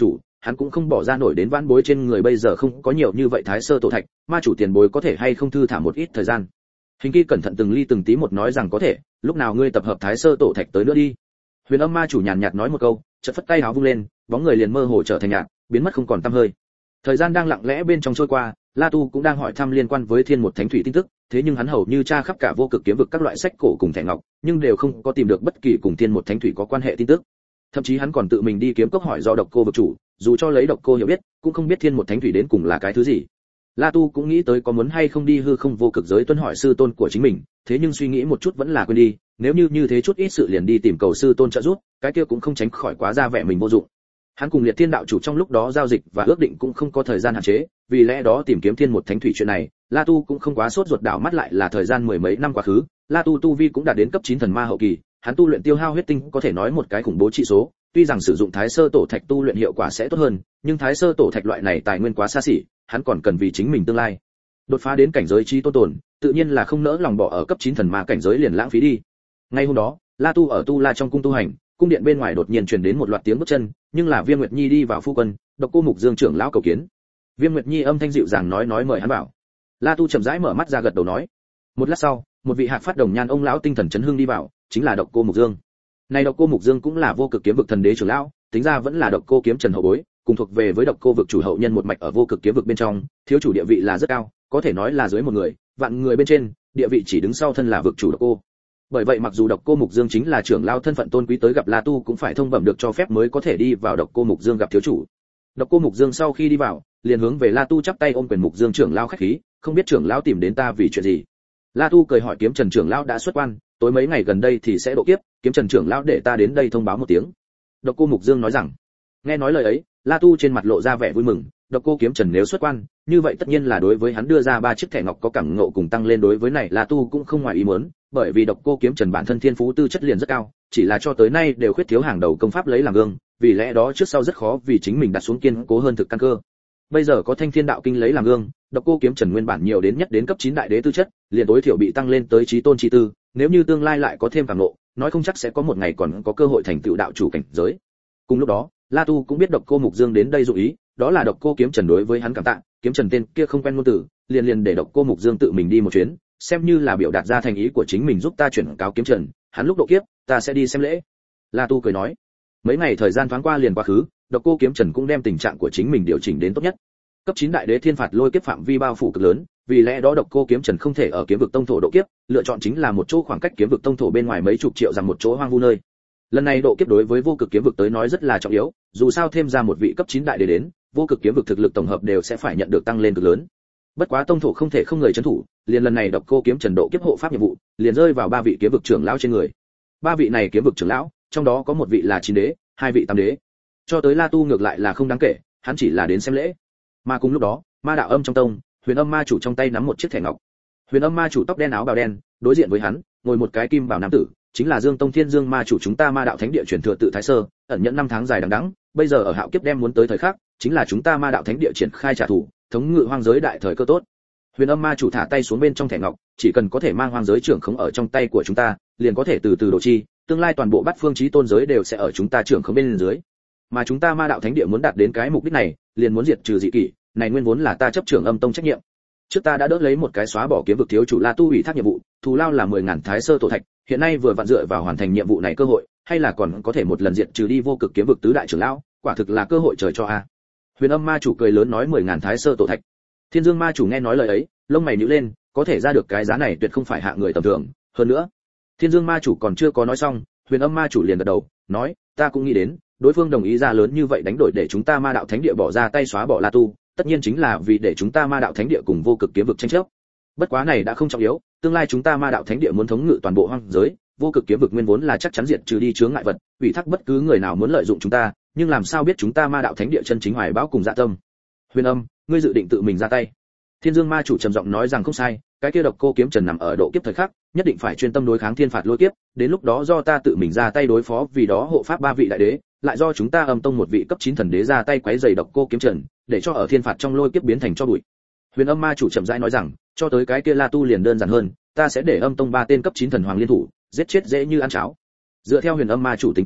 hắn cũng không bỏ ra nổi đến vãn bối trên người bây giờ không có nhiều như vậy thái sơ tổ thạch, ma chủ tiền bối có thể hay không thư thả một ít thời gian. Hình Kỳ cẩn thận từng ly từng tí một nói rằng có thể, lúc nào ngươi tập hợp thái sơ tổ thạch tới nữa đi. Huyền Âm ma chủ nhàn nhạt nói một câu, chợt phất tay áo vung lên, bóng người liền mơ hồ trở thành nhạt, biến mất không còn tăm hơi. Thời gian đang lặng lẽ bên trong trôi qua, La Tu cũng đang hỏi thăm liên quan với Thiên một Thánh Thủy tin tức, thế nhưng hắn hầu như tra khắp cả vô cực kiếm vực các loại sách cổ cùng thẻ ngọc, nhưng đều không có tìm được bất kỳ cùng Thiên một Thánh Thủy có quan hệ tin tức. Thậm chí hắn còn tự mình đi kiếm cốc hỏi do Độc Cô vực chủ, dù cho lấy Độc Cô hiểu biết, cũng không biết Thiên một Thánh Thủy đến cùng là cái thứ gì. La Tu cũng nghĩ tới có muốn hay không đi hư không vô cực giới tuân hỏi sư tôn của chính mình, thế nhưng suy nghĩ một chút vẫn là quên đi, nếu như như thế chút ít sự liền đi tìm cầu sư tôn trợ giúp, cái kia cũng không tránh khỏi quá ra vẻ mình vô dụng. Hắn cùng Liệt Thiên đạo chủ trong lúc đó giao dịch và ước định cũng không có thời gian hạn chế, vì lẽ đó tìm kiếm Thiên một Thánh Thủy chuyện này, La Tu cũng không quá sốt ruột, đảo mắt lại là thời gian mười mấy năm quá khứ, La Tu tu vi cũng đạt đến cấp chín thần ma hậu kỳ, hắn tu luyện tiêu hao huyết tinh có thể nói một cái khủng bố trị số, tuy rằng sử dụng Thái Sơ Tổ Thạch tu luyện hiệu quả sẽ tốt hơn, nhưng Thái Sơ Tổ Thạch loại này tài nguyên quá xa xỉ, hắn còn cần vì chính mình tương lai đột phá đến cảnh giới trí tôn tồn, tự nhiên là không nỡ lòng bỏ ở cấp chín thần ma cảnh giới liền lãng phí đi. Ngay hôm đó, La Tu ở Tu La trong cung tu hành, cung điện bên ngoài đột nhiên truyền đến một loạt tiếng bước chân, nhưng là Viêm Nguyệt Nhi đi vào phu quân, Độc Cô Mục Dương trưởng lão cầu kiến. Viêm Nguyệt Nhi âm thanh dịu dàng nói nói mời hắn vào. La Tu chậm rãi mở mắt ra gật đầu nói. Một lát sau, một vị hạc phát đồng nhan ông lão tinh thần chấn hưng đi vào, chính là Độc Cô Mục Dương. Này Độc Cô Mục Dương cũng là vô cực kiếm vực thần đế trưởng lão, tính ra vẫn là Độc Cô kiếm Trần hậu bối, cùng thuộc về với Độc Cô vực chủ hậu nhân một mạch ở vô cực kiếm vực bên trong, thiếu chủ địa vị là rất cao, có thể nói là dưới một người, vạn người bên trên, địa vị chỉ đứng sau thân là vực chủ Độc Cô. Bởi vậy mặc dù Độc Cô Mục Dương chính là trưởng lão thân phận tôn quý tới gặp La Tu cũng phải thông bẩm được cho phép mới có thể đi vào Độc Cô Mục Dương gặp thiếu chủ. Độc Cô Mục Dương sau khi đi vào, liền hướng về La Tu chắp tay ôm quyền Mục Dương trưởng lão khách khí, không biết trưởng lão tìm đến ta vì chuyện gì. La Tu cười hỏi kiếm Trần trưởng lão đã xuất quan, tối mấy ngày gần đây thì sẽ độ kiếp, kiếm Trần trưởng lão để ta đến đây thông báo một tiếng. Độc Cô Mục Dương nói rằng. Nghe nói lời ấy, La Tu trên mặt lộ ra vẻ vui mừng, Độc Cô kiếm Trần nếu xuất quan, như vậy tất nhiên là đối với hắn đưa ra ba chiếc thẻ ngọc có cảm ngộ cùng tăng lên, đối với này La Tu cũng không ngoài ý muốn, bởi vì Độc Cô kiếm Trần bản thân thiên phú tư chất liền rất cao, chỉ là cho tới nay đều khuyết thiếu hàng đầu công pháp lấy làm gương, vì lẽ đó trước sau rất khó vì chính mình đặt xuống kiên cố hơn thực căn cơ. Bây giờ có Thanh Thiên đạo kinh lấy làm gương, Độc Cô kiếm Trần nguyên bản nhiều đến nhất đến cấp chín đại đế tư chất, liền tối thiểu bị tăng lên tới chí tôn chi tư, nếu như tương lai lại có thêm cảm ngộ, nói không chắc sẽ có một ngày còn có cơ hội thành tựu đạo chủ cảnh giới. Cùng lúc đó, La Tu cũng biết Độc Cô Mục Dương đến đây dụ ý, đó là Độc Cô kiếm Trần đối với hắn cảm tạ, kiếm Trần tên kia không quen ngôn từ, liền liền để Độc Cô Mục Dương tự mình đi một chuyến, xem như là biểu đạt ra thành ý của chính mình giúp ta chuyển cáo kiếm Trần, hắn lúc độ kiếp, ta sẽ đi xem lễ. La Tu cười nói. Mấy ngày thời gian thoáng qua liền quá khứ, Độc Cô kiếm Trần cũng đem tình trạng của chính mình điều chỉnh đến tốt nhất. Cấp chín đại đế thiên phạt lôi kiếp phạm vi bao phủ cực lớn, vì lẽ đó Độc Cô kiếm Trần không thể ở kiếm vực tông thổ độ kiếp, lựa chọn chính là một chỗ khoảng cách kiếm vực tông thổ bên ngoài mấy chục triệu dặm một chỗ hoang vu nơi. Lần này độ kiếp đối với vô cực kiếm vực tới nói rất là trọng yếu, dù sao thêm ra một vị cấp chín đại đế đến, vô cực kiếm vực thực lực tổng hợp đều sẽ phải nhận được tăng lên cực lớn. Bất quá tông thổ không thể không người trấn thủ, liền lần này Độc Cô kiếm Trần độ kiếp hộ pháp nhiệm vụ, liền rơi vào ba vị kiếm vực trưởng lão trên người. Ba vị này kiếm vực trưởng lão, trong đó có một vị là chín đế, hai vị tam đế. Cho tới La Tu ngược lại là không đáng kể, hắn chỉ là đến xem lễ. Mà cùng lúc đó, Ma đạo âm trong tông, Huyền Âm ma chủ trong tay nắm một chiếc thẻ ngọc. Huyền Âm ma chủ tóc đen áo bào đen, đối diện với hắn, ngồi một cái kim bảo nam tử, chính là Dương Tông Thiên Dương ma chủ chúng ta Ma đạo thánh địa truyền thừa tự Thái Sơ, ẩn nhẫn năm tháng dài đằng đẵng, bây giờ ở hạo kiếp đem muốn tới thời khắc, chính là chúng ta Ma đạo thánh địa triển khai trả thù, thống ngự hoang giới đại thời cơ tốt. Huyền Âm ma chủ thả tay xuống bên trong thẻ ngọc, chỉ cần có thể mang hoang giới trưởng khống ở trong tay của chúng ta, liền có thể từ từ độ chi, tương lai toàn bộ bát phương chí tôn giới đều sẽ ở chúng ta trưởng khống bên dưới. Mà chúng ta Ma đạo thánh địa muốn đạt đến cái mục đích này, liền muốn diệt trừ dị kỷ, này nguyên vốn là ta chấp trưởng Âm tông trách nhiệm. Trước ta đã đỡ lấy một cái xóa bỏ kiếm vực thiếu chủ La Tu ủy thác nhiệm vụ, thù lao là mười ngàn thái sơ tổ thạch, hiện nay vừa vặn dựa vào hoàn thành nhiệm vụ này cơ hội, hay là còn có thể một lần diệt trừ đi vô cực kiếm vực tứ đại trưởng lão, quả thực là cơ hội trời cho a. Huyền Âm ma chủ cười lớn nói mười ngàn thái sơ tổ thạch. Thiên Dương ma chủ nghe nói lời ấy, lông mày nhíu lên, có thể ra được cái giá này tuyệt không phải hạ người tầm thường, hơn nữa. Thiên Dương ma chủ còn chưa có nói xong, Huyền Âm ma chủ liền gật đầu, nói, ta cũng nghĩ đến, đối phương đồng ý ra lớn như vậy đánh đổi để chúng ta Ma đạo thánh địa bỏ ra tay xóa bỏ La Tu, tất nhiên chính là vì để chúng ta Ma đạo thánh địa cùng vô cực kiếm vực tranh chấp. Bất quá này đã không trọng yếu, tương lai chúng ta Ma đạo thánh địa muốn thống ngự toàn bộ hoang giới, vô cực kiếm vực nguyên vốn là chắc chắn diệt trừ đi chướng ngại vật, ủy thác bất cứ người nào muốn lợi dụng chúng ta, nhưng làm sao biết chúng ta Ma đạo thánh địa chân chính hoài bão cùng dạ tâm. Huyền Âm, ngươi dự định tự mình ra tay. Thiên Dương ma chủ trầm giọng nói rằng không sai, cái kia Độc Cô kiếm Trần nằm ở độ kiếp thời khắc, nhất định phải chuyên tâm đối kháng thiên phạt lôi kiếp, đến lúc đó do ta tự mình ra tay đối phó, vì đó hộ pháp ba vị đại đế, lại do chúng ta Âm tông một vị cấp chín thần đế ra tay quấy rầy Độc Cô kiếm Trần, để cho ở thiên phạt trong lôi kiếp biến thành cho bụi. Huyền Âm ma chủ chậm rãi nói rằng, cho tới cái kia La Tu liền đơn giản hơn, ta sẽ để Âm tông ba tên cấp chín thần hoàng liên thủ, giết chết dễ như ăn cháo. Dựa theo Huyền Âm ma chủ tính toán,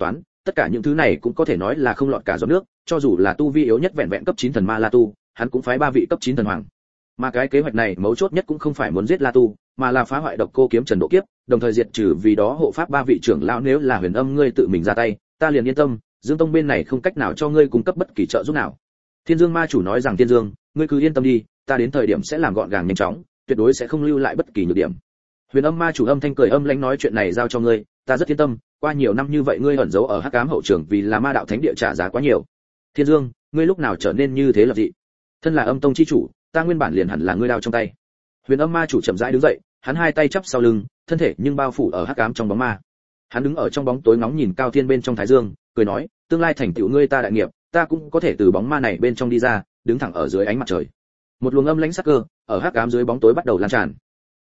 tất cả những thứ này cũng có thể nói là không lọt cả giọt nước, cho dù là tu vi yếu nhất vẹn vẹn cấp chín thần ma La Tu, hắn cũng phái ba vị cấp chín thần hoàng. Mà cái kế hoạch này mấu chốt nhất cũng không phải muốn giết La Tu, mà là phá hoại Độc Cô Kiếm Trần Độ Kiếp, đồng thời diệt trừ vì đó hộ pháp ba vị trưởng lão. Nếu là Huyền Âm ngươi tự mình ra tay, ta liền yên tâm, Dương Tông bên này không cách nào cho ngươi cung cấp bất kỳ trợ giúp nào. Thiên Dương Ma chủ nói rằng Thiên Dương, ngươi cứ yên tâm đi, ta đến thời điểm sẽ làm gọn gàng nhanh chóng, tuyệt đối sẽ không lưu lại bất kỳ nhược điểm. Huyền Âm Ma chủ âm thanh cười âm lãnh nói chuyện này giao cho ngươi, ta rất yên tâm, qua nhiều năm như vậy ngươi ẩn giấu ở Hắc Ám hậu trường vì là Ma đạo thánh địa trả giá quá nhiều. Thiên Dương, ngươi lúc nào trở nên như thế lập dị? Thân là Âm tông chi chủ, ta nguyên bản liền hẳn là ngươi đao trong tay. Huyền Âm Ma chủ chậm rãi đứng dậy, hắn hai tay chắp sau lưng, thân thể nhưng bao phủ ở hắc ám trong bóng ma. Hắn đứng ở trong bóng tối ngóng nhìn cao thiên bên trong thái dương, cười nói, tương lai thành tựu ngươi ta đại nghiệp, ta cũng có thể từ bóng ma này bên trong đi ra, đứng thẳng ở dưới ánh mặt trời. Một luồng âm lãnh sắc cơ ở hắc ám dưới bóng tối bắt đầu lan tràn.